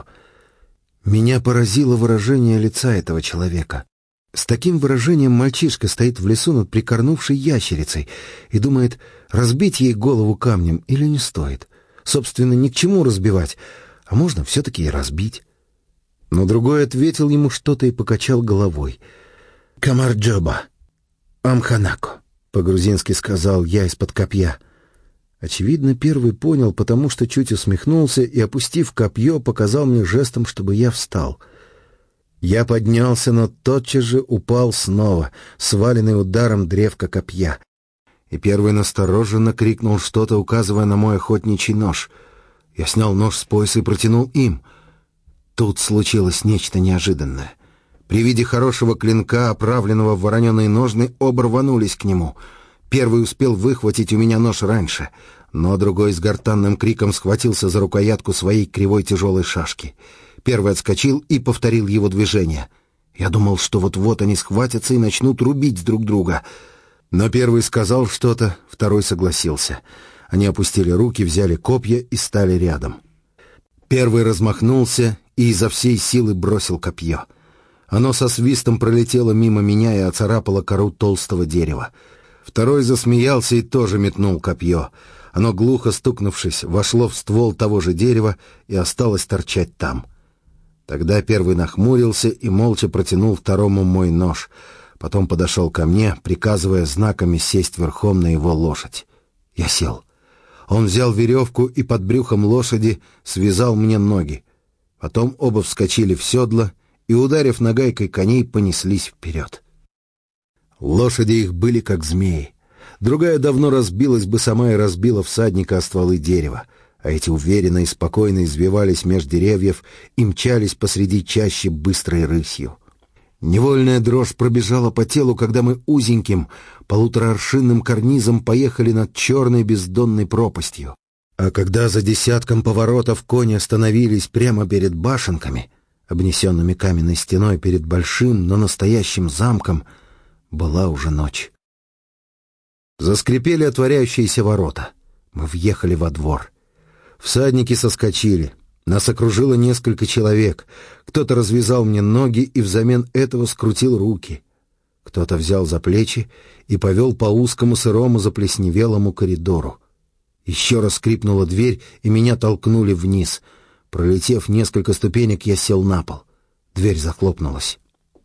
Меня поразило выражение лица этого человека. С таким выражением мальчишка стоит в лесу над прикорнувшей ящерицей и думает, разбить ей голову камнем или не стоит. Собственно, ни к чему разбивать, а можно все-таки и разбить. Но другой ответил ему что-то и покачал головой. «Камарджоба, Амханако», — по-грузински сказал я из-под копья. Очевидно, первый понял, потому что чуть усмехнулся и, опустив копье, показал мне жестом, чтобы я встал. Я поднялся, но тотчас же упал снова, сваленный ударом древка копья. И первый настороженно крикнул что-то, указывая на мой охотничий нож. Я снял нож с пояса и протянул им. Тут случилось нечто неожиданное. При виде хорошего клинка, оправленного в вороненые ножны, оба рванулись к нему. Первый успел выхватить у меня нож раньше, но другой с гортанным криком схватился за рукоятку своей кривой тяжелой шашки. Первый отскочил и повторил его движение. Я думал, что вот-вот они схватятся и начнут рубить друг друга. Но первый сказал что-то, второй согласился. Они опустили руки, взяли копья и стали рядом. Первый размахнулся и изо всей силы бросил копье. Оно со свистом пролетело мимо меня и оцарапало кору толстого дерева. Второй засмеялся и тоже метнул копье. Оно, глухо стукнувшись, вошло в ствол того же дерева и осталось торчать там. Тогда первый нахмурился и молча протянул второму мой нож. Потом подошел ко мне, приказывая знаками сесть верхом на его лошадь. Я сел. Он взял веревку и под брюхом лошади связал мне ноги. Потом оба вскочили в седло и, ударив нагайкой коней, понеслись вперед. Лошади их были как змеи. Другая давно разбилась бы сама и разбила всадника о стволы дерева, а эти уверенно и спокойно извивались меж деревьев и мчались посреди чащи быстрой рысью. Невольная дрожь пробежала по телу, когда мы узеньким, полуторааршинным карнизом поехали над черной бездонной пропастью. А когда за десятком поворотов кони остановились прямо перед башенками, обнесенными каменной стеной перед большим, но настоящим замком, была уже ночь. Заскрипели отворяющиеся ворота. Мы въехали во двор. Всадники соскочили. Нас окружило несколько человек. Кто-то развязал мне ноги и взамен этого скрутил руки. Кто-то взял за плечи и повел по узкому сырому заплесневелому коридору. Еще раз скрипнула дверь, и меня толкнули вниз. Пролетев несколько ступенек, я сел на пол. Дверь захлопнулась.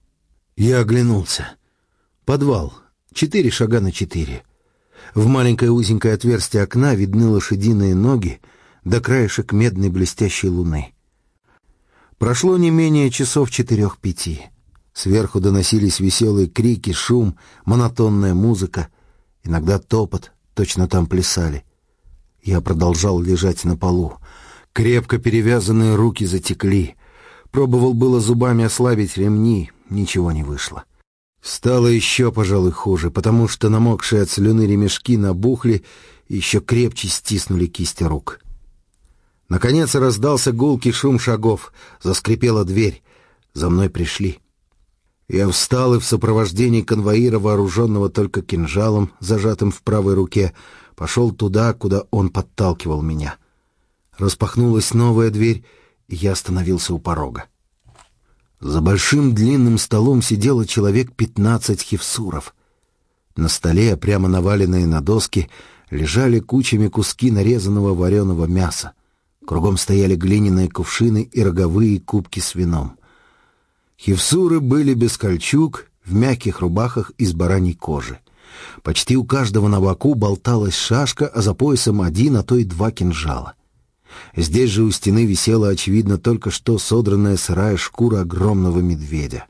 Я оглянулся. Подвал. Четыре шага на четыре. В маленькое узенькое отверстие окна видны лошадиные ноги до краешек медной блестящей луны. Прошло не менее часов четырех-пяти. Сверху доносились веселые крики, шум, монотонная музыка, иногда топот, точно там плясали. Я продолжал лежать на полу. Крепко перевязанные руки затекли. Пробовал было зубами ослабить ремни, ничего не вышло. Стало еще, пожалуй, хуже, потому что намокшие от слюны ремешки набухли и еще крепче стиснули кисти рук. Наконец раздался гулкий шум шагов, заскрипела дверь. За мной пришли. Я встал и в сопровождении конвоира, вооруженного только кинжалом, зажатым в правой руке, пошел туда, куда он подталкивал меня. Распахнулась новая дверь, и я остановился у порога. За большим длинным столом сидело человек пятнадцать хевсуров. На столе, прямо наваленные на доски, лежали кучами куски нарезанного вареного мяса. Кругом стояли глиняные кувшины и роговые кубки с вином. Хевсуры были без кольчуг, в мягких рубахах из бараньей кожи. Почти у каждого на боку болталась шашка, а за поясом один, а то и два кинжала. Здесь же у стены висела, очевидно, только что содранная сырая шкура огромного медведя.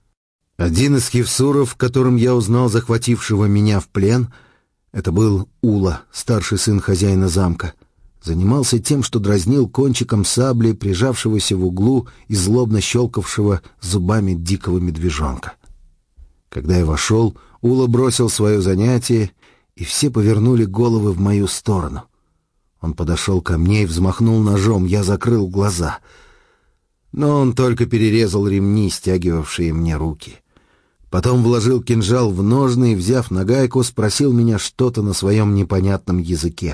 Один из хевсуров, которым я узнал захватившего меня в плен, это был Ула, старший сын хозяина замка, занимался тем, что дразнил кончиком сабли прижавшегося в углу и злобно щелкавшего зубами дикого медвежонка. Когда я вошел, Ула бросил свое занятие, и все повернули головы в мою сторону. Он подошел ко мне и взмахнул ножом, я закрыл глаза. Но он только перерезал ремни, стягивавшие мне руки. Потом вложил кинжал в ножны и, взяв нагайку, спросил меня что-то на своем непонятном языке.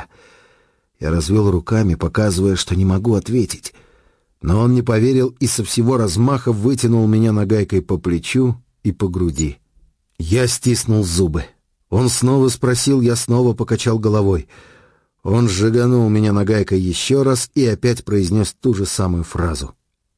Я развел руками, показывая, что не могу ответить. Но он не поверил и со всего размаха вытянул меня нагайкой по плечу и по груди. Я стиснул зубы. Он снова спросил, я снова покачал головой. Он сжиганул меня нагайкой еще раз и опять произнес ту же самую фразу.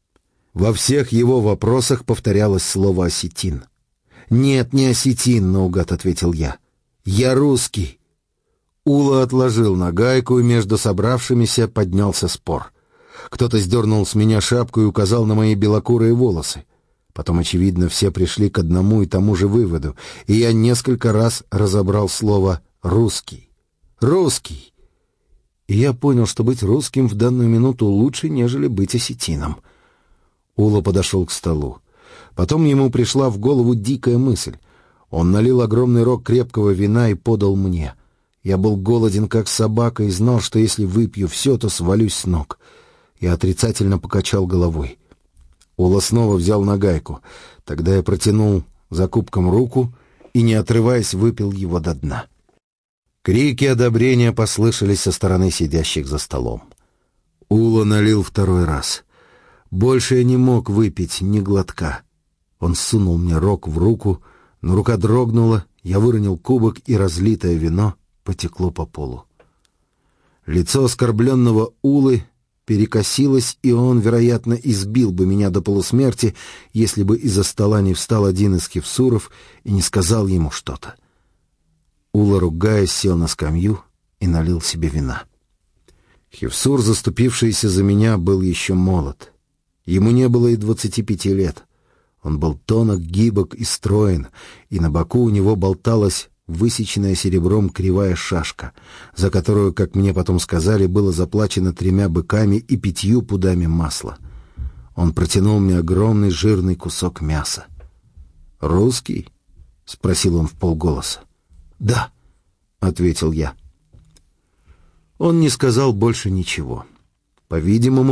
Во всех его вопросах повторялось слово «осетин». «Нет, не осетин», — наугад ответил я. «Я русский». Ула отложил нагайку, и между собравшимися поднялся спор. Кто-то сдернул с меня шапку и указал на мои белокурые волосы. Потом, очевидно, все пришли к одному и тому же выводу, и я несколько раз разобрал слово «русский». «Русский». И я понял, что быть русским в данную минуту лучше, нежели быть осетином. Ула подошел к столу. Потом ему пришла в голову дикая мысль. Он налил огромный рог крепкого вина и подал мне. Я был голоден, как собака, и знал, что если выпью все, то свалюсь с ног. Я отрицательно покачал головой. Ула снова взял нагайку. Тогда я протянул за кубком руку и, не отрываясь, выпил его до дна. Крики одобрения послышались со стороны сидящих за столом. Ула налил второй раз. Больше я не мог выпить ни глотка. Он сунул мне рог в руку, но рука дрогнула, я выронил кубок, и разлитое вино потекло по полу. Лицо оскорбленного Улы перекосилось, и он, вероятно, избил бы меня до полусмерти, если бы из-за стола не встал один из хевсуров и не сказал ему что-то. Ула, ругаясь, сел на скамью и налил себе вина. Хевсур, заступившийся за меня, был еще молод. Ему не было и двадцати пяти лет. Он был тонок, гибок и строен, и на боку у него болталась высеченная серебром кривая шашка, за которую, как мне потом сказали, было заплачено тремя быками и пятью пудами масла. Он протянул мне огромный жирный кусок мяса. «Русский?» — спросил он вполголоса. «Да», — ответил я. Он не сказал больше ничего. По-видимому,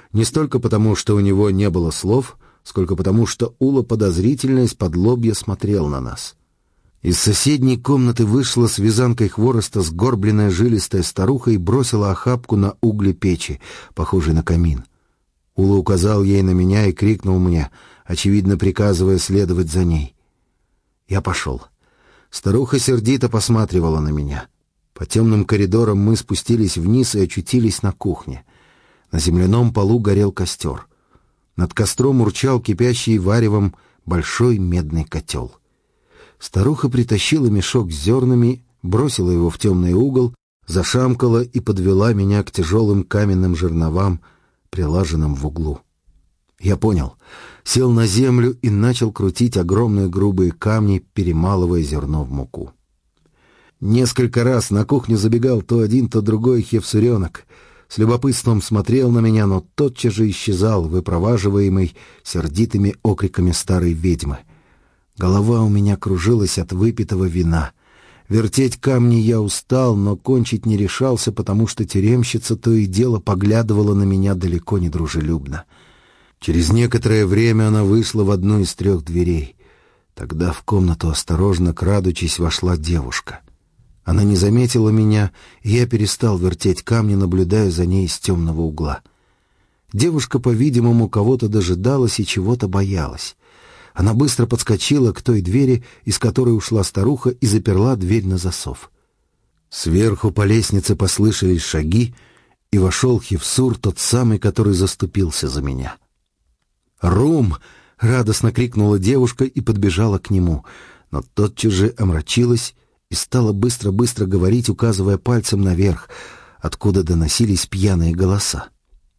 Не столько потому, что у него не было слов, сколько потому, что Ула подозрительно из-под лобья смотрел на нас. Из соседней комнаты вышла с вязанкой хвороста сгорбленная жилистая старуха и бросила охапку на угли печи, похожей на камин. Ула указал ей на меня и крикнул мне, очевидно приказывая следовать за ней. Я пошел. Старуха сердито посматривала на меня. По темным коридорам мы спустились вниз и очутились на кухне. На земляном полу горел костер. Над костром урчал кипящий варевом большой медный котел. Старуха притащила мешок с зернами, бросила его в темный угол, зашамкала и подвела меня к тяжелым каменным жерновам, прилаженным в углу. Я понял, сел на землю и начал крутить огромные грубые камни, перемалывая зерно в муку. Несколько раз на кухню забегал то один, то другой хевсуренок. С любопытством смотрел на меня, но тотчас же исчезал, выпроваживаемый сердитыми окриками старой ведьмы. Голова у меня кружилась от выпитого вина. Вертеть камни я устал, но кончить не решался, потому что тюремщица то и дело поглядывала на меня далеко не дружелюбно. Через некоторое время она вышла в одну из трех дверей. Тогда в комнату, осторожно крадучись, вошла девушка. Она не заметила меня, и я перестал вертеть камни, наблюдая за ней из темного угла. Девушка, по-видимому, кого-то дожидалась и чего-то боялась. Она быстро подскочила к той двери, из которой ушла старуха, и заперла дверь на засов. Сверху по лестнице послышались шаги, и вошел Хевсур, тот самый, который заступился за меня. «Рум!» — радостно крикнула девушка и подбежала к нему, но тотчас же омрачилась и стала быстро-быстро говорить, указывая пальцем наверх, откуда доносились пьяные голоса.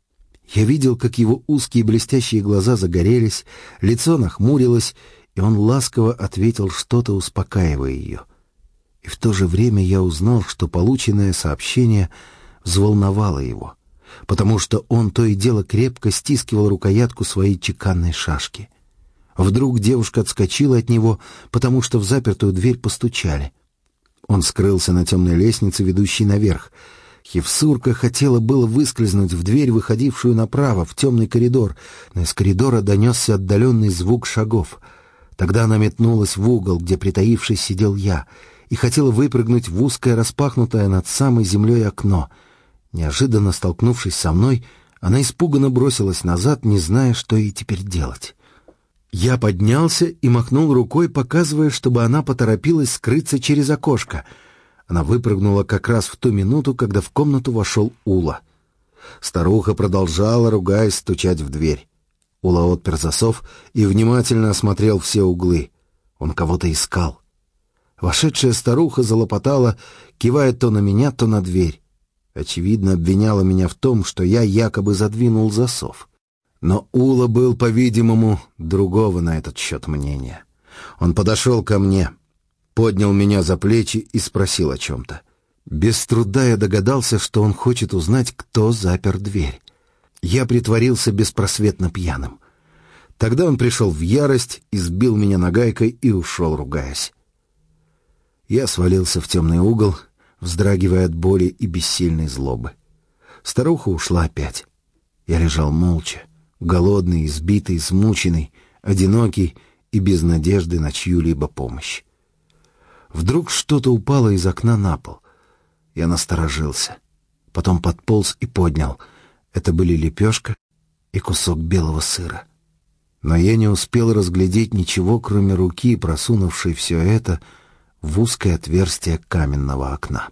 Я видел, как его узкие блестящие глаза загорелись, лицо нахмурилось, и он ласково ответил что-то, успокаивая ее. И в то же время я узнал, что полученное сообщение взволновало его, потому что он то и дело крепко стискивал рукоятку своей чеканной шашки. Вдруг девушка отскочила от него, потому что в запертую дверь постучали. Он скрылся на темной лестнице, ведущей наверх. Хевсурка хотела было выскользнуть в дверь, выходившую направо, в темный коридор, но из коридора донесся отдаленный звук шагов. Тогда она метнулась в угол, где, притаившись, сидел я, и хотела выпрыгнуть в узкое, распахнутое над самой землей окно. Неожиданно столкнувшись со мной, она испуганно бросилась назад, не зная, что ей теперь делать. Я поднялся и махнул рукой, показывая, чтобы она поторопилась скрыться через окошко. Она выпрыгнула как раз в ту минуту, когда в комнату вошел Ула. Старуха продолжала, ругаясь, стучать в дверь. Ула отпер засов и внимательно осмотрел все углы. Он кого-то искал. Вошедшая старуха залопотала, кивая то на меня, то на дверь. Очевидно, обвиняла меня в том, что я якобы задвинул засов. Но Ула был, по-видимому, другого на этот счет мнения. Он подошел ко мне, поднял меня за плечи и спросил о чем-то. Без труда я догадался, что он хочет узнать, кто запер дверь. Я притворился беспросветно пьяным. Тогда он пришел в ярость, избил меня нагайкой и ушел, ругаясь. Я свалился в темный угол, вздрагивая от боли и бессильной злобы. Старуха ушла опять. Я лежал молча, голодный, избитый, измученный, одинокий и без надежды на чью-либо помощь. Вдруг что-то упало из окна на пол. Я насторожился. Потом подполз и поднял. Это были лепешка и кусок белого сыра. Но я не успел разглядеть ничего, кроме руки, просунувшей все это в узкое отверстие каменного окна.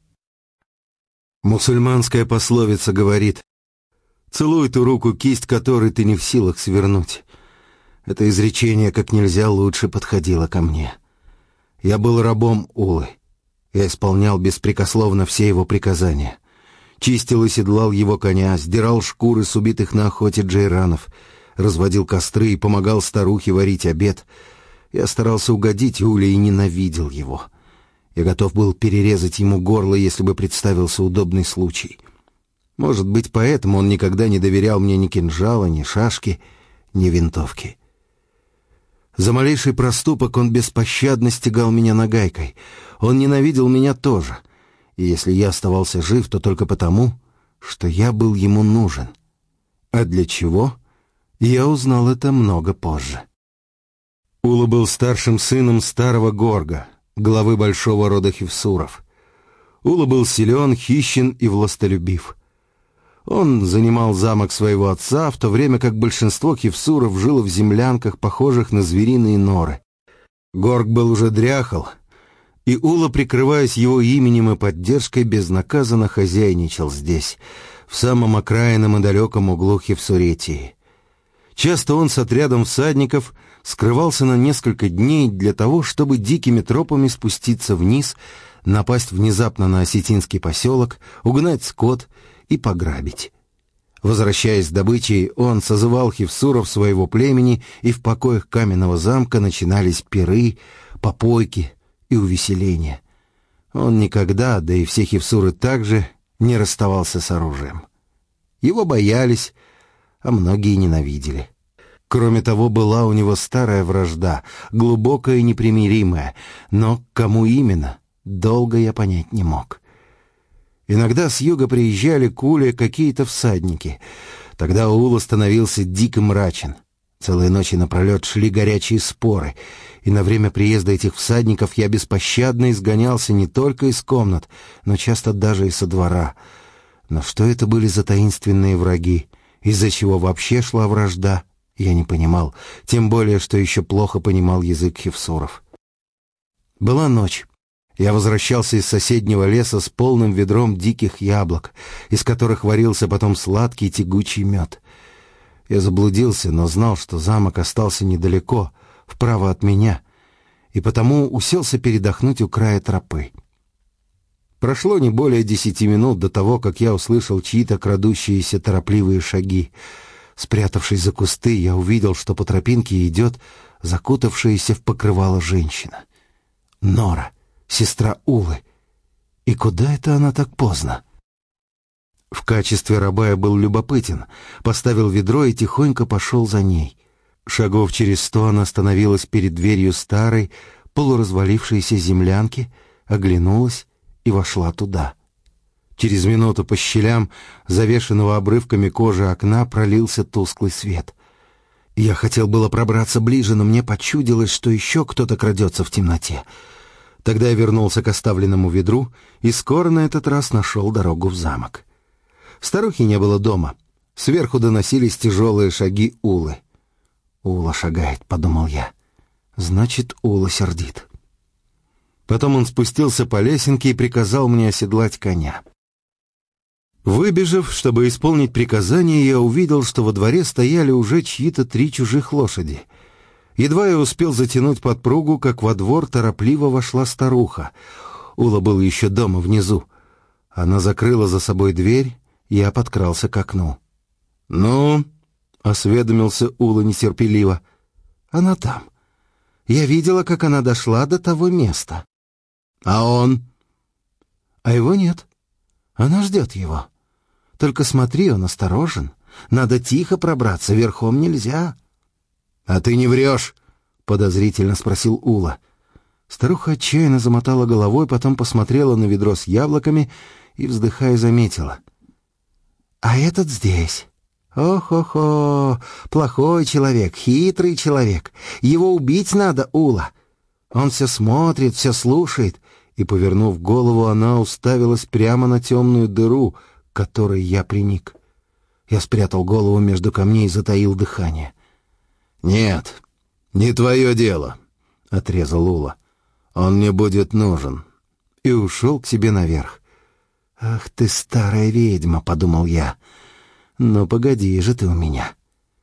Мусульманская пословица говорит: «Целуй ту руку, кисть которой ты не в силах свернуть». Это изречение как нельзя лучше подходило ко мне. Я был рабом Улы. Я исполнял беспрекословно все его приказания. Чистил и седлал его коня, сдирал шкуры с убитых на охоте джейранов, разводил костры и помогал старухе варить обед. Я старался угодить Уле и ненавидел его. Я готов был перерезать ему горло, если бы представился удобный случай. Может быть, поэтому он никогда не доверял мне ни кинжала, ни шашки, ни винтовки. За малейший проступок он беспощадно стегал меня нагайкой. Он ненавидел меня тоже. И если я оставался жив, то только потому, что я был ему нужен. А для чего? Я узнал это много позже. Ула был старшим сыном старого Горга, главы большого рода Хевсуров. Ула был силен, хищен и властолюбив. Он занимал замок своего отца, в то время как большинство хевсуров жило в землянках, похожих на звериные норы. Горг был уже дряхал, и Ула, прикрываясь его именем и поддержкой, безнаказанно хозяйничал здесь, в самом окраинном и далеком углу Хевсуретии. Часто он с отрядом всадников скрывался на несколько дней для того, чтобы дикими тропами спуститься вниз, напасть внезапно на осетинский поселок, угнать скот и пограбить. Возвращаясь с добычей, он созывал хевсуров своего племени, и в покоях каменного замка начинались пиры, попойки и увеселения. Он никогда, да и все хевсуры также, не расставался с оружием. Его боялись, а многие ненавидели. Кроме того, была у него старая вражда, глубокая и непримиримая, но к кому именно, долго я понять не мог. Иногда с юга приезжали к Уле какие-то всадники. Тогда Ула становился дико мрачен. Целые ночи напролет шли горячие споры, и на время приезда этих всадников я беспощадно изгонялся не только из комнат, но часто даже и со двора. Но что это были за таинственные враги, из-за чего вообще шла вражда, я не понимал, тем более, что еще плохо понимал язык хевсуров. Была ночь. Я возвращался из соседнего леса с полным ведром диких яблок, из которых варился потом сладкий тягучий мед. Я заблудился, но знал, что замок остался недалеко, вправо от меня, и потому уселся передохнуть у края тропы. Прошло не более десяти минут до того, как я услышал чьи-то крадущиеся торопливые шаги. Спрятавшись за кусты, я увидел, что по тропинке идет закутавшаяся в покрывало женщина. Нора, сестра Улы. И куда это она так поздно? В качестве раба я был любопытен, поставил ведро и тихонько пошел за ней. Шагов через сто она остановилась перед дверью старой, полуразвалившейся землянки, оглянулась и вошла туда. Через минуту по щелям, завешенного обрывками кожи окна, пролился тусклый свет. Я хотел было пробраться ближе, но мне почудилось, что еще кто-то крадется в темноте. Тогда я вернулся к оставленному ведру и скоро на этот раз нашел дорогу в замок. Старухи не было дома. Сверху доносились тяжелые шаги Улы. «Ула шагает», — подумал я. «Значит, Ула сердит». Потом он спустился по лесенке и приказал мне оседлать коня. Выбежав, чтобы исполнить приказание, я увидел, что во дворе стояли уже чьи-то три чужих лошади. Едва я успел затянуть подпругу, как во двор торопливо вошла старуха. Ула был еще дома внизу. Она закрыла за собой дверь, я подкрался к окну. «Ну?» — осведомился Ула нетерпеливо. «Она там. Я видела, как она дошла до того места». «А он?» «А его нет. Она ждет его. Только смотри, он осторожен. Надо тихо пробраться, верхом нельзя». «А ты не врешь?» — подозрительно спросил Ула. Старуха отчаянно замотала головой, потом посмотрела на ведро с яблоками и, вздыхая, заметила. «А этот здесь. Ох-охо, плохой человек, хитрый человек. Его убить надо, Ула. Он все смотрит, все слушает». И, повернув голову, она уставилась прямо на темную дыру, к которой я приник. Я спрятал голову между камней и затаил дыхание. «Нет, не твое дело», — отрезал Ула. «Он мне будет нужен». И ушел к себе наверх. «Ах ты, старая ведьма», — подумал я. «Ну, погоди же ты у меня».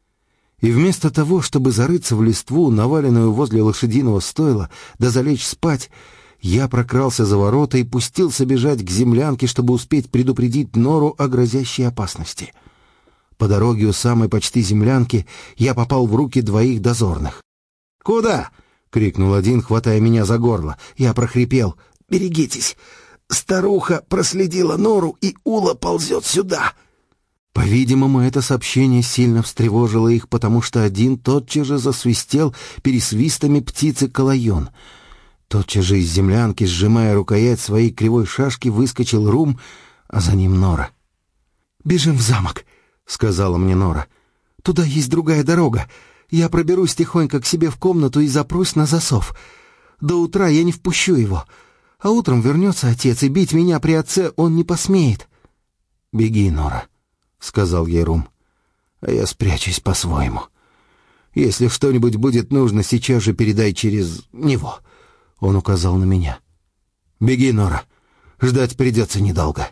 И вместо того, чтобы зарыться в листву, наваленную возле лошадиного стойла, да залечь спать, я прокрался за ворота и пустился бежать к землянке, чтобы успеть предупредить Нору о грозящей опасности. По дороге у самой почти землянки я попал в руки двоих дозорных. «Куда?» — крикнул один, хватая меня за горло. Я прохрипел. «Берегитесь! Старуха проследила Нору, и Ула ползет сюда!» По-видимому, это сообщение сильно встревожило их, потому что один тотчас же засвистел пересвистами птицы Калайон. Тотчас же из землянки, сжимая рукоять своей кривой шашки, выскочил Рум, а за ним Нора. «Бежим в замок!» — сказала мне Нора. «Туда есть другая дорога. Я проберусь тихонько к себе в комнату и запрусь на засов. До утра я не впущу его. А утром вернется отец, и бить меня при отце он не посмеет». «Беги, Нора», — сказал ей Рум, — «а я спрячусь по-своему. Если что-нибудь будет нужно, сейчас же передай через него». Он указал на меня. «Беги, Нора, ждать придется недолго».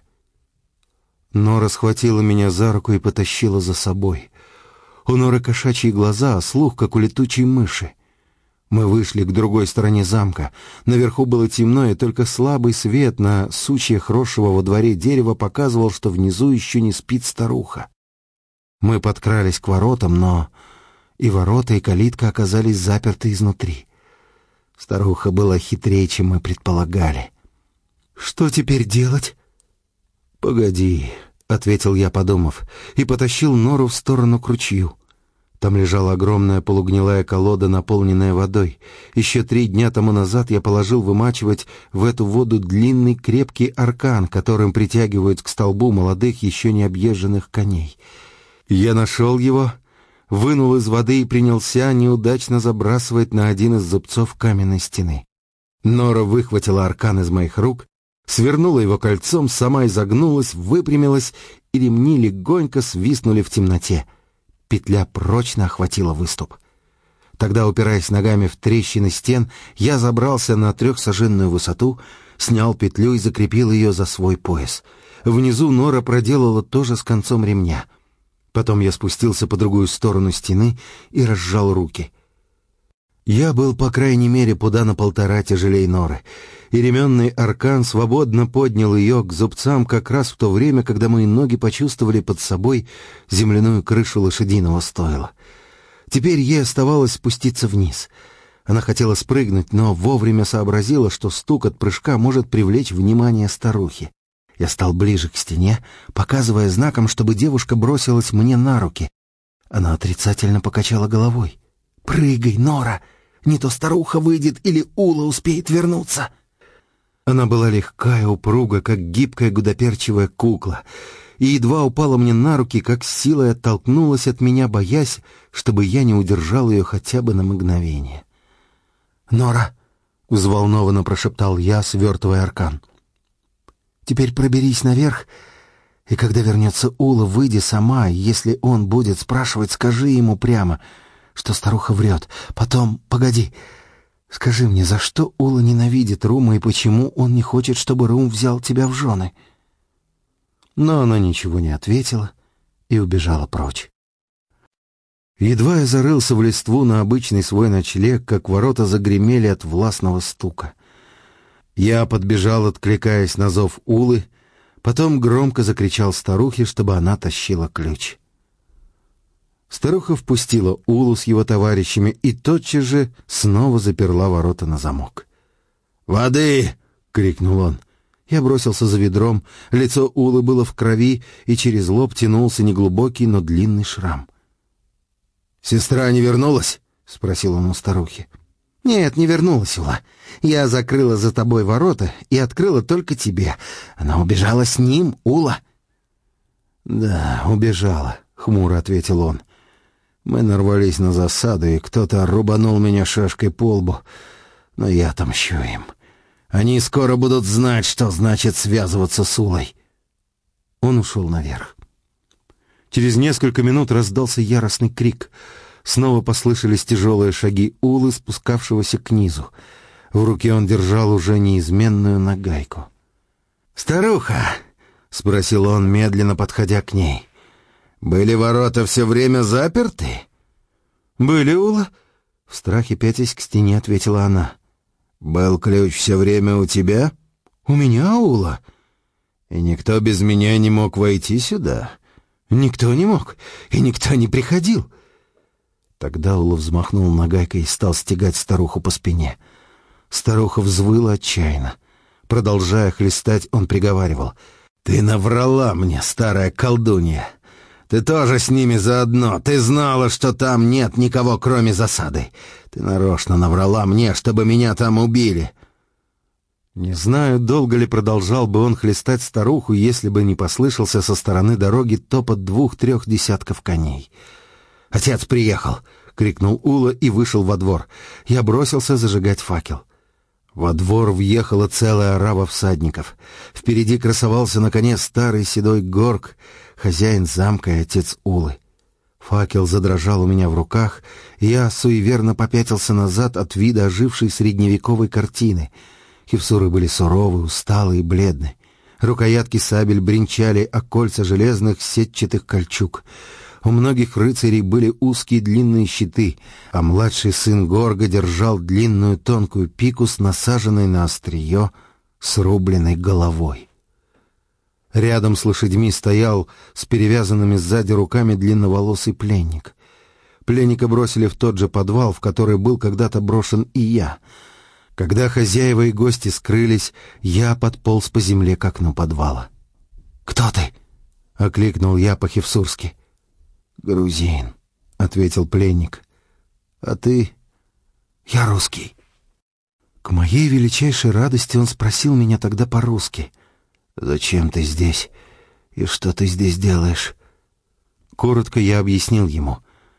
Нора схватила меня за руку и потащила за собой. У Норы кошачьи глаза, а слух, как у летучей мыши. Мы вышли к другой стороне замка. Наверху было темно, и только слабый свет на сучьях росшего во дворе дерева показывал, что внизу еще не спит старуха. Мы подкрались к воротам, но и ворота, и калитка оказались заперты изнутри. Старуха была хитрее, чем мы предполагали. «Что теперь делать?» «Погоди», — ответил я, подумав, и потащил Нору в сторону к ручью. Там лежала огромная полугнилая колода, наполненная водой. Еще три дня тому назад я положил вымачивать в эту воду длинный крепкий аркан, которым притягивают к столбу молодых, еще не объезженных коней. Я нашел его, вынул из воды и принялся неудачно забрасывать на один из зубцов каменной стены. Нора выхватила аркан из моих рук, свернула его кольцом, сама изогнулась, выпрямилась, и ремни легонько свистнули в темноте. Петля прочно охватила выступ. Тогда, упираясь ногами в трещины стен, я забрался на трехсаженную высоту, снял петлю и закрепил ее за свой пояс. Внизу Нора проделала то же с концом ремня. Потом я спустился по другую сторону стены и разжал руки. Я был, по крайней мере, пуда на полтора тяжелей Норы, и ременный аркан свободно поднял ее к зубцам как раз в то время, когда мои ноги почувствовали под собой земляную крышу лошадиного стойла. Теперь ей оставалось спуститься вниз. Она хотела спрыгнуть, но вовремя сообразила, что стук от прыжка может привлечь внимание старухи. Я стал ближе к стене, показывая знаком, чтобы девушка бросилась мне на руки. Она отрицательно покачала головой. «Прыгай, Нора! Не то старуха выйдет или Ула успеет вернуться!» Она была легка и упруга, как гибкая гудоперчивая кукла, и едва упала мне на руки, как силой оттолкнулась от меня, боясь, чтобы я не удержал ее хотя бы на мгновение. «Нора!» — взволнованно прошептал я, свертывая аркан. «Теперь проберись наверх, и когда вернется Ула, выйди сама, и если он будет спрашивать, скажи ему прямо, что старуха врет. Потом, погоди, скажи мне, за что Ула ненавидит Рума и почему он не хочет, чтобы Рум взял тебя в жены?» Но она ничего не ответила и убежала прочь. Едва я зарылся в листву на обычный свой ночлег, как ворота загремели от властного стука. Я подбежал, откликаясь на зов Улы, потом громко закричал старухе, чтобы она тащила ключ. Старуха впустила Улу с его товарищами и тотчас же снова заперла ворота на замок. «Воды!» — крикнул он. Я бросился за ведром, лицо Улы было в крови, и через лоб тянулся неглубокий, но длинный шрам. «Сестра не вернулась?» — спросил он у старухи. «Нет, не вернулась, Ула. Я закрыла за тобой ворота и открыла только тебе. Она убежала с ним, Ула». «Да, убежала», — хмуро ответил он. «Мы нарвались на засаду, и кто-то рубанул меня шашкой по лбу, но я отомщу им. Они скоро будут знать, что значит связываться с Улой». Он ушел наверх. Через несколько минут раздался яростный крик. Снова послышались тяжелые шаги Улы, спускавшегося к низу. В руке он держал уже неизменную нагайку. «Старуха!» — спросил он, медленно подходя к ней. «Были ворота все время заперты?» «Были, Ула», — в страхе пятясь к стене ответила она. «Был ключ все время у тебя?» «У меня, Ула». «И никто без меня не мог войти сюда?» «Никто не мог, и никто не приходил». Тогда Ула взмахнул нагайкой и стал стегать старуху по спине. Старуха взвыла отчаянно. Продолжая хлестать, он приговаривал: «Ты наврала мне, старая колдунья! Ты тоже с ними заодно! Ты знала, что там нет никого, кроме засады! Ты нарочно наврала мне, чтобы меня там убили!» Не знаю, долго ли продолжал бы он хлестать старуху, если бы не послышался со стороны дороги топот двух-трех десятков коней. «Отец приехал!» — крикнул Ула и вышел во двор. Я бросился зажигать факел. Во двор въехала целая орава всадников. Впереди красовался на коне старый седой горк, хозяин замка и отец Улы. Факел задрожал у меня в руках, и я суеверно попятился назад от вида ожившей средневековой картины. Хевсуры были суровы, усталые и бледны. Рукоятки сабель бренчали о кольца железных сетчатых кольчуг. У многих рыцарей были узкие длинные щиты, а младший сын Горга держал длинную тонкую пику с насаженной на острие срубленной головой. Рядом с лошадьми стоял с перевязанными сзади руками длинноволосый пленник. Пленника бросили в тот же подвал, в который был когда-то брошен и я. Когда хозяева и гости скрылись, я подполз по земле к окну подвала. «Кто ты?» — окликнул я по-хевсурски. «Грузин», — ответил пленник. «А ты?» «Я русский». К моей величайшей радости он спросил меня тогда по-русски. «Зачем ты здесь? И что ты здесь делаешь?» Коротко я объяснил ему.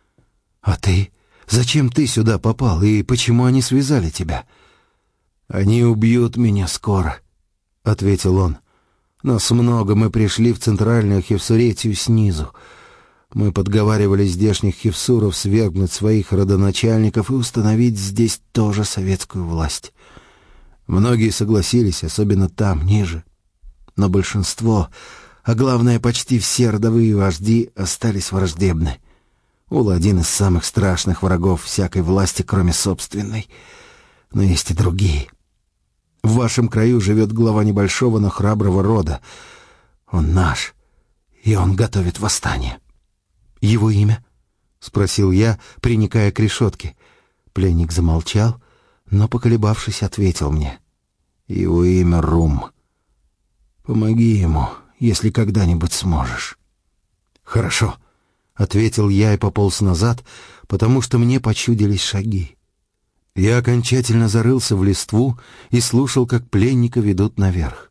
«А ты? Зачем ты сюда попал, и почему они связали тебя?» «Они убьют меня скоро», — ответил он. «Нас много, мы пришли в центральную Хевсуретию снизу. Мы подговаривали здешних хевсуров свергнуть своих родоначальников и установить здесь тоже советскую власть. Многие согласились, особенно там, ниже. Но большинство, а главное, почти все родовые вожди остались враждебны. Ула — один из самых страшных врагов всякой власти, кроме собственной. Но есть и другие. В вашем краю живет глава небольшого, но храброго рода. Он наш, и он готовит восстание». «Его имя?» — спросил я, приникая к решетке. Пленник замолчал, но, поколебавшись, ответил мне. «Его имя Рум. Помоги ему, если когда-нибудь сможешь». «Хорошо», — ответил я и пополз назад, потому что мне почудились шаги. Я окончательно зарылся в листву и слушал, как пленника ведут наверх.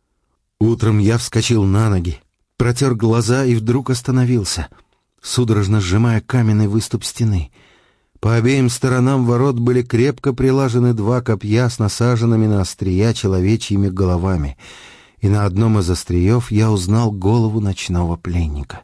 Утром я вскочил на ноги, протер глаза и вдруг остановился, судорожно сжимая каменный выступ стены. По обеим сторонам ворот были крепко прилажены два копья с насаженными на острия человечьими головами, и на одном из остриев я узнал голову ночного пленника.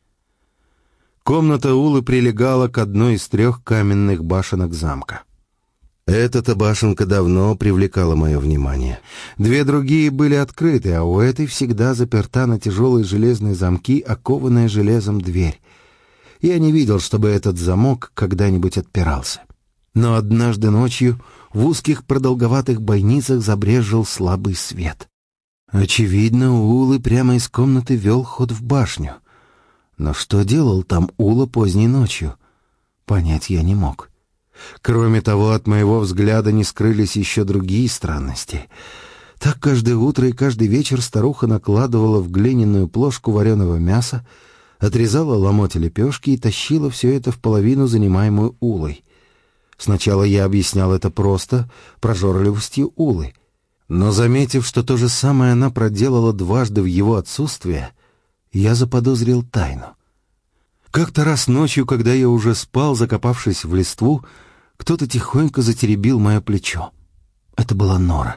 Комната Улы прилегала к одной из трех каменных башенок замка. Эта-то башенка давно привлекала мое внимание. Две другие были открыты, а у этой всегда заперта на тяжелые железные замки окованная железом дверь. Я не видел, чтобы этот замок когда-нибудь отпирался. Но однажды ночью в узких продолговатых бойницах забрезжил слабый свет. Очевидно, Улы прямо из комнаты вел ход в башню. Но что делал там Ула поздней ночью, понять я не мог. Кроме того, от моего взгляда не скрылись еще другие странности. Так каждое утро и каждый вечер старуха накладывала в глиняную плошку вареного мяса, отрезала ломоть лепешки и тащила все это в половину, занимаемую Улой. Сначала я объяснял это просто прожорливостью Улы, но, заметив, что то же самое она проделала дважды в его отсутствие, я заподозрил тайну. Как-то раз ночью, когда я уже спал, закопавшись в листву, кто-то тихонько затеребил мое плечо. Это была Нора.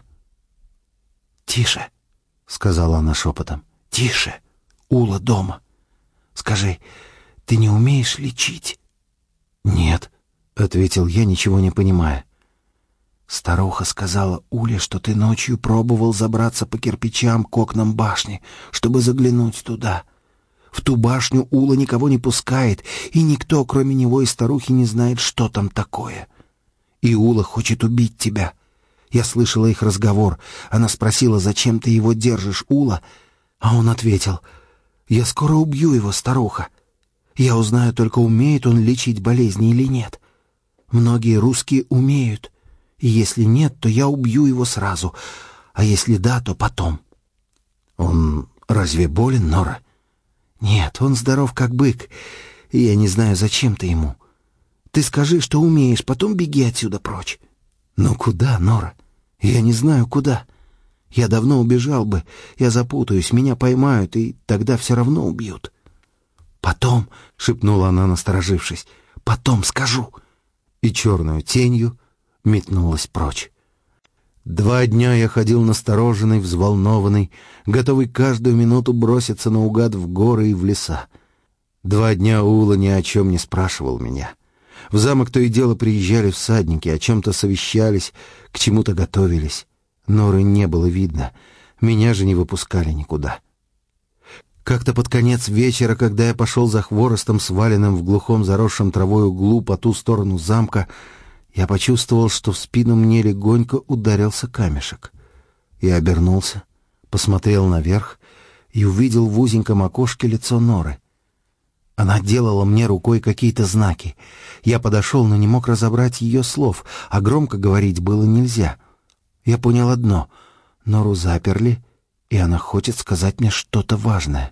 «Тише», — сказала она шепотом, — «тише, Ула дома. Скажи, ты не умеешь лечить?» «Нет», — ответил я, ничего не понимая. «Старуха сказала Уле, что ты ночью пробовал забраться по кирпичам к окнам башни, чтобы заглянуть туда. В ту башню Ула никого не пускает, и никто, кроме него и старухи, не знает, что там такое. И Ула хочет убить тебя. Я слышала их разговор. Она спросила, зачем ты его держишь, Ула, а он ответил: «Я скоро убью его, старуха. Я узнаю только, умеет он лечить болезни или нет. Многие русские умеют, и если нет, то я убью его сразу, а если да, то потом». «Он разве болен, Нора?» «Нет, он здоров как бык, и я не знаю, зачем ты ему. Ты скажи, что умеешь, потом беги отсюда прочь». «Ну куда, Нора? Я не знаю, куда. Я давно убежал бы, я запутаюсь, меня поймают, и тогда все равно убьют. «Потом», — шепнула она, насторожившись, — «потом скажу». И черную тенью метнулась прочь. Два дня я ходил настороженный, взволнованный, готовый каждую минуту броситься наугад в горы и в леса. Два дня Ула ни о чем не спрашивал меня. В замок то и дело приезжали всадники, о чем-то совещались, к чему-то готовились. Норы не было видно, меня же не выпускали никуда. Как-то под конец вечера, когда я пошел за хворостом, сваленным в глухом заросшем травой углу по ту сторону замка, я почувствовал, что в спину мне легонько ударился камешек. Я обернулся, посмотрел наверх и увидел в узеньком окошке лицо Норы. Она делала мне рукой какие-то знаки. Я подошел, но не мог разобрать ее слов, а громко говорить было нельзя. Я понял одно — Нору заперли, и она хочет сказать мне что-то важное.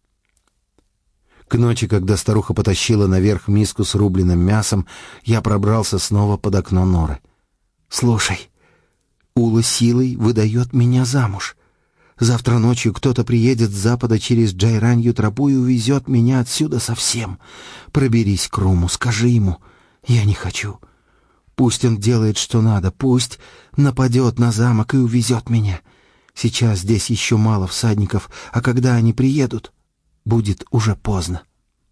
К ночи, когда старуха потащила наверх миску с рубленым мясом, я пробрался снова под окно Норы. «Слушай, Ула силой выдает меня замуж. Завтра ночью кто-то приедет с запада через Джайранью тропу и увезет меня отсюда совсем. Проберись к Руму, скажи ему. Я не хочу. Пусть он делает, что надо, пусть нападет на замок и увезет меня. Сейчас здесь еще мало всадников, а когда они приедут, будет уже поздно».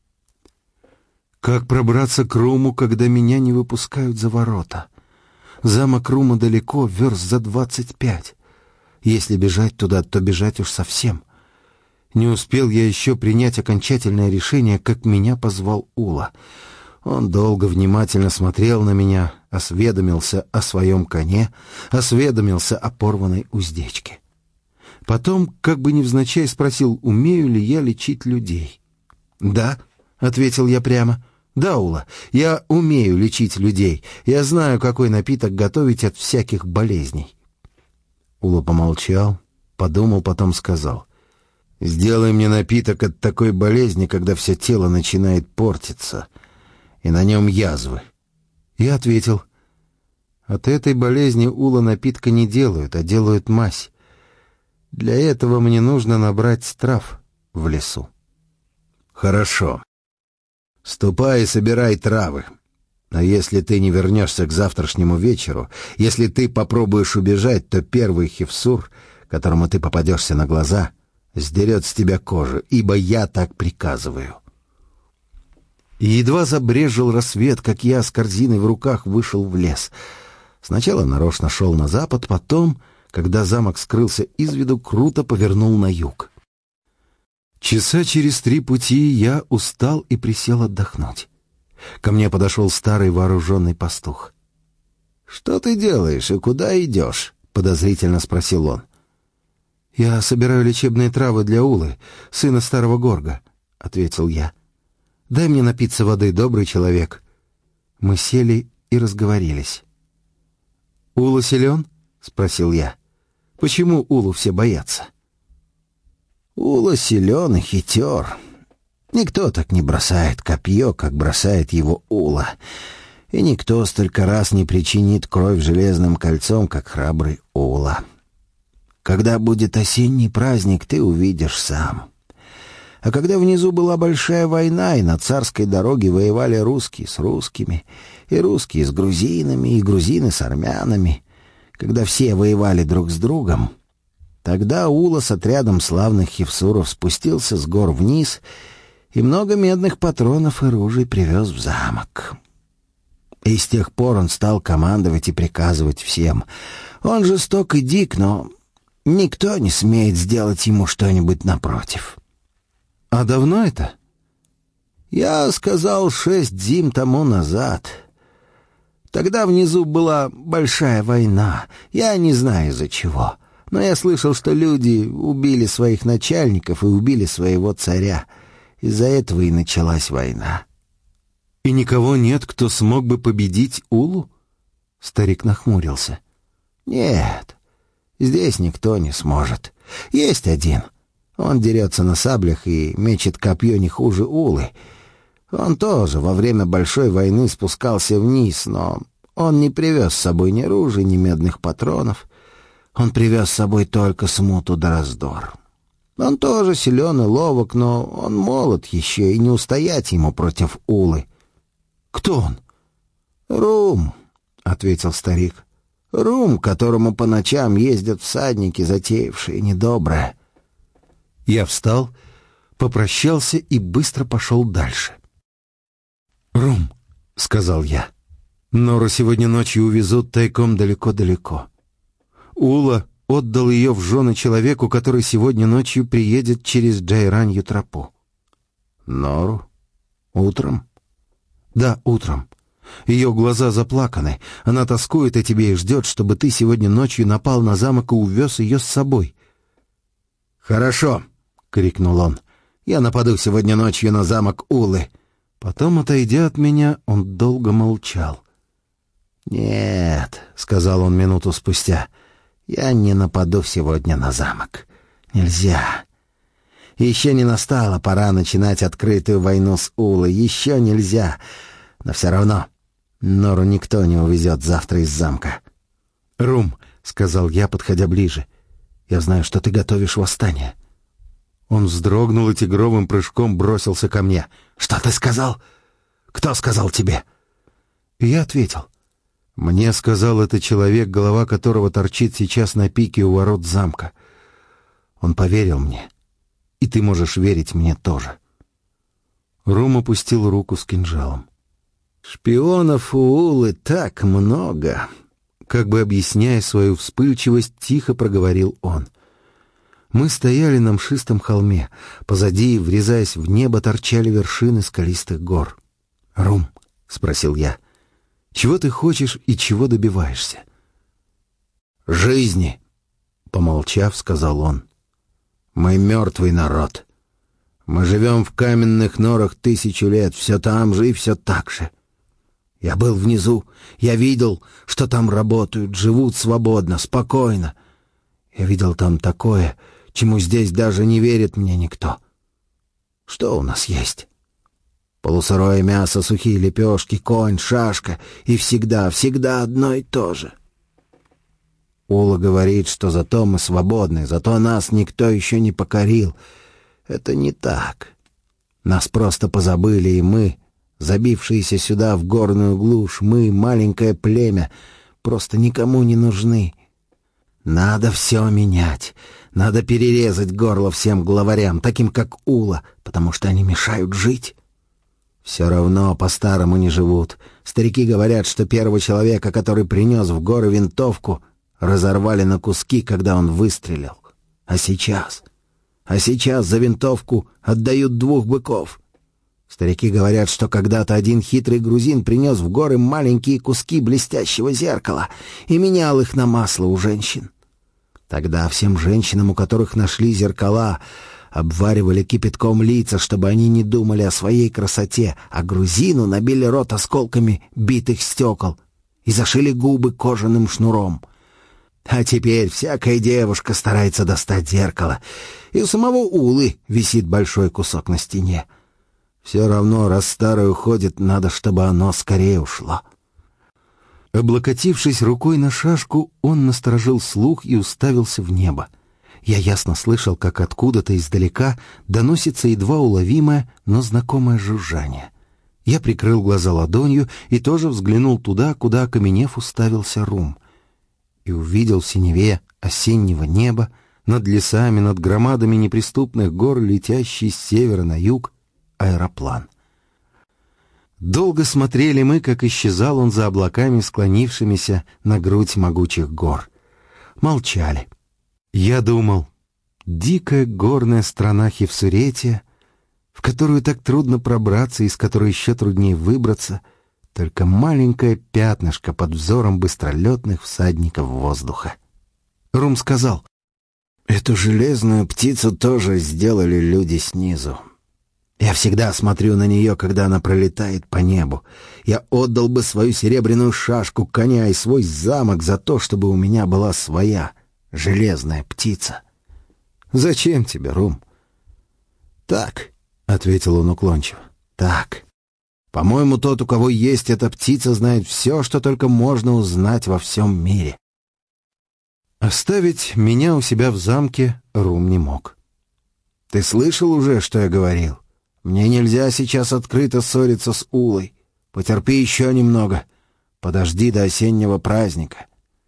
Как пробраться к Руму, когда меня не выпускают за ворота? Замок Рума далеко, верст за двадцать пять. Если бежать туда, то бежать уж совсем. Не успел я еще принять окончательное решение, как меня позвал Ула. Он долго внимательно смотрел на меня, осведомился о своем коне, осведомился о порванной уздечке. Потом, как бы невзначай, спросил, умею ли я лечить людей. «Да», — ответил я прямо, — «да, Ула, я умею лечить людей. Я знаю, какой напиток готовить от всяких болезней». Ула помолчал, подумал, потом сказал: «Сделай мне напиток от такой болезни, когда все тело начинает портиться, и на нем язвы». Я ответил: «От этой болезни, Ула, напитка не делают, а делают мазь. Для этого мне нужно набрать трав в лесу». «Хорошо. Ступай и собирай травы. А если ты не вернешься к завтрашнему вечеру, если ты попробуешь убежать, то первый хевсур, которому ты попадешься на глаза, сдерет с тебя кожу, ибо я так приказываю». И едва забрезжил рассвет, как я с корзиной в руках вышел в лес. Сначала нарочно шел на запад, потом, когда замок скрылся из виду, круто повернул на юг. Часа через три пути я устал и присел отдохнуть. Ко мне подошел старый вооруженный пастух. «Что ты делаешь и куда идешь?» — подозрительно спросил он. «Я собираю лечебные травы для Улы, сына старого Горга», — ответил я. «Дай мне напиться воды, добрый человек». Мы сели и разговорились. «Ула силен?» — спросил я. «Почему Улу все боятся?» «Ула силен и хитер. Никто так не бросает копье, как бросает его Ула. И никто столько раз не причинит кровь железным кольцом, как храбрый Ула. Когда будет осенний праздник, ты увидишь сам. А когда внизу была большая война, и на царской дороге воевали русские с русскими, и русские с грузинами, и грузины с армянами, когда все воевали друг с другом, тогда Ула с отрядом славных хевсуров спустился с гор вниз и много медных патронов и ружей привез в замок. И с тех пор он стал командовать и приказывать всем. Он жесток и дик, но никто не смеет сделать ему что-нибудь напротив». «А давно это?» «Я сказал шесть зим тому назад. Тогда внизу была большая война. Я не знаю из-за чего, но я слышал, что люди убили своих начальников и убили своего царя. Из-за этого и началась война». «И никого нет, кто смог бы победить Улу?» Старик нахмурился. «Нет, здесь никто не сможет. Есть один. Он дерется на саблях и мечет копье не хуже Улы. Он тоже во время Большой войны спускался вниз, но он не привез с собой ни ружей, ни медных патронов. Он привез с собой только смуту да раздор. Он тоже силен и ловок, но он молод еще, и не устоять ему против Улы. Кто он? Рум, — ответил старик. Рум, к которому по ночам ездят всадники, затеявшие недоброе. Я встал, попрощался и быстро пошел дальше. «Рум», — сказал я, — «Нору сегодня ночью увезут тайком далеко-далеко. Ула отдал ее в жены человеку, который сегодня ночью приедет через Джайранью тропу». «Нору? Утром?» «Да, утром. Ее глаза заплаканы. Она тоскует о тебе и ждет, чтобы ты сегодня ночью напал на замок и увез ее с собой». «Хорошо», — крикнул он. «Я нападу сегодня ночью на замок Улы». Потом, отойдя от меня, он долго молчал. «Нет», — сказал он минуту спустя, — «я не нападу сегодня на замок. Нельзя. Еще не настала пора начинать открытую войну с Улой. Еще нельзя. Но все равно Нору никто не увезет завтра из замка». «Рум», — сказал я, подходя ближе, — «я знаю, что ты готовишь восстание». Он вздрогнул и тигровым прыжком бросился ко мне. «Что ты сказал? Кто сказал тебе?» И я ответил. Мне сказал это человек, голова которого торчит сейчас на пике у ворот замка. Он поверил мне. И ты можешь верить мне тоже. Рум опустил руку с кинжалом. «Шпионов у Улы так много!» Как бы объясняя свою вспыльчивость, тихо проговорил он. Мы стояли на мшистом холме. Позади, врезаясь в небо, торчали вершины скалистых гор. «Рум», — спросил я, — «чего ты хочешь и чего добиваешься?» «Жизни», — помолчав, сказал он. «Мы мертвый народ. Мы живем в каменных норах тысячу лет, все там же и все так же. Я был внизу, я видел, что там работают, живут свободно, спокойно. Я видел там такое, чему здесь даже не верит мне никто. Что у нас есть? Полусырое мясо, сухие лепешки, конь, шашка, и всегда, всегда одно и то же. Ула говорит, что зато мы свободны, зато нас никто еще не покорил. Это не так. Нас просто позабыли, и мы, забившиеся сюда в горную глушь, мы, маленькое племя, просто никому не нужны. Надо все менять. Надо перерезать горло всем главарям, таким как Ула, потому что они мешают жить. Все равно по-старому не живут. Старики говорят, что первого человека, который принес в горы винтовку, разорвали на куски, когда он выстрелил. А сейчас? А сейчас за винтовку отдают двух быков. Старики говорят, что когда-то один хитрый грузин принес в горы маленькие куски блестящего зеркала и менял их на масло у женщин. Тогда всем женщинам, у которых нашли зеркала, обваривали кипятком лица, чтобы они не думали о своей красоте, а грузину набили рот осколками битых стекол и зашили губы кожаным шнуром. А теперь всякая девушка старается достать зеркало, и у самого Улы висит большой кусок на стене. Все равно, раз старое уходит, надо, чтобы оно скорее ушло. Облокотившись рукой на шашку, он насторожил слух и уставился в небо. Я ясно слышал, как откуда-то издалека доносится едва уловимое, но знакомое жужжание. Я прикрыл глаза ладонью и тоже взглянул туда, куда, окаменев, уставился Рум. И увидел в синеве осеннего неба, над лесами, над громадами неприступных гор, летящий с севера на юг, аэроплан. Долго смотрели мы, как исчезал он за облаками, склонившимися на грудь могучих гор. Молчали. Я думал, дикая горная страна Хевсуретия, в которую так трудно пробраться, из которой еще труднее выбраться, только маленькое пятнышко под взором быстролетных всадников воздуха. Рум сказал: «Эту железную птицу тоже сделали люди снизу. Я всегда смотрю на нее, когда она пролетает по небу. Я отдал бы свою серебряную шашку, коня и свой замок за то, чтобы у меня была своя железная птица». «Зачем тебе, Рум?» «Так», — ответил он уклончиво, — «так. По-моему, тот, у кого есть эта птица, знает все, что только можно узнать во всем мире». Оставить меня у себя в замке Рум не мог. «Ты слышал уже, что я говорил? Мне нельзя сейчас открыто ссориться с Улой. Потерпи еще немного. Подожди до осеннего праздника».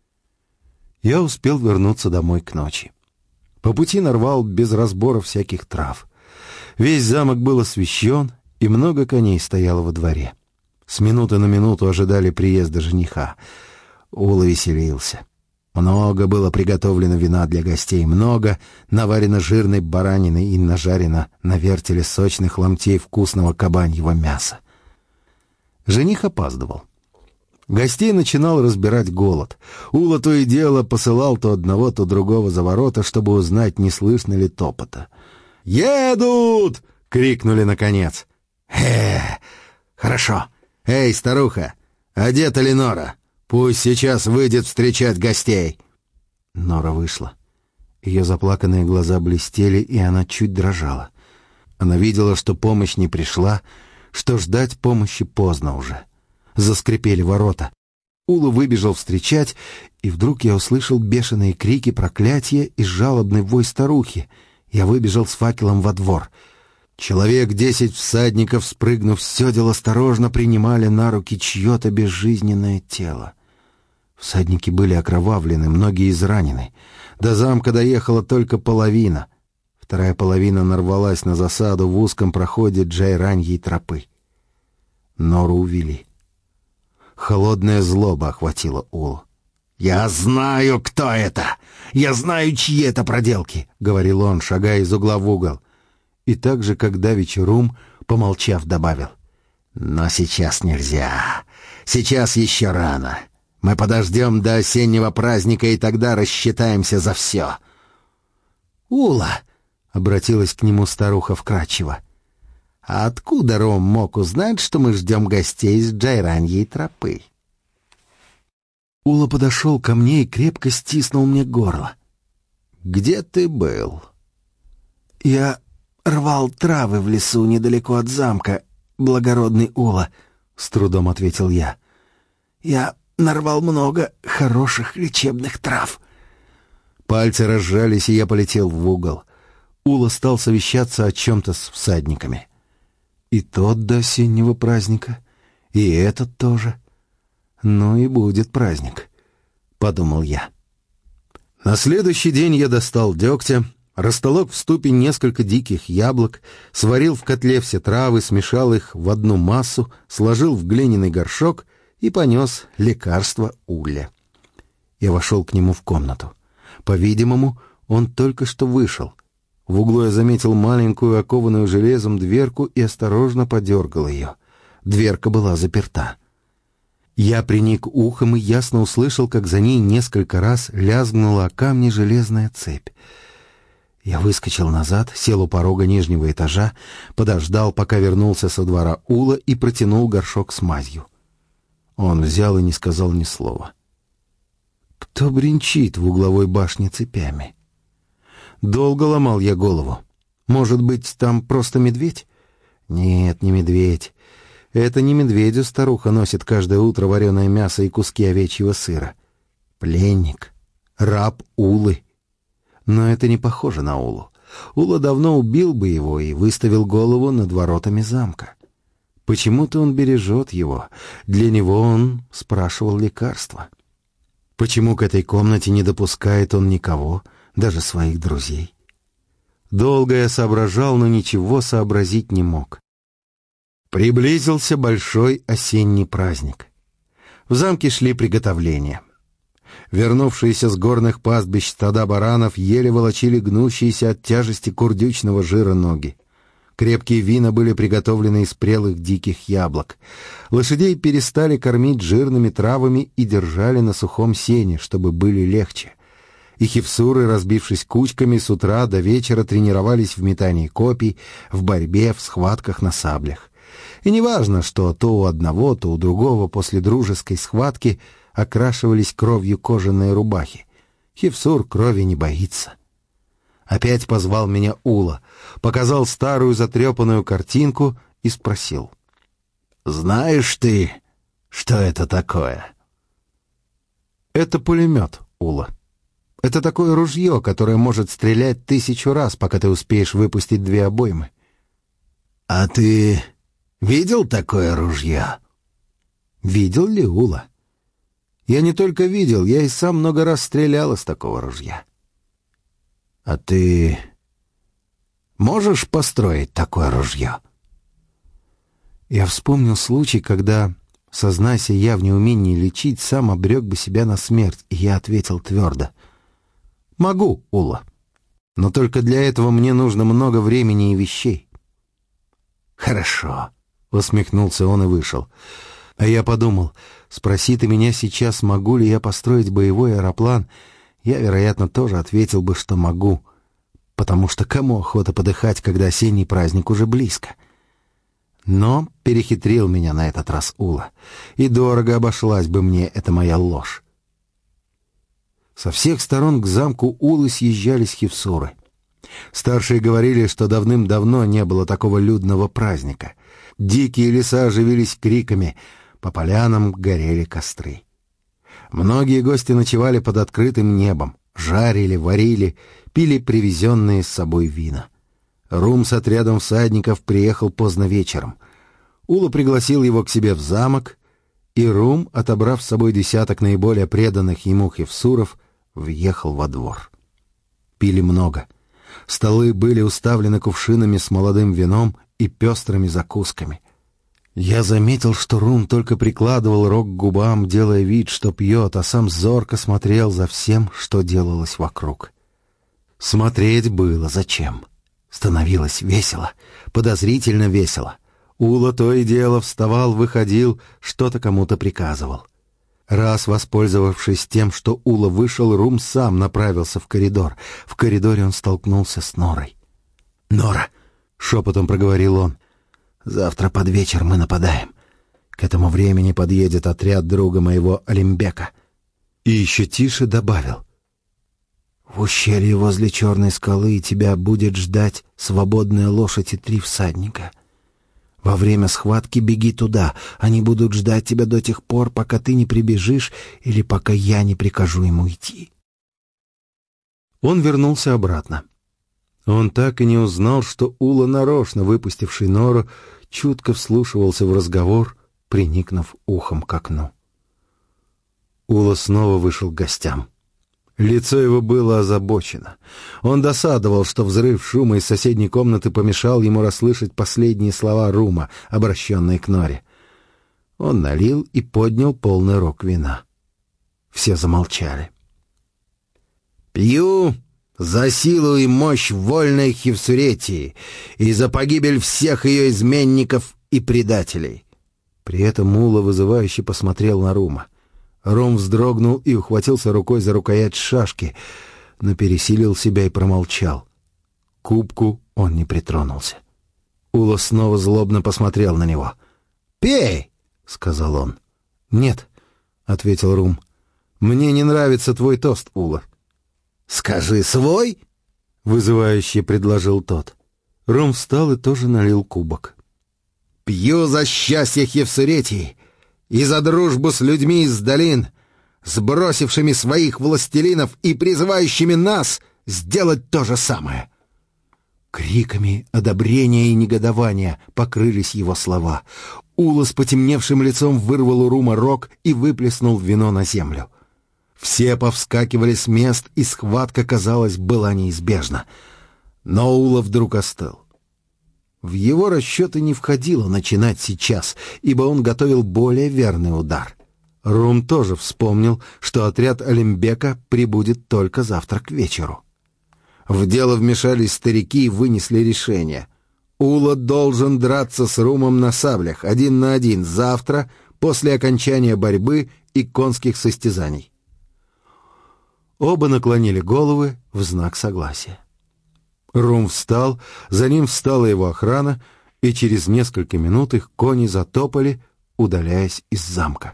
Я успел вернуться домой к ночи. По пути нарвал без разбора всяких трав. Весь замок был освещен, и много коней стояло во дворе. С минуты на минуту ожидали приезда жениха. Ула веселился. Много было приготовлено вина для гостей, много наварено жирной баранины и нажарено на вертеле сочных ломтей вкусного кабаньего мяса. Жених опаздывал. Гостей начинал разбирать голод. Ула то и дело посылал то одного, то другого за ворота, чтобы узнать, не слышно ли топота. «Едут!» — крикнули наконец. «Э, хорошо. Эй, старуха, одета ли Нора? Пусть сейчас выйдет встречать гостей». Нора вышла. Ее заплаканные глаза блестели, и она чуть дрожала. Она видела, что помощь не пришла, что ждать помощи поздно уже. Заскрипели ворота. Ула выбежал встречать, и вдруг я услышал бешеные крики, проклятия и жалобный вой старухи. Я выбежал с факелом во двор. Человек десять всадников, спрыгнув с седел, осторожно принимали на руки чье-то безжизненное тело. Всадники были окровавлены, многие изранены. До замка доехала только половина. Вторая половина нарвалась на засаду в узком проходе Джайраньей тропы. Нору увели. Холодная злоба охватила Улу. «Я знаю, кто это! Я знаю, чьи это проделки!» — говорил он, шагая из угла в угол. И так же, как давеча Рум, помолчав, добавил: «Но сейчас нельзя. Сейчас еще рано. Мы подождем до осеннего праздника, и тогда рассчитаемся за все». «Ула!» — обратилась к нему старуха вкрадчиво. «А откуда Ром мог узнать, что мы ждем гостей с Джайраньей тропы?» Ула подошел ко мне и крепко стиснул мне горло. «Где ты был?» «Я рвал травы в лесу недалеко от замка, благородный Ула», — с трудом ответил я. «Я нарвал много хороших лечебных трав». Пальцы разжались, и я полетел в угол. Ула стал совещаться о чем-то с всадниками. И тот до осеннего праздника, и этот тоже. Ну и будет праздник, — подумал я. На следующий день я достал дегтя, растолок в ступе несколько диких яблок, сварил в котле все травы, смешал их в одну массу, сложил в глиняный горшок и понес лекарство Уле. Я вошел к нему в комнату. По-видимому, он только что вышел. В углу я заметил маленькую, окованную железом дверку и осторожно подергал ее. Дверка была заперта. Я приник ухом и ясно услышал, как за ней несколько раз лязгнула о камни железная цепь. Я выскочил назад, сел у порога нижнего этажа, подождал, пока вернулся со двора Ула, и протянул горшок с мазью. Он взял и не сказал ни слова. Кто бренчит в угловой башне цепями? Долго ломал я голову. Может быть, там просто медведь? Нет, не медведь. Это не медведю старуха носит каждое утро вареное мясо и куски овечьего сыра. Пленник, раб Улы. Но это не похоже на Улу. Ула давно убил бы его и выставил голову над воротами замка. Почему-то он бережет его. Для него он спрашивал лекарства. Почему к этой комнате не допускает он никого, даже своих друзей? Долго я соображал, но ничего сообразить не мог. Приблизился большой осенний праздник. В замке шли приготовления. Вернувшиеся с горных пастбищ стада баранов еле волочили гнущиеся от тяжести курдючного жира ноги. Крепкие вина были приготовлены из прелых диких яблок. Лошадей перестали кормить жирными травами и держали на сухом сене, чтобы были легче. И хевсуры, разбившись кучками, с утра до вечера тренировались в метании копий, в борьбе, в схватках на саблях. И неважно, что то у одного, то у другого после дружеской схватки окрашивались кровью кожаные рубахи. Хевсур крови не боится. Опять позвал меня Ула, показал старую затрепанную картинку и спросил: «Знаешь ты, что это такое?» «Это пулемет, Ула». Это такое ружье, которое может стрелять тысячу раз, пока ты успеешь выпустить две обоймы. А ты видел такое ружье? Видел ли, Ула? Я не только видел, я и сам много раз стрелял из такого ружья. А ты можешь построить такое ружье? Я вспомнил случай, когда, сознайся я в неумении лечить, сам обрек бы себя на смерть, и я ответил твердо: «Могу, Ула, но только для этого мне нужно много времени и вещей». «Хорошо», — усмехнулся он и вышел. А я подумал, спроси ты меня сейчас, могу ли я построить боевой аэроплан, я, вероятно, тоже ответил бы, что могу, потому что кому охота подыхать, когда осенний праздник уже близко? Но перехитрил меня на этот раз Ула, и дорого обошлась бы мне эта моя ложь. Со всех сторон к замку Улы съезжались хевсуры. Старшие говорили, что давным-давно не было такого людного праздника. Дикие леса оживились криками, по полянам горели костры. Многие гости ночевали под открытым небом, жарили, варили, пили привезенные с собой вина. Рум с отрядом всадников приехал поздно вечером. Ула пригласил его к себе в замок, и Рум, отобрав с собой десяток наиболее преданных ему хевсуров, въехал во двор. Пили много. Столы были уставлены кувшинами с молодым вином и пестрыми закусками. Я заметил, что Рум только прикладывал рог к губам, делая вид, что пьет, а сам зорко смотрел за всем, что делалось вокруг. Смотреть было зачем. Становилось весело, подозрительно весело. Ула то и дело вставал, выходил, что-то кому-то приказывал. Раз, воспользовавшись тем, что Ула вышел, Рум сам направился в коридор. В коридоре он столкнулся с Норой. «Нора!» — шепотом проговорил он. «Завтра под вечер мы нападаем. К этому времени подъедет отряд друга моего Олимбека». И еще тише добавил: «В ущелье возле Черной скалы тебя будет ждать свободная лошадь и три всадника. Во время схватки беги туда. Они будут ждать тебя до тех пор, пока ты не прибежишь или пока я не прикажу ему идти». Он вернулся обратно. Он так и не узнал, что Ула, нарочно выпустивший Нору, чутко вслушивался в разговор, приникнув ухом к окну. Ула снова вышел к гостям. Лицо его было озабочено. Он досадовал, что взрыв шума из соседней комнаты помешал ему расслышать последние слова Рума, обращенные к Норе. Он налил и поднял полный рог вина. Все замолчали. «Пью за силу и мощь вольной Хевсуретии и за погибель всех ее изменников и предателей». При этом Ула вызывающе посмотрел на Рума. Рум вздрогнул и ухватился рукой за рукоять шашки, но пересилил себя и промолчал. К кубку он не притронулся. Ула снова злобно посмотрел на него. «Пей!» — сказал он. «Нет», — ответил Рум. «Мне не нравится твой тост, Ула». «Скажи свой!» — вызывающе предложил тот. Рум встал и тоже налил кубок. «Пью за счастье Хевсуретии и за дружбу с людьми из долин, сбросившими своих властелинов и призывающими нас сделать то же самое». Криками одобрения и негодования покрылись его слова. Ула с потемневшим лицом вырвал у Рума рог и выплеснул вино на землю. Все повскакивали с мест, и схватка, казалось, была неизбежна. Но Ула вдруг остыл. В его расчеты не входило начинать сейчас, ибо он готовил более верный удар. Рум тоже вспомнил, что отряд Олимбека прибудет только завтра к вечеру. В дело вмешались старики и вынесли решение. Ула должен драться с Румом на саблях, один на один, завтра, после окончания борьбы и конских состязаний. Оба наклонили головы в знак согласия. Рум встал, за ним встала его охрана, и через несколько минут их кони затопали, удаляясь из замка.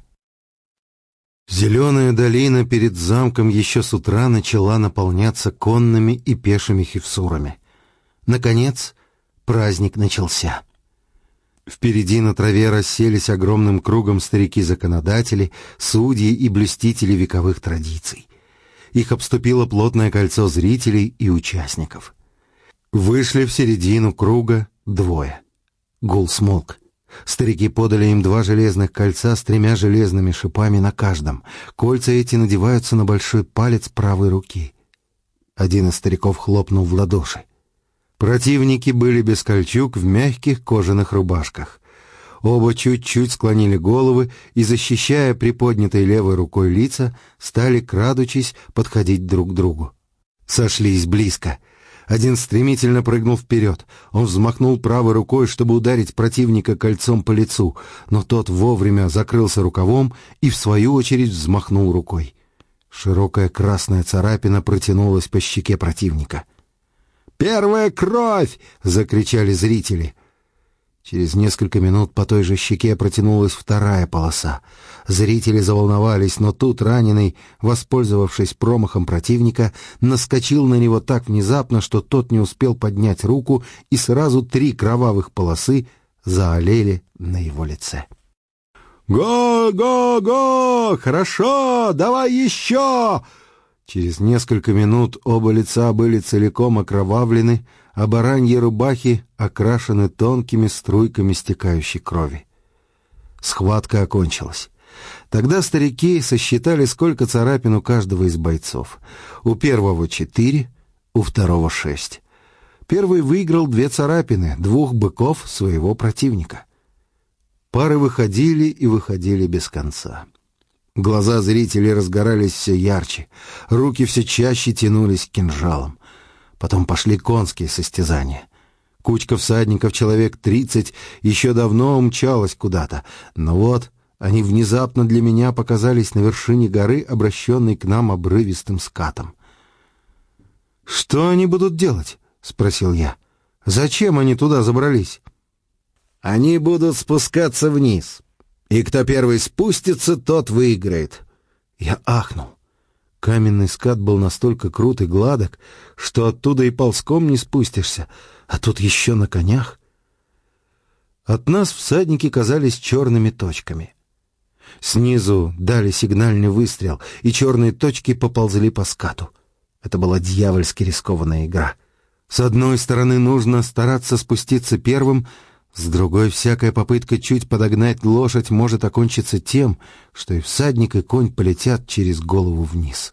Зеленая долина перед замком еще с утра начала наполняться конными и пешими хевсурами. Наконец, праздник начался. Впереди на траве расселись огромным кругом старики-законодатели, судьи и блюстители вековых традиций. Их обступило плотное кольцо зрителей и участников. Вышли в середину круга двое. Гул смолк. Старики подали им два железных кольца с тремя железными шипами на каждом. Кольца эти надеваются на большой палец правой руки. Один из стариков хлопнул в ладоши. Противники были без кольчуг в мягких кожаных рубашках. Оба чуть-чуть склонили головы и, защищая приподнятой левой рукой лица, стали, крадучись, подходить друг к другу. Сошлись близко. Один стремительно прыгнул вперед. Он взмахнул правой рукой, чтобы ударить противника кольцом по лицу, но тот вовремя закрылся рукавом и, в свою очередь, взмахнул рукой. Широкая красная царапина протянулась по щеке противника. «Первая кровь!» — закричали зрители. Через несколько минут по той же щеке протянулась вторая полоса. Зрители заволновались, но тут раненый, воспользовавшись промахом противника, наскочил на него так внезапно, что тот не успел поднять руку, и сразу три кровавых полосы заолели на его лице. «Го, го, го! Хорошо! Давай еще!» Через несколько минут оба лица были целиком окровавлены, а бараньи рубахи окрашены тонкими струйками стекающей крови. Схватка окончилась. Тогда старики сосчитали, сколько царапин у каждого из бойцов. У первого четыре, у второго шесть. Первый выиграл две царапины, двух быков своего противника. Пары выходили и выходили без конца. Глаза зрителей разгорались все ярче, руки все чаще тянулись к кинжалам. Потом пошли конские состязания. Кучка всадников, человек тридцать, еще давно умчалась куда-то, но вот они внезапно для меня показались на вершине горы, обращенной к нам обрывистым скатом. «Что они будут делать?» — спросил я. «Зачем они туда забрались?» «Они будут спускаться вниз, и кто первый спустится, тот выиграет». Я ахнул. Каменный скат был настолько крут и гладок, что оттуда и ползком не спустишься, а тут еще на конях. От нас всадники казались черными точками. Снизу дали сигнальный выстрел, и черные точки поползли по скату. Это была дьявольски рискованная игра. С одной стороны, нужно стараться спуститься первым, с другой, всякая попытка чуть подогнать лошадь может окончиться тем, что и всадник, и конь полетят через голову вниз.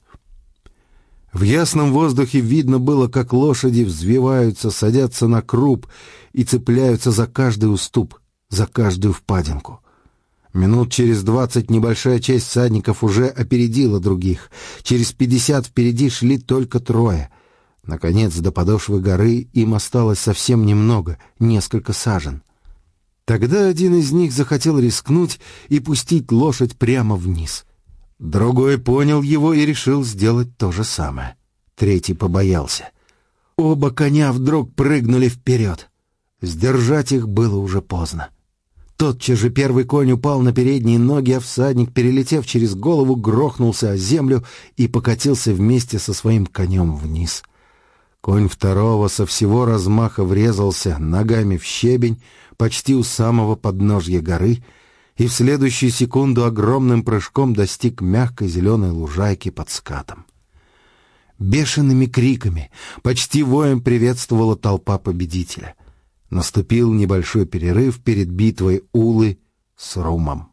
В ясном воздухе видно было, как лошади взвиваются, садятся на круп и цепляются за каждый уступ, за каждую впадинку. Минут через двадцать небольшая часть всадников уже опередила других. Через пятьдесят впереди шли только трое. Наконец, до подошвы горы им осталось совсем немного, несколько сажен. Тогда один из них захотел рискнуть и пустить лошадь прямо вниз. Другой понял его и решил сделать то же самое. Третий побоялся. Оба коня вдруг прыгнули вперед. Сдержать их было уже поздно. Тотчас же первый конь упал на передние ноги, а всадник, перелетев через голову, грохнулся о землю и покатился вместе со своим конем вниз. Конь второго со всего размаха врезался ногами в щебень почти у самого подножья горы и в следующую секунду огромным прыжком достиг мягкой зеленой лужайки под скатом. Бешеными криками, почти воем приветствовала толпа победителя. Наступил небольшой перерыв перед битвой Улы с Румом.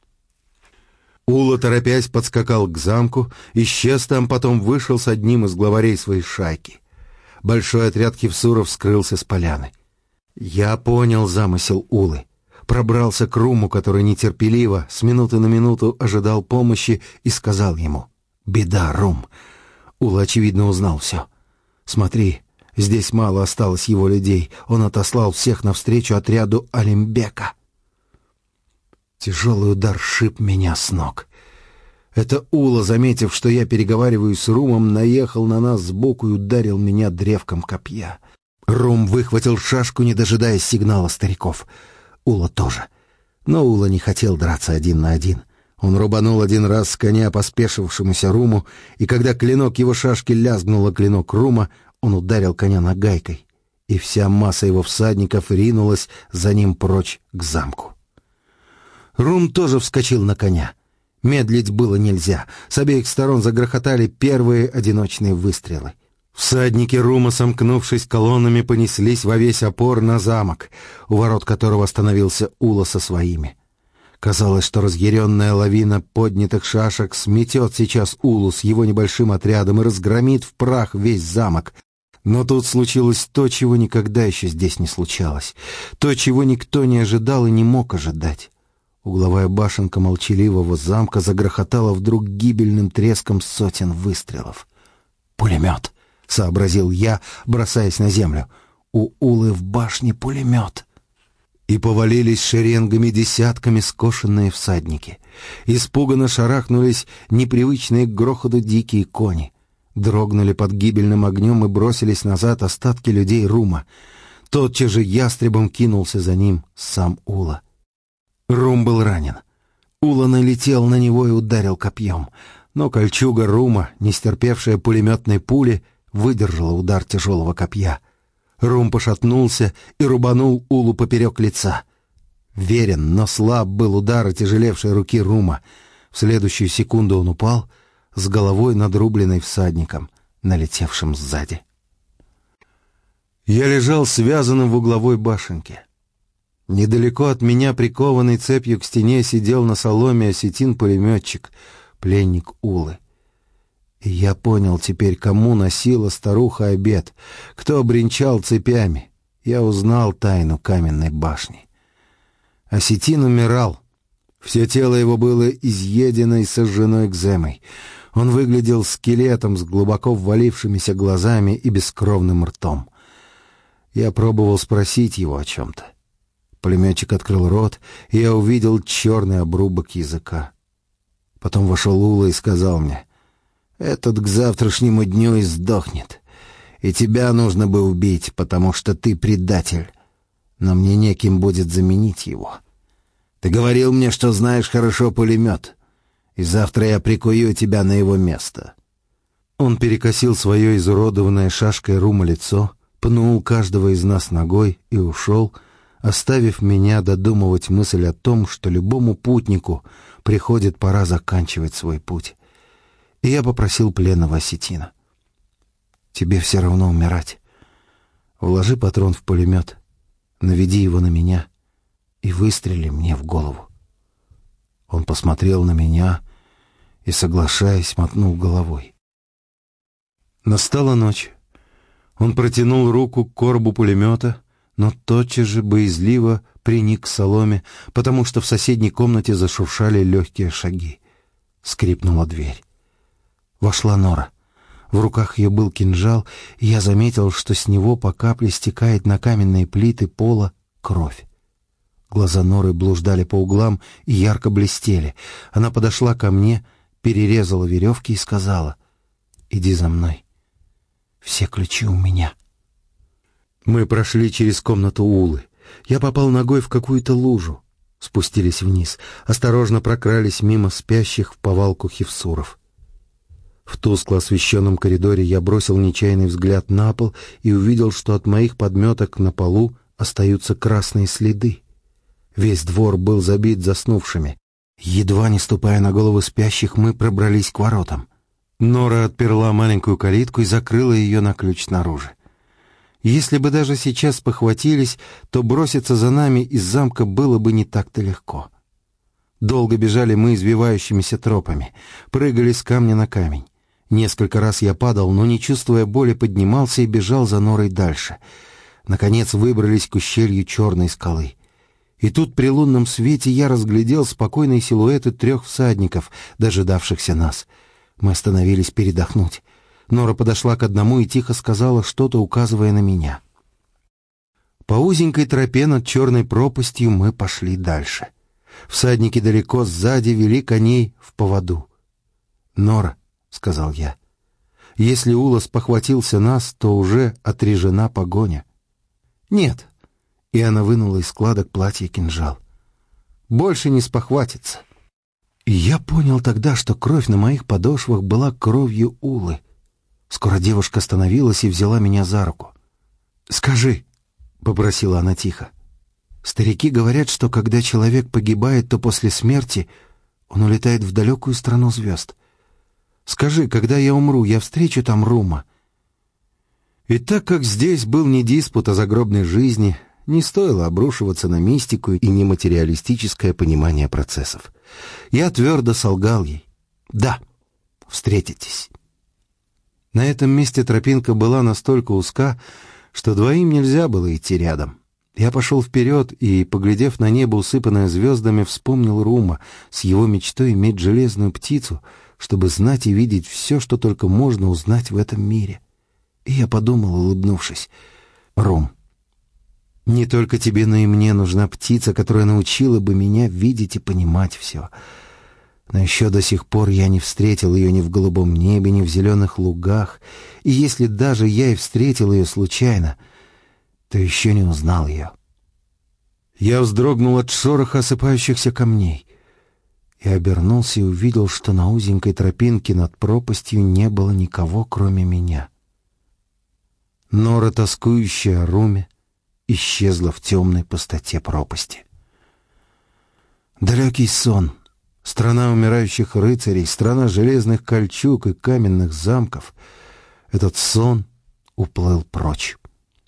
Ула, торопясь, подскакал к замку, исчез там, потом вышел с одним из главарей своей шайки. Большой отряд хевсуров скрылся с поляны. Я понял замысел Улы. Пробрался к Руму, который нетерпеливо, с минуты на минуту ожидал помощи, и сказал ему: «Беда, Рум!» Ула, очевидно, узнал все. «Смотри, здесь мало осталось его людей. Он отослал всех навстречу отряду Алимбека». Тяжелый удар шиб меня с ног. Это Ула, заметив, что я переговариваю с Румом, наехал на нас сбоку и ударил меня древком копья. Рум выхватил шашку, не дожидаясь сигнала стариков. Ула тоже. Но Ула не хотел драться один на один. Он рубанул один раз с коня по спешившемуся Руму, и когда клинок его шашки лязгнуло клинок Рума, он ударил коня нагайкой, и вся масса его всадников ринулась за ним прочь к замку. Рум тоже вскочил на коня. Медлить было нельзя. С обеих сторон загрохотали первые одиночные выстрелы. Всадники Рума, сомкнувшись колоннами, понеслись во весь опор на замок, у ворот которого остановился Ула со своими. Казалось, что разъяренная лавина поднятых шашек сметет сейчас Улу с его небольшим отрядом и разгромит в прах весь замок. Но тут случилось то, чего никогда еще здесь не случалось, то, чего никто не ожидал и не мог ожидать. Угловая башенка молчаливого замка загрохотала вдруг гибельным треском сотен выстрелов. «Пулемет!» — сообразил я, бросаясь на землю. «У Улы в башне пулемет!» И повалились шеренгами десятками скошенные всадники. Испуганно шарахнулись непривычные к грохоту дикие кони. Дрогнули под гибельным огнем и бросились назад остатки людей Рума. Тотчас же ястребом кинулся за ним сам Ула. Рум был ранен. Ула налетел на него и ударил копьем. Но кольчуга Рума, не стерпевшая пулеметной пули, выдержала удар тяжелого копья. Рум пошатнулся и рубанул Улу поперек лица. Верен, но слаб был удар отяжелевшей руки Рума. В следующую секунду он упал, с головой надрубленной всадником, налетевшим сзади. Я лежал связанным в угловой башенке. Недалеко от меня, прикованный цепью к стене, сидел на соломе осетин-пулеметчик, пленник Улы. И я понял теперь, кому носила старуха обед, кто бренчал цепями. Я узнал тайну каменной башни. Осетин умирал. Все тело его было изъедено и сожжено экземой. Он выглядел скелетом с глубоко ввалившимися глазами и бескровным ртом. Я пробовал спросить его о чем-то. Пулеметчик открыл рот, и я увидел черный обрубок языка. Потом вошел Ула и сказал мне: «Этот к завтрашнему дню и сдохнет, и тебя нужно бы убить, потому что ты предатель, но мне неким будет заменить его. Ты говорил мне, что знаешь хорошо пулемет, и завтра я прикую тебя на его место». Он перекосил свое изуродованное шашкой Рума лицо, пнул каждого из нас ногой и ушел, оставив меня додумывать мысль о том, что любому путнику приходит пора заканчивать свой путь. И я попросил пленного осетина: «Тебе все равно умирать. Вложи патрон в пулемет, наведи его на меня и выстрели мне в голову». Он посмотрел на меня и, соглашаясь, мотнул головой. Настала ночь. Он протянул руку к коробу пулемета, но тотчас же боязливо приник к соломе, потому что в соседней комнате зашуршали легкие шаги. Скрипнула дверь. Вошла Нора. В руках ее был кинжал, и я заметил, что с него по капле стекает на каменные плиты пола кровь. Глаза Норы блуждали по углам и ярко блестели. Она подошла ко мне, перерезала веревки и сказала: «Иди за мной. Все ключи у меня». Мы прошли через комнату Улы. Я попал ногой в какую-то лужу. Спустились вниз, осторожно прокрались мимо спящих в повалку хевсуров. В тускло освещенном коридоре я бросил нечаянный взгляд на пол и увидел, что от моих подметок на полу остаются красные следы. Весь двор был забит заснувшими. Едва не ступая на головы спящих, мы пробрались к воротам. Нора отперла маленькую калитку и закрыла ее на ключ снаружи. Если бы даже сейчас похватились, то броситься за нами из замка было бы не так-то легко. Долго бежали мы извивающимися тропами, прыгали с камня на камень. Несколько раз я падал, но, не чувствуя боли, поднимался и бежал за Норой дальше. Наконец выбрались к ущелью черной скалы. И тут при лунном свете я разглядел спокойные силуэты трех всадников, дожидавшихся нас. Мы остановились передохнуть. Нора подошла к одному и тихо сказала что-то, указывая на меня. По узенькой тропе над черной пропастью мы пошли дальше. Всадники далеко сзади вели коней в поводу. «Нора», — сказал я, — «если Ула спохватился нас, то уже отрежена погоня». «Нет», — и она вынула из складок платья кинжал, — «больше не спохватится». И я понял тогда, что кровь на моих подошвах была кровью Улы. Скоро девушка остановилась и взяла меня за руку. «Скажи», — попросила она тихо, — «старики говорят, что когда человек погибает, то после смерти Он улетает в далекую страну звезд. Скажи, когда я умру, я встречу там Рума?» И так как здесь был не диспут о загробной жизни, не стоило обрушиваться на мистику и нематериалистическое понимание процессов. Я твердо солгал ей: «Да, встретитесь». На этом месте тропинка была настолько узка, что двоим нельзя было идти рядом. Я пошел вперед и, поглядев на небо, усыпанное звездами, вспомнил Рума с его мечтой иметь железную птицу, чтобы знать и видеть все, что только можно узнать в этом мире. И я подумал, улыбнувшись: «Рум, не только тебе, но и мне нужна птица, которая научила бы меня видеть и понимать все. Но еще до сих пор я не встретил ее ни в голубом небе, ни в зеленых лугах, и если даже я и встретил ее случайно, то еще не узнал ее». Я вздрогнул от шороха осыпающихся камней и обернулся и увидел, что на узенькой тропинке над пропастью не было никого, кроме меня. Нора, тоскующая о Руме, исчезла в темной пустоте пропасти. Далекий сон, страна умирающих рыцарей, страна железных кольчуг и каменных замков — этот сон уплыл прочь.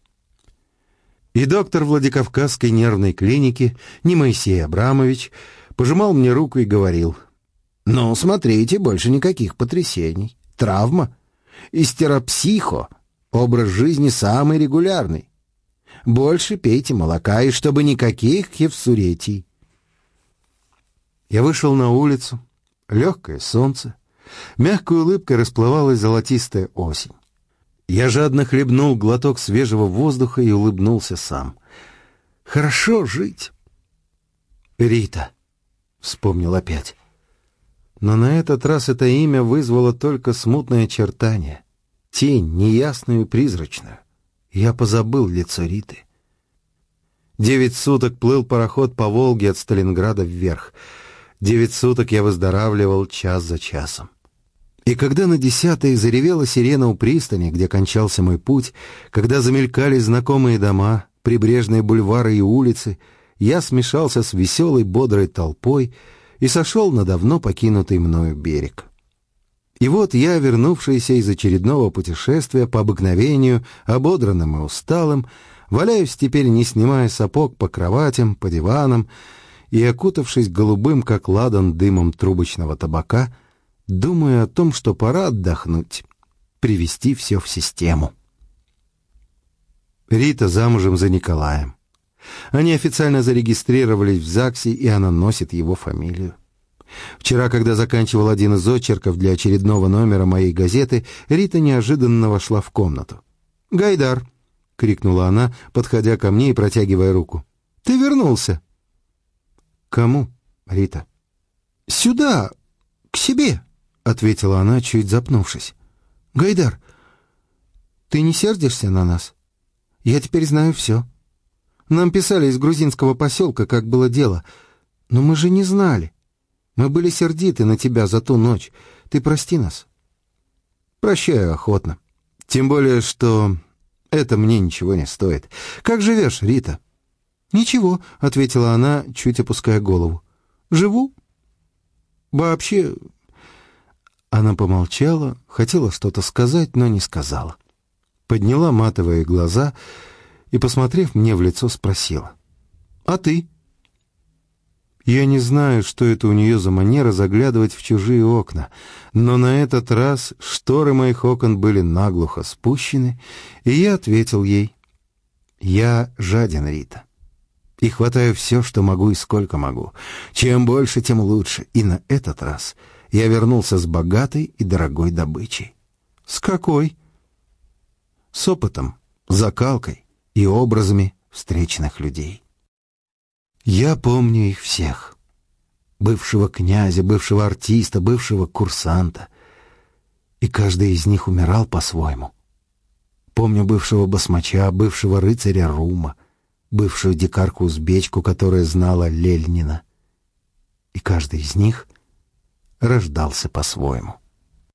И доктор Владикавказской нервной клиники, не Моисей Абрамович, пожимал мне руку и говорил: «Ну, смотрите, больше никаких потрясений. Травма. Истеропсихо. Образ жизни самый регулярный. Больше пейте молока, и чтобы никаких хевсуретий». Я вышел на улицу. Легкое солнце. Мягкой улыбкой расплывалась золотистая осень. Я жадно хлебнул глоток свежего воздуха и улыбнулся сам. Хорошо жить. «Рита», — вспомнил опять. Но на этот раз это имя вызвало только смутное очертание. Тень, неясную и призрачную. Я позабыл лицо Риты. Девять суток плыл пароход по Волге от Сталинграда вверх. Девять суток я выздоравливал час за часом. И когда на десятый заревела сирена у пристани, где кончался мой путь, когда замелькали знакомые дома, прибрежные бульвары и улицы, я смешался с веселой бодрой толпой и сошел на давно покинутый мною берег. И вот я, вернувшийся из очередного путешествия, по обыкновению, ободранным и усталым, валяюсь теперь, не снимая сапог, по кроватям, по диванам, и, окутавшись голубым, как ладан, дымом трубочного табака, думаю о том, что пора отдохнуть, привести все в систему. Рита замужем за Николаем. Они официально зарегистрировались в ЗАГСе, и она носит его фамилию. Вчера, когда заканчивал один из очерков для очередного номера моей газеты, Рита неожиданно вошла в комнату. «Гайдар!» — крикнула она, подходя ко мне и протягивая руку. «Ты вернулся!» «Кому, Рита?» «Сюда, к себе!» — ответила она, чуть запнувшись. «Гайдар, ты не сердишься на нас? Я теперь знаю все. Нам писали из грузинского поселка, как было дело, но мы же не знали. Мы были сердиты на тебя за ту ночь. Ты прости нас». «Прощаю охотно. Тем более, что это мне ничего не стоит. Как живешь, Рита?» «Ничего», — ответила она, чуть опуская голову. «Живу. Вообще...» Она помолчала, хотела что-то сказать, но не сказала. Подняла матовые глаза и, посмотрев мне в лицо, спросила: «А ты?» Я не знаю, что это у нее за манера заглядывать в чужие окна, но на этот раз шторы моих окон были наглухо спущены, и я ответил ей: «Я жаден, Рита, и хватаю все, что могу и сколько могу. Чем больше, тем лучше, и на этот раз я вернулся с богатой и дорогой добычей». «С какой?» «С опытом, закалкой и образами встреченных людей. Я помню их всех. Бывшего князя, бывшего артиста, бывшего курсанта. И каждый из них умирал по-своему. Помню бывшего басмача, бывшего рыцаря Рума, бывшую дикарку-узбечку, которая знала Лельнина. И каждый из них рождался по-своему.